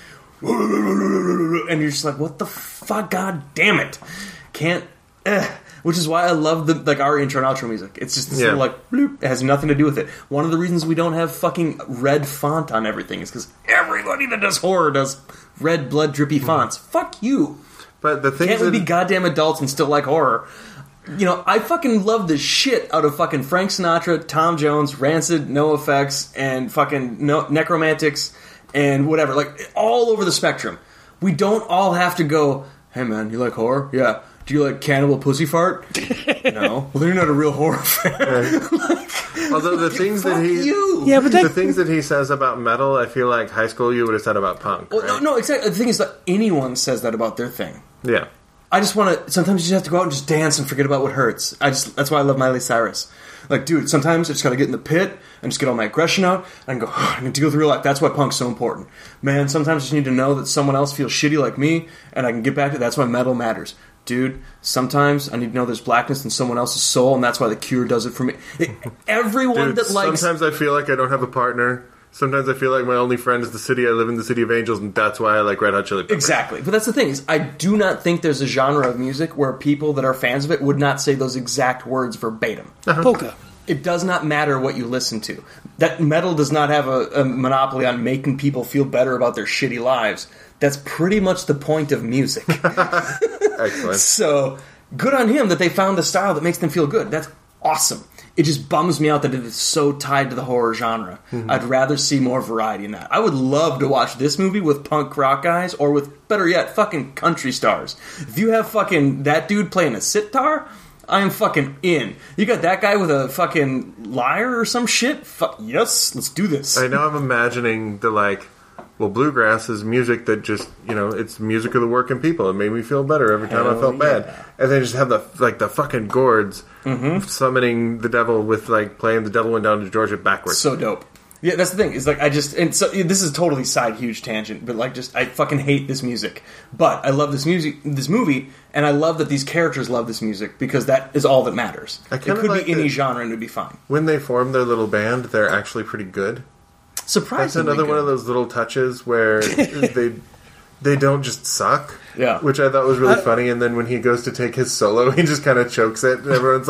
And you're just like, what the fuck? God damn it. Can't... Eh. Which is why I love the like our intro and outro music. It's just this Yeah. little like bloop. It has nothing to do with it. One of the reasons we don't have fucking red font on everything is because everybody that does horror does red blood drippy fonts. Fuck you. But the thing Can't we that be goddamn adults and still like horror? You know, I fucking love the shit out of fucking Frank Sinatra, Tom Jones, Rancid, NoFX, and fucking no- Necromantics, and whatever. Like, all over the spectrum. We don't all have to go, hey man, you like horror? Yeah. Do you like Cannibal Pussy Fart? No. Well, then you're not a real horror fan. Right. like, although the things that he, you. Yeah, but that, the things that he says about metal, I feel like high school you would have said about punk. Well, right? no, no, exactly. The thing is that anyone says that about their thing. Yeah. I just want to. Sometimes you just have to go out and just dance and forget about what hurts. I just. That's why I love Miley Cyrus. Like, dude, sometimes I just got to get in the pit and just get all my aggression out and go, I can deal with real life. That's why punk's so important. Man, sometimes I just need to know that someone else feels shitty like me and I can get back to that's why metal matters. Dude, sometimes I need to know there's blackness in someone else's soul, and that's why The Cure does it for me. It, everyone Dude, that likes... sometimes I feel like I don't have a partner. Sometimes I feel like my only friend is the city. I live in the city of angels, and that's why I like Red Hot Chili Peppers. Exactly. But that's the thing, is I do not think there's a genre of music where people that are fans of it would not say those exact words verbatim. Uh-huh. polka. It does not matter what you listen to. That metal does not have a, a monopoly on making people feel better about their shitty lives. That's pretty much the point of music. Excellent. So, good on him that they found the style that makes them feel good. That's awesome. It just bums me out that it is so tied to the horror genre. Mm-hmm. I'd rather see more variety in that. I would love to watch this movie with punk rock guys, or with, better yet, fucking country stars. If you have fucking that dude playing a sitar... I am fucking in. You got that guy with a fucking lyre or some shit? Fuck yes, let's do this. I know I'm imagining the, like, well, bluegrass is music that just, you know, it's music of the working people. It made me feel better every time Hell I felt yeah. bad. And then just have the, like, the fucking gourds mm-hmm. summoning the devil with, like, playing The Devil Went Down to Georgia backwards. So dope. Yeah, that's the thing. It's like I just and so this is a totally side huge tangent, but like just I fucking hate this music. But I love this music, this movie, and I love that these characters love this music because that is all that matters. I It kinda could like be any that genre and it'd be fine. When they form their little band, they're actually pretty good. That's Surprisingly, another good. one of those little touches where they they don't just suck. Yeah. Which I thought was really I- funny. And then when he goes to take his solo, he just kind of chokes it, and everyone's like,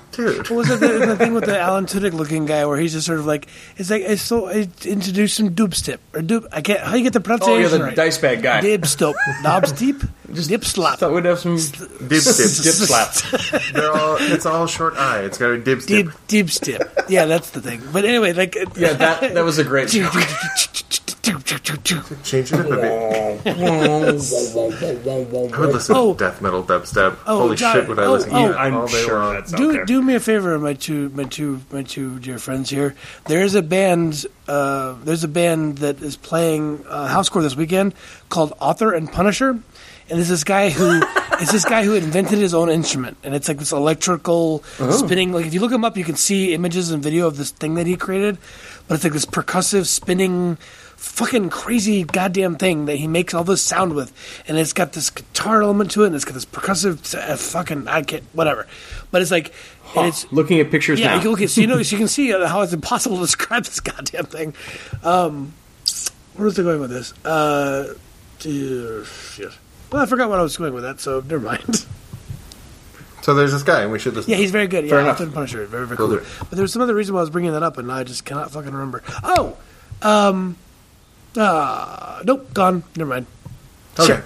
Dude. What was it, the, the thing with the Alan Tudyk looking guy where he's just sort of like, it's like, it's so, it introduced some dubstep. Or dub, I can't, how do you get the Oh, pronunciation yeah, the right? dice bag guy. Dibstop. Knobs deep? Just Dip slap. Thought we'd have some Dib stip. dip slap. They're all, it's all short I. It's got to be dib stip. Dib, dib stip. Yeah, that's the thing. But anyway, like. Yeah, that that was a great joke. Change it up a bit. I would listen Oh. to death metal dubstep. Oh, Holy John- shit, would I oh, listen to oh. that I'm all day sure long. that's out Do there. do me a favor, my two my two my two dear friends here. There is a band. Uh, there's a band that is playing uh, housecore this weekend called Author and Punisher, and there's this guy who it's this guy who invented his own instrument, and it's like this electrical spinning. Like if you look him up, you can see images and video of this thing that he created, but it's like this percussive spinning. Fucking crazy goddamn thing that he makes all this sound with, and it's got this guitar element to it, and it's got this percussive uh, fucking I can't whatever, but it's like and it's Looking at pictures yeah. now. You can look at, so you know so you can see how it's impossible to describe this goddamn thing. Um, where was I going with this? Uh, uh, shit. Well, I forgot what I was going with that, so never mind. So there's this guy, and we should listen Yeah, to he's very good. Fair Yeah, enough. Author and Punisher, very very Will cool. do. But there's some other reason why I was bringing that up, and I just cannot fucking remember. Oh, um. Uh, nope, gone. Never mind. Okay.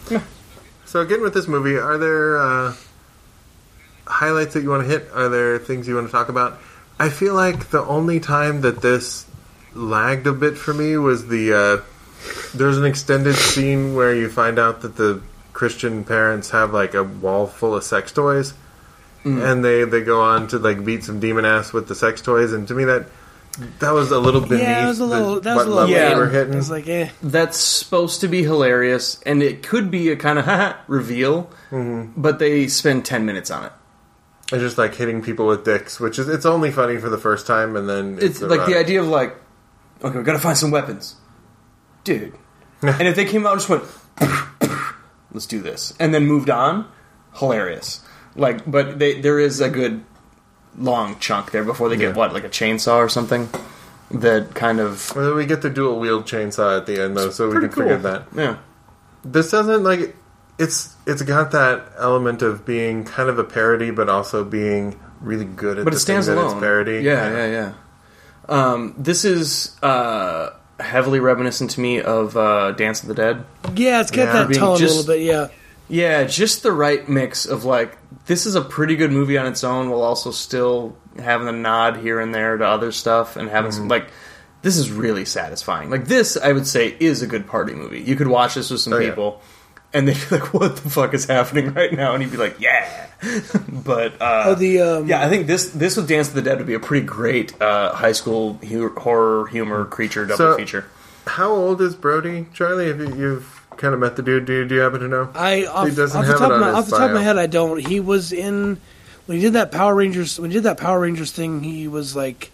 So getting with this movie, are there uh, highlights that you want to hit? Are there things you want to talk about? I feel like the only time that this lagged a bit for me was the uh, there's an extended scene where you find out that the Christian parents have like a wall full of sex toys, and they, they go on to like beat some demon ass with the sex toys, and to me that that was a little beneath Yeah, it was a little. the, That was what a little. level Yeah. they were It hitting. was like, eh. That's supposed to be hilarious, and it could be a kind of haha reveal, Mm-hmm. but they spend ten minutes on it. It's just like hitting people with dicks, which is it's only funny for the first time, and then It's a like run. the idea of like, okay, we gotta find some weapons, dude. And if they came out and just went, let's do this, and then moved on, hilarious. Like, but they, there is a good long chunk there before they get Yeah. what, like a chainsaw or something that kind of Well, we get the dual wield chainsaw at the end though, so we pretty can cool. figure that. Yeah, This doesn't like it's it's got that element of being kind of a parody, but also being really good at but the it stands thing that alone. it's parody. Yeah, yeah, yeah. Um, this is uh, heavily reminiscent to me of uh, Dance of the Dead. Yeah, it's got Yeah. that Being tone just- a little bit. Yeah. Yeah, just the right mix of like this is a pretty good movie on its own, while also still having a nod here and there to other stuff and having Mm-hmm. some like this is really satisfying. Like this, I would say, is a good party movie. You could watch this with some Oh, yeah. people, and they'd be like, "What the fuck is happening right now?" And you'd be like, "Yeah." But uh, Oh, the um, yeah, I think this this with Dance of the Dead would be a pretty great uh, high school hu- horror humor creature double So- feature. How old is Brody, Charlie? Have you, you've kind of met the dude? Do you, do you happen to know? I off, He doesn't off the have top it of on my, his off the top of my bio. head, I don't. He was in when he did that Power Rangers. When he did that Power Rangers thing, he was like,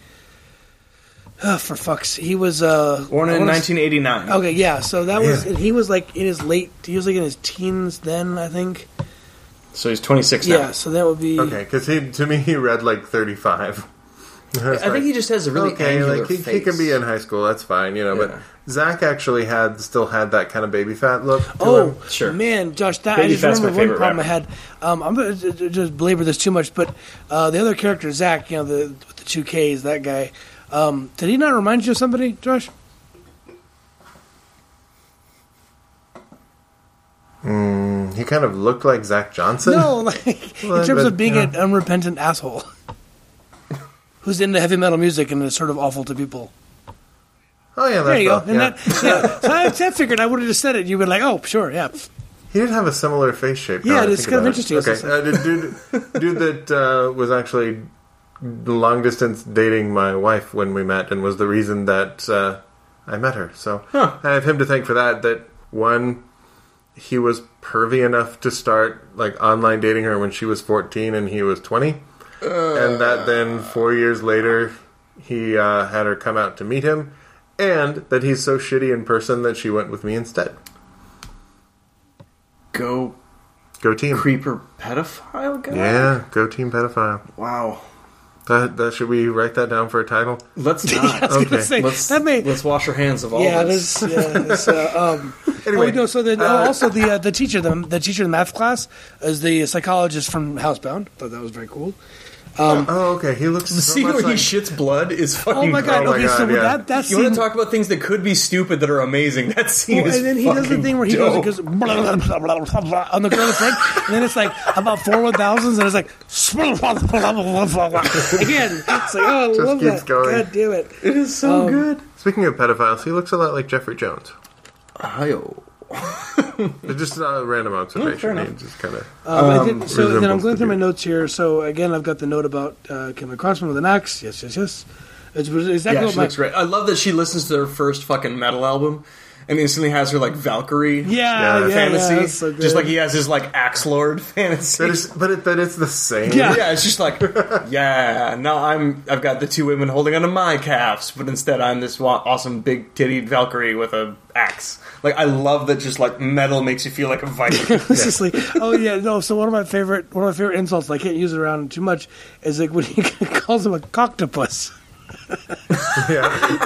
oh, for fuck's. He was uh, Born I in wanna s- nineteen eighty-nine. Okay, yeah. So that was Man. he was like in his late. He was like in his teens then, I think. So he's twenty-six Yeah. now. So that would be Okay, because he to me he read like thirty-five. I think he just has a really okay, angular like he, face. he can be in high school. That's fine, you know. Yeah. But Zach actually had still had that kind of baby fat look. To Oh, him. Sure. man, Josh, that Baby I just Fat's remember my one favorite problem I rapper. had. Um, I'm going to just belabor this too much, but uh, the other character, Zach, you know, the with the two Ks, that guy, um, did he not remind you of somebody, Josh? Mm, he kind of looked like Zach Johnson. No, like Well, in terms but, of being yeah. an unrepentant asshole who's into heavy metal music and is sort of awful to people. Oh yeah, that's There you go. rough, And yeah. that, yeah. So I, I figured I would have just said it. You'd been like, oh, sure, yeah. He did have a similar face shape. Yeah, now that I it's think kind of about it. interesting. Okay, uh, the dude, dude that uh, was actually long distance dating my wife when we met, and was the reason that uh, I met her. So Huh. I have him to thank for that. That one, he was pervy enough to start like online dating her when she was fourteen and he was twenty, and that then four years later he uh, had her come out to meet him, and that he's so shitty in person that she went with me instead. Go Go team. creeper pedophile guy? Yeah, go team pedophile. Wow. That that should we write that down for a title? Let's I not. was Okay. going to say, let's, that may... let's wash our hands of all Yeah, this. this, yeah, this, uh, um, Anyway, oh, no, so then, uh, oh, also the uh, the teacher, the, the teacher in math class is the psychologist from Housebound. Thought that was very cool. Um, oh, okay. He looks. The so scene much where like, he shits blood is fucking. oh my god! Oh my okay, so God, with yeah. that that You scene, want to talk about things that could be stupid that are amazing? That scene well, is and then he fucking does the thing where he dope. goes, he goes blah, blah, blah, blah, blah, blah, on the girl in the front, and then it's like about four one thousands, and it's like blah, blah, blah, blah, blah, blah. Again. It's like, oh, I Just love keeps that. going. God damn it! It is so Um, good. Speaking of pedophiles, he looks a lot like Jeffrey Jones. Ayo. It's just a random observation. fair he enough. just kind of. Um, I did, so then I'm resembles going the through my dude. notes here. So again, I've got the note about uh, Kevin Crossman with an axe. Yes, yes, yes. It's exactly Yeah, what she my looks great. I love that she listens to their first fucking metal album and instantly has her like Valkyrie yeah, Yeah, yeah, fantasy, yeah, that's so good. just like he has his like Axe Lord fantasy. That is, but it, that it's the same. Yeah. Yeah, it's just like, yeah. Now I'm, I've got the two women holding onto my calves, but instead I'm this wa- awesome big tittied Valkyrie with a axe. Like I love that. Just like metal makes you feel like a Viking. It's just like, oh yeah, no. So one of my favorite, one of my favorite insults, I can't use it around too much, is like when he calls him a cocktopus. Yeah.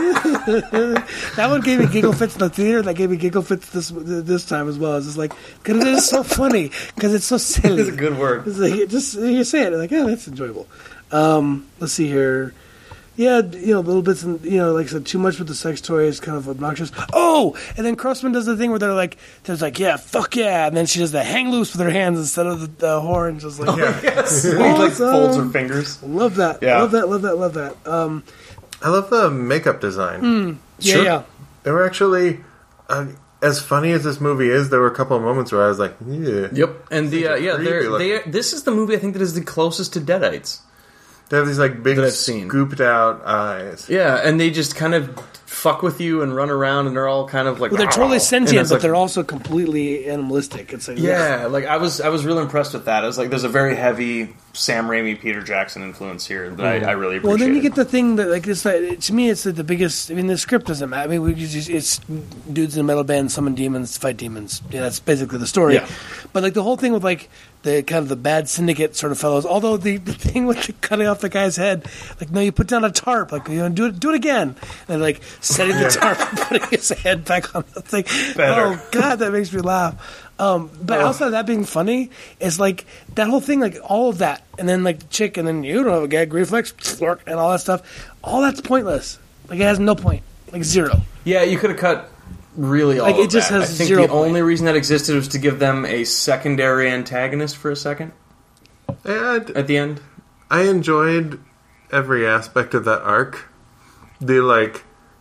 That one gave me giggle fits in the theater. That gave me giggle fits this this time as well. It's just like, because it is so funny, because it's so silly. It's a good word. It's like, it just you say it, like, oh, that's enjoyable. Um, let's see here. Yeah, you know, little bits, and you know, like I said, too much with the sex toy is kind of obnoxious. Oh, and then Crossman does the thing where they're like, there's like, yeah, fuck yeah, and then she does the hang loose with her hands instead of the, the horns. Just like, Yeah. Yes, he like Awesome. folds her fingers. love that, Yeah. love that, love that, love that. Um, I love the makeup design. yeah, Sure. yeah. They were actually, uh, as funny as this movie is, there were a couple of moments where I was like, yeah. Yep, and the uh, yeah, creepy they're, looking. they this is the movie I think that is the closest to Deadites. They have these like big That I've seen. scooped out eyes. Yeah, and they just kind of fuck with you and run around, and they're all kind of like. Well, they're totally "Ow." And sentient, it's but like- they're also completely animalistic. It's like, Yeah, like I was, I was really impressed with that. I was like, there's a very heavy Sam Raimi, Peter Jackson influence here that I, I really appreciate. Well, then you get the thing that, like, it's like, to me, it's the, the biggest. I mean, the script doesn't matter. I mean, we just, it's dudes in a metal band summon demons, fight demons. Yeah, that's basically the story. Yeah. But like the whole thing with like the kind of the bad syndicate sort of fellows. Although the, the thing with the cutting off the guy's head, like, no, you put down a tarp, like, you know, do it, do it again, and like setting the tarp and putting his head back on the thing. Better. Oh God, that makes me laugh. Um, but Oh. outside of that being funny, it's like that whole thing, like all of that, and then like the chick, and then you don't have a gag reflex, flirk, and all that stuff. All that's pointless. Like it has no point, like zero. Yeah, you could have cut really all Like, of it just that. has I think zero the point. only reason that existed was to give them a secondary antagonist for a second And at the end. I enjoyed every aspect of that arc. The like,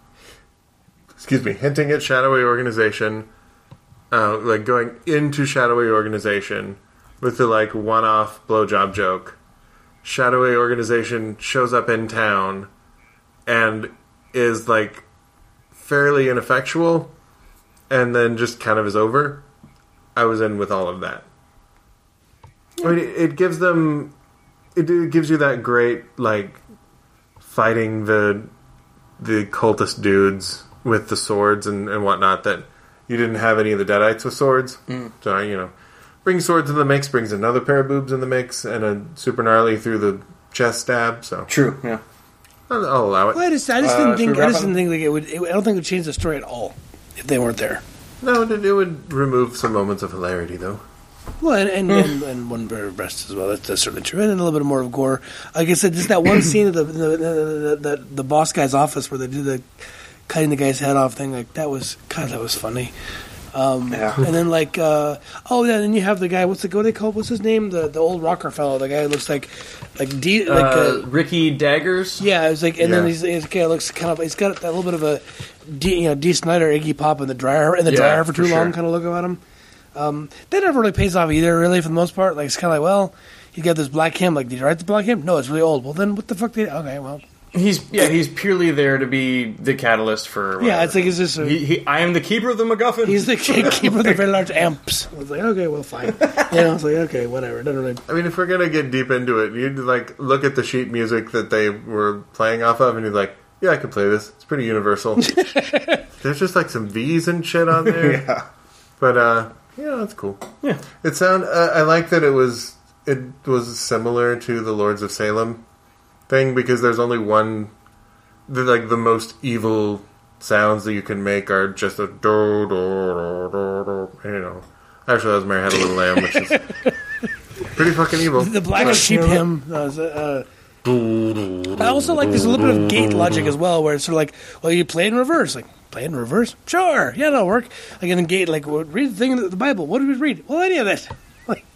excuse me, hinting at shadowy organization, uh, like going into shadowy organization with the like one-off blowjob joke. Shadowy organization shows up in town and is like fairly ineffectual, and then just kind of is over. I was in with all of that. I mean, it, it gives them, it, it gives you that great like fighting the the cultist dudes with the swords and, and whatnot that you didn't have any of the Deadites with swords. Mm. So you know, bring swords in the mix, brings another pair of boobs in the mix, and a super gnarly through the chest stab. So True. Yeah. I'll, I'll allow it. Well, I just, I just Uh, didn't should think, we I wrap just up? didn't think like it would. It, I don't think it would change the story at all if they weren't there. No, it, it would remove some moments of hilarity, though. Well, and and, and, and one pair of breasts as well. That's, that's certainly true, and a little bit more of gore. Like I said, just that one scene of the the, the, the, the the boss guy's office where they do the cutting the guy's head off thing. Like that was God, that was funny. Um, Yeah. And then like, uh, oh yeah, then you have the guy. What's the what do they call? What's his name? The the old rocker fellow. The guy who looks like like D, like uh, uh, Ricky Daggers. yeah. It was like, and then Yeah. he's, he's guy looks kind of. He's got that little bit of a D, you know, D. Snyder, Iggy Pop in the dryer in the Yeah, dryer for too for long sure. kind of look about him. Um, that never really pays off either, really, for the most part. Like it's kind of like, well, you got this black hymn. Like, did you write the black hymn? No, it's really old. Well, then what the fuck did? Okay, well, He's yeah. He's purely there to be the catalyst for. yeah, whatever. it's like it's just a, He, he, I am the keeper of the MacGuffin. he's the keeper of the very large amps. I was like, okay, well, fine. You know, it's like okay, whatever. It doesn't really. I mean, if we're gonna get deep into it, you'd like look at the sheet music that they were playing off of, and you'd like, yeah, I can play this. It's pretty universal. There's just like some V's and shit on there. yeah. But uh, yeah, that's cool. Yeah. It sound. Uh, I like that it was. It was similar to the Lords of Salem thing because there's only one. The, like the most evil sounds that you can make are just a do do do do do. You know. Actually, that was Mary Had a Little Lamb, which is pretty fucking evil. The black sheep hymn. Uh, uh, I also like there's a little bit of gate logic as well, where it's sort of like, well, you play in reverse, like play in reverse, sure, yeah, that'll work. Like in the gate, like well, read the thing in the Bible. What do we read? Well, any of it. Like,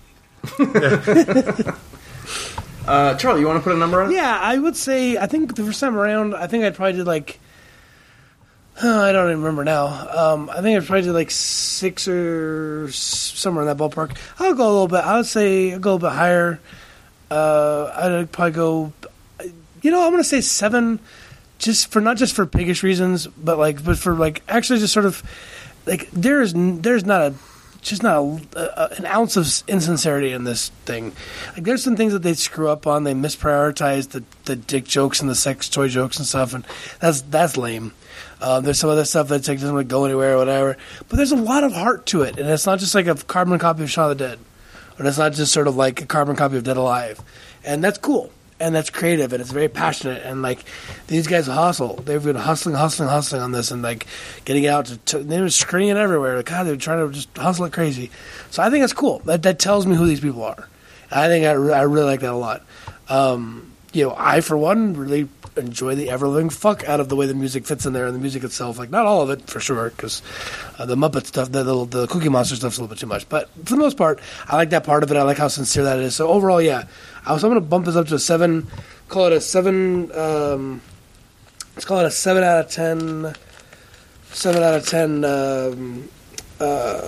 uh, Charlie, you want to put a number on it? Yeah, I would say I think the first time around, I think I probably did like. Uh, I don't even remember now. Um, I think I probably did like six or s- somewhere in that ballpark. I'll go a little bit. I would say I'll go a little bit higher. Uh, I'd probably go. You know, I'm going to say seven, just for not just for piggish reasons, but like, but for like actually just sort of like there's there's not a just not a, a, an ounce of insincerity in this thing. Like there's some things that they screw up on. They misprioritize the the dick jokes and the sex toy jokes and stuff, and that's that's lame. Um, there's some other stuff that like, doesn't really go anywhere or whatever. But there's a lot of heart to it. And it's not just like a carbon copy of Shaun of the Dead. Or it's not just sort of like a carbon copy of Dead Alive. And that's cool. And that's creative. And it's very passionate. And like these guys hustle. They've been hustling, hustling, hustling on this. And like getting it out to, to they were screening it everywhere. Like, God, they're trying to just hustle it crazy. So I think that's cool. That that tells me who these people are. And I think I, I really like that a lot. Um, you know, I, for one, really enjoy the ever-living fuck out of the way the music fits in there and the music itself. Like, not all of it, for sure, because uh, the Muppet stuff, the, the the Cookie Monster stuff's a little bit too much. But for the most part, I like that part of it. I like how sincere that is. So overall, yeah. I was, I'm going to bump this up to a seven. Call it a seven. Um, let's call it a seven out of ten. Seven out of ten. Um, uh,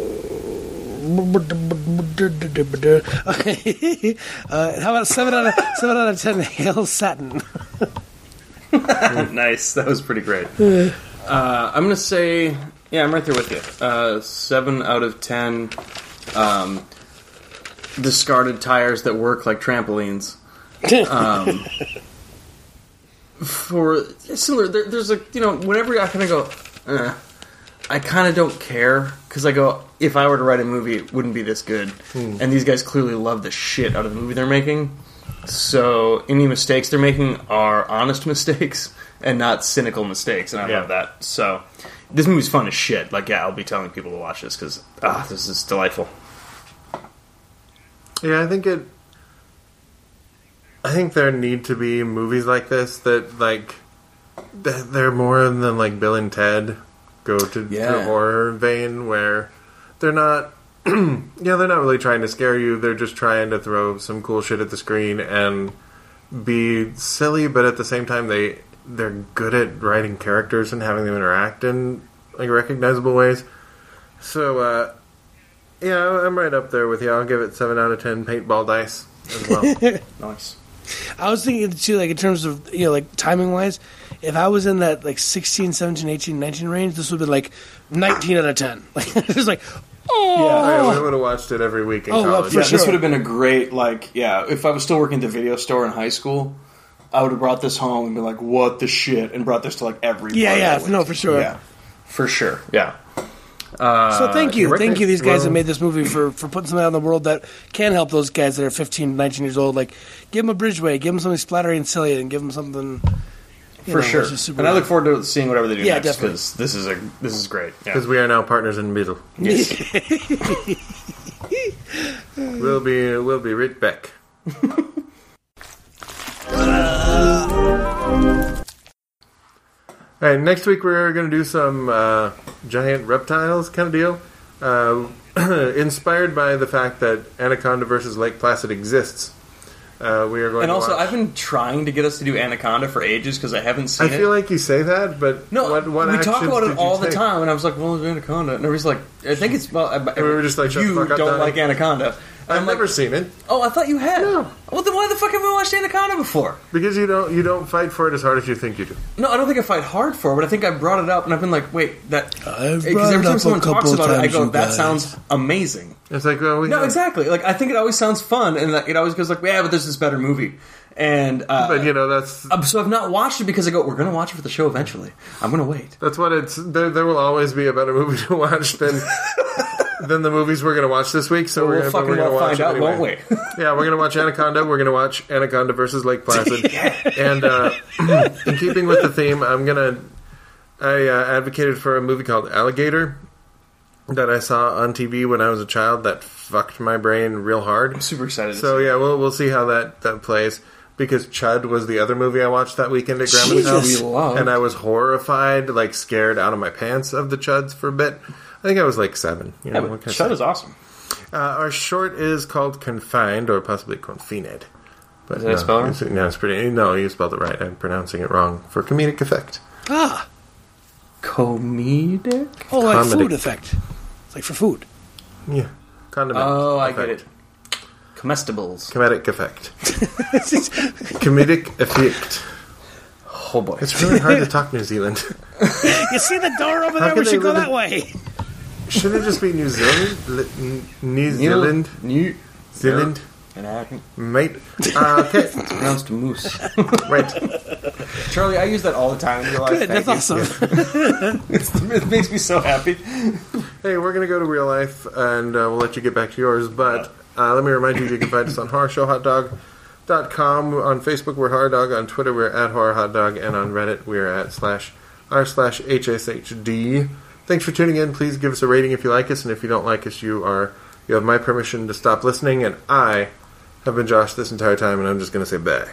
okay. uh, how about seven out of seven out of ten? Hail Satin. Nice, that was pretty great. Uh, I'm gonna say, yeah, I'm right there with you. Uh, seven out of ten. Um, discarded tires that work like trampolines. Um, for similar, there, there's a you know whenever I kind of go. Eh, I kind of don't care, because I go, if I were to write a movie, it wouldn't be this good. Hmm. And these guys clearly love the shit out of the movie they're making. So any mistakes they're making are honest mistakes and not cynical mistakes, and I yeah. love that. So this movie's fun as shit. Like, yeah, I'll be telling people to watch this, because ah, this is delightful. Yeah, I think it... I think there need to be movies like this that, like, they're more than, like, Bill and Ted... go to yeah. the horror vein where they're not yeah they're not really trying to scare you, they're just trying to throw some cool shit at the screen and be silly, but at the same time they they're good at writing characters and having them interact in like recognizable ways. So uh yeah, I'm right up there with you. I'll give it seven out of ten paintball dice as well. Nice. I was thinking too, like in terms of, you know, like timing wise, if I was in that like sixteen, seventeen, eighteen, nineteen range, this would be like nineteen out of ten. Like it's like, oh, yeah, I would have watched it every week in oh, college. Yeah, sure. This would have been a great, like, yeah. If I was still working at the video store in high school, I would have brought this home and been like, "What the shit?" and brought this to like every. Yeah, yeah, no, for sure. Yeah, for sure. Yeah. Uh, so thank you, right thank there. you, these guys well, that made this movie for, for putting something out in the world that can help those guys that are fifteen, nineteen years old. Like, give them a Bridgeway, give them something splattery and silly, and give them something. For know, sure, super and I look forward to seeing whatever they do yeah, next, definitely. because this is a this is great. Because yeah. we are now partners in middle. Yes. we'll be we'll be right back. All right, next week we're going to do some uh, giant reptiles kind of deal, uh, inspired by the fact that Anaconda versus Lake Placid exists. Uh, we are going and to also, watch. I've been trying to get us to do Anaconda for ages because I haven't seen I it. feel like you say that, but no, what, what we talk actions about did it you all the take? time, and I was like, "Well, it's Anaconda," and everybody's like, "I think it's well." I, we were just like, "Shut you the fuck up, don't Donnie." like Anaconda." And I've I'm never like, seen it. Oh, I thought you had. No. Well, then why the fuck have we watched Anaconda before? Because you don't you don't fight for it as hard as you think you do. No, I don't think I fight hard for it, but I think I brought it up, and I've been like, wait, that... I've Because brought every it time up someone a couple talks about it, I times, go, you that guys. sounds amazing. It's like, well, we No, have- exactly. Like, I think it always sounds fun, and like, it always goes like, yeah, but there's this better movie. And, uh... But, you know, that's... Uh, so I've not watched it because I go, we're going to watch it for the show eventually. I'm going to wait. That's what it's... There, there will always be a better movie to watch than... than the movies we're going to watch this week, so Well, we're we'll going fucking to well watch find it out, anyway. won't we? Yeah, we're going to watch Anaconda. We're going to watch Anaconda versus Lake Placid. And uh, in keeping with the theme, I'm going to... I uh, advocated for a movie called Alligator that I saw on T V when I was a child that fucked my brain real hard. I'm super excited to So see yeah, we'll we'll see how that, that plays. because Chud was the other movie I watched that weekend at Grandma's Jesus. house. And I was horrified, like scared out of my pants of the Chuds for a bit. I think I was like seven. You know, Yeah, what but can I Chud say? is awesome. Uh, our short is called Confined, or possibly Confined. But Did I no, spell it it's, no, it's pretty. No, you spelled it right. I'm pronouncing it wrong for comedic effect. Ah. Comedic? Oh, like Comedy. food effect. It's like for food. Yeah, condiment. Oh, I effect. get it. Comestibles. Comedic effect. Comedic effect. Oh boy. It's really hard to talk New Zealand. You see the door over How there? can We they should go live that in- way. Should it just be New Zealand? Li- n- New Zealand? New Zealand? and I can Mate? Uh, okay, pronounced moose. right. Charlie, I use that all the time in real life. Good, Thank that's you. awesome. It's, it makes me so happy. Hey, we're going to go to real life, and uh, we'll let you get back to yours. But uh, let me remind you, you can find us on horror show hot dog dot com. On Facebook, we're Horror Dog. On Twitter, we're at Horror Hot Dog. And on Reddit, we're at slash r slash hshd. Thanks for tuning in. Please give us a rating if you like us, and if you don't like us, you are you have my permission to stop listening. And I have been Josh this entire time, and I'm just going to say bye.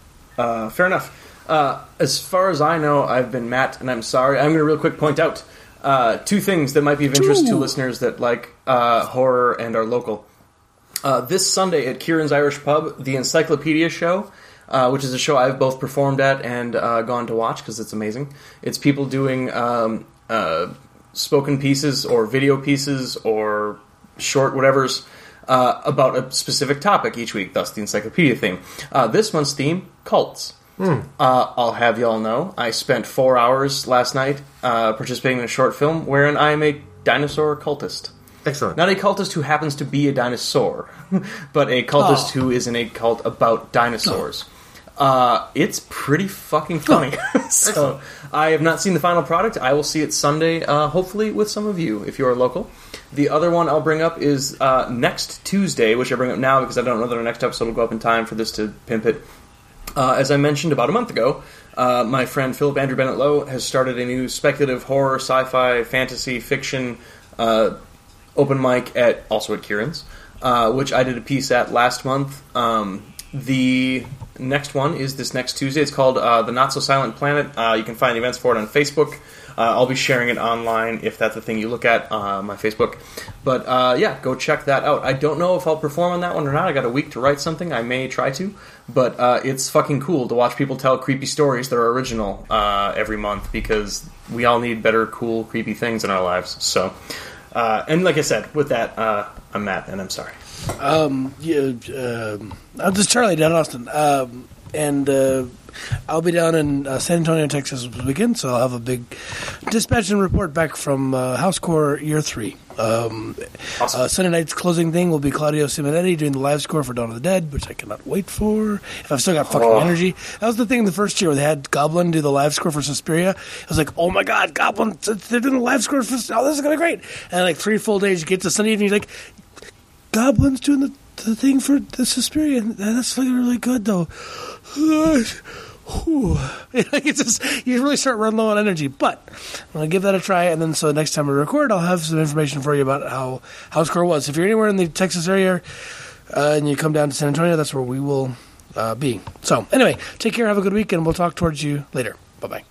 Uh, fair enough. Uh, as far as I know, I've been Matt, and I'm sorry. I'm going to real quick point out uh, two things that might be of interest to Ooh. listeners that like uh, horror and are local. Uh, this Sunday at Kieran's Irish Pub, the Encyclopedia Show, uh, which is a show I've both performed at and uh, gone to watch because it's amazing. It's people doing um, uh, spoken pieces or video pieces or short whatevers uh, about a specific topic each week, thus the encyclopedia theme. Uh, this month's theme, cults. Uh, I'll have y'all know, I spent four hours last night uh, participating in a short film wherein I am a dinosaur cultist. Excellent. Not a cultist who happens to be a dinosaur, but a cultist Oh. who is in a cult about dinosaurs. Uh, it's pretty fucking funny. So I have not seen the final product. I will see it Sunday, uh, hopefully with some of you, if you are local. The other one I'll bring up is uh, next Tuesday, which I bring up now because I don't know that our next episode will go up in time for this to pimp it. Uh, as I mentioned about a month ago, uh, my friend Philip Andrew Bennett Lowe has started a new speculative horror, sci-fi, fantasy, fiction uh, open mic at also at Kieran's, uh, which I did a piece at last month. Um, the next one is this next Tuesday. It's called uh, The Not So Silent Planet. Uh, you can find the events for it on Facebook. Uh, I'll be sharing it online if that's the thing you look at, uh, my Facebook. But uh, yeah, go check that out. I don't know if I'll perform on that one or not. I got a week to write something. I may try to. But uh, it's fucking cool to watch people tell creepy stories that are original uh, every month because we all need better, cool, creepy things in our lives. So, uh, and like I said, with that, uh, I'm Matt, and I'm sorry. Um, yeah, uh, I'm just Charlie down in Austin, um, and uh, I'll be down in uh, San Antonio, Texas this weekend, so I'll have a big dispatch and report back from uh, Housecore Year Three. Um, Awesome. uh, Sunday night's closing thing will be Claudio Simonetti doing the live score for Dawn of the Dead, which I cannot wait for. If I've still got fucking Oh. energy, that was the thing the first year where they had Goblin do the live score for Suspiria. I was like, oh my god, Goblin! They're doing the live score for oh, this is gonna be great. And like three full days, you get to Sunday evening, you're like, Goblin's doing the, the thing for the Suspiria. That's like really good, though. Whew. It's just, you really start running low on energy. But I'm going to give that a try, and then so next time we record, I'll have some information for you about how Housecore was. If you're anywhere in the Texas area uh, and you come down to San Antonio, that's where we will uh, be. So anyway, take care, have a good week, and we'll talk towards you later. Bye-bye.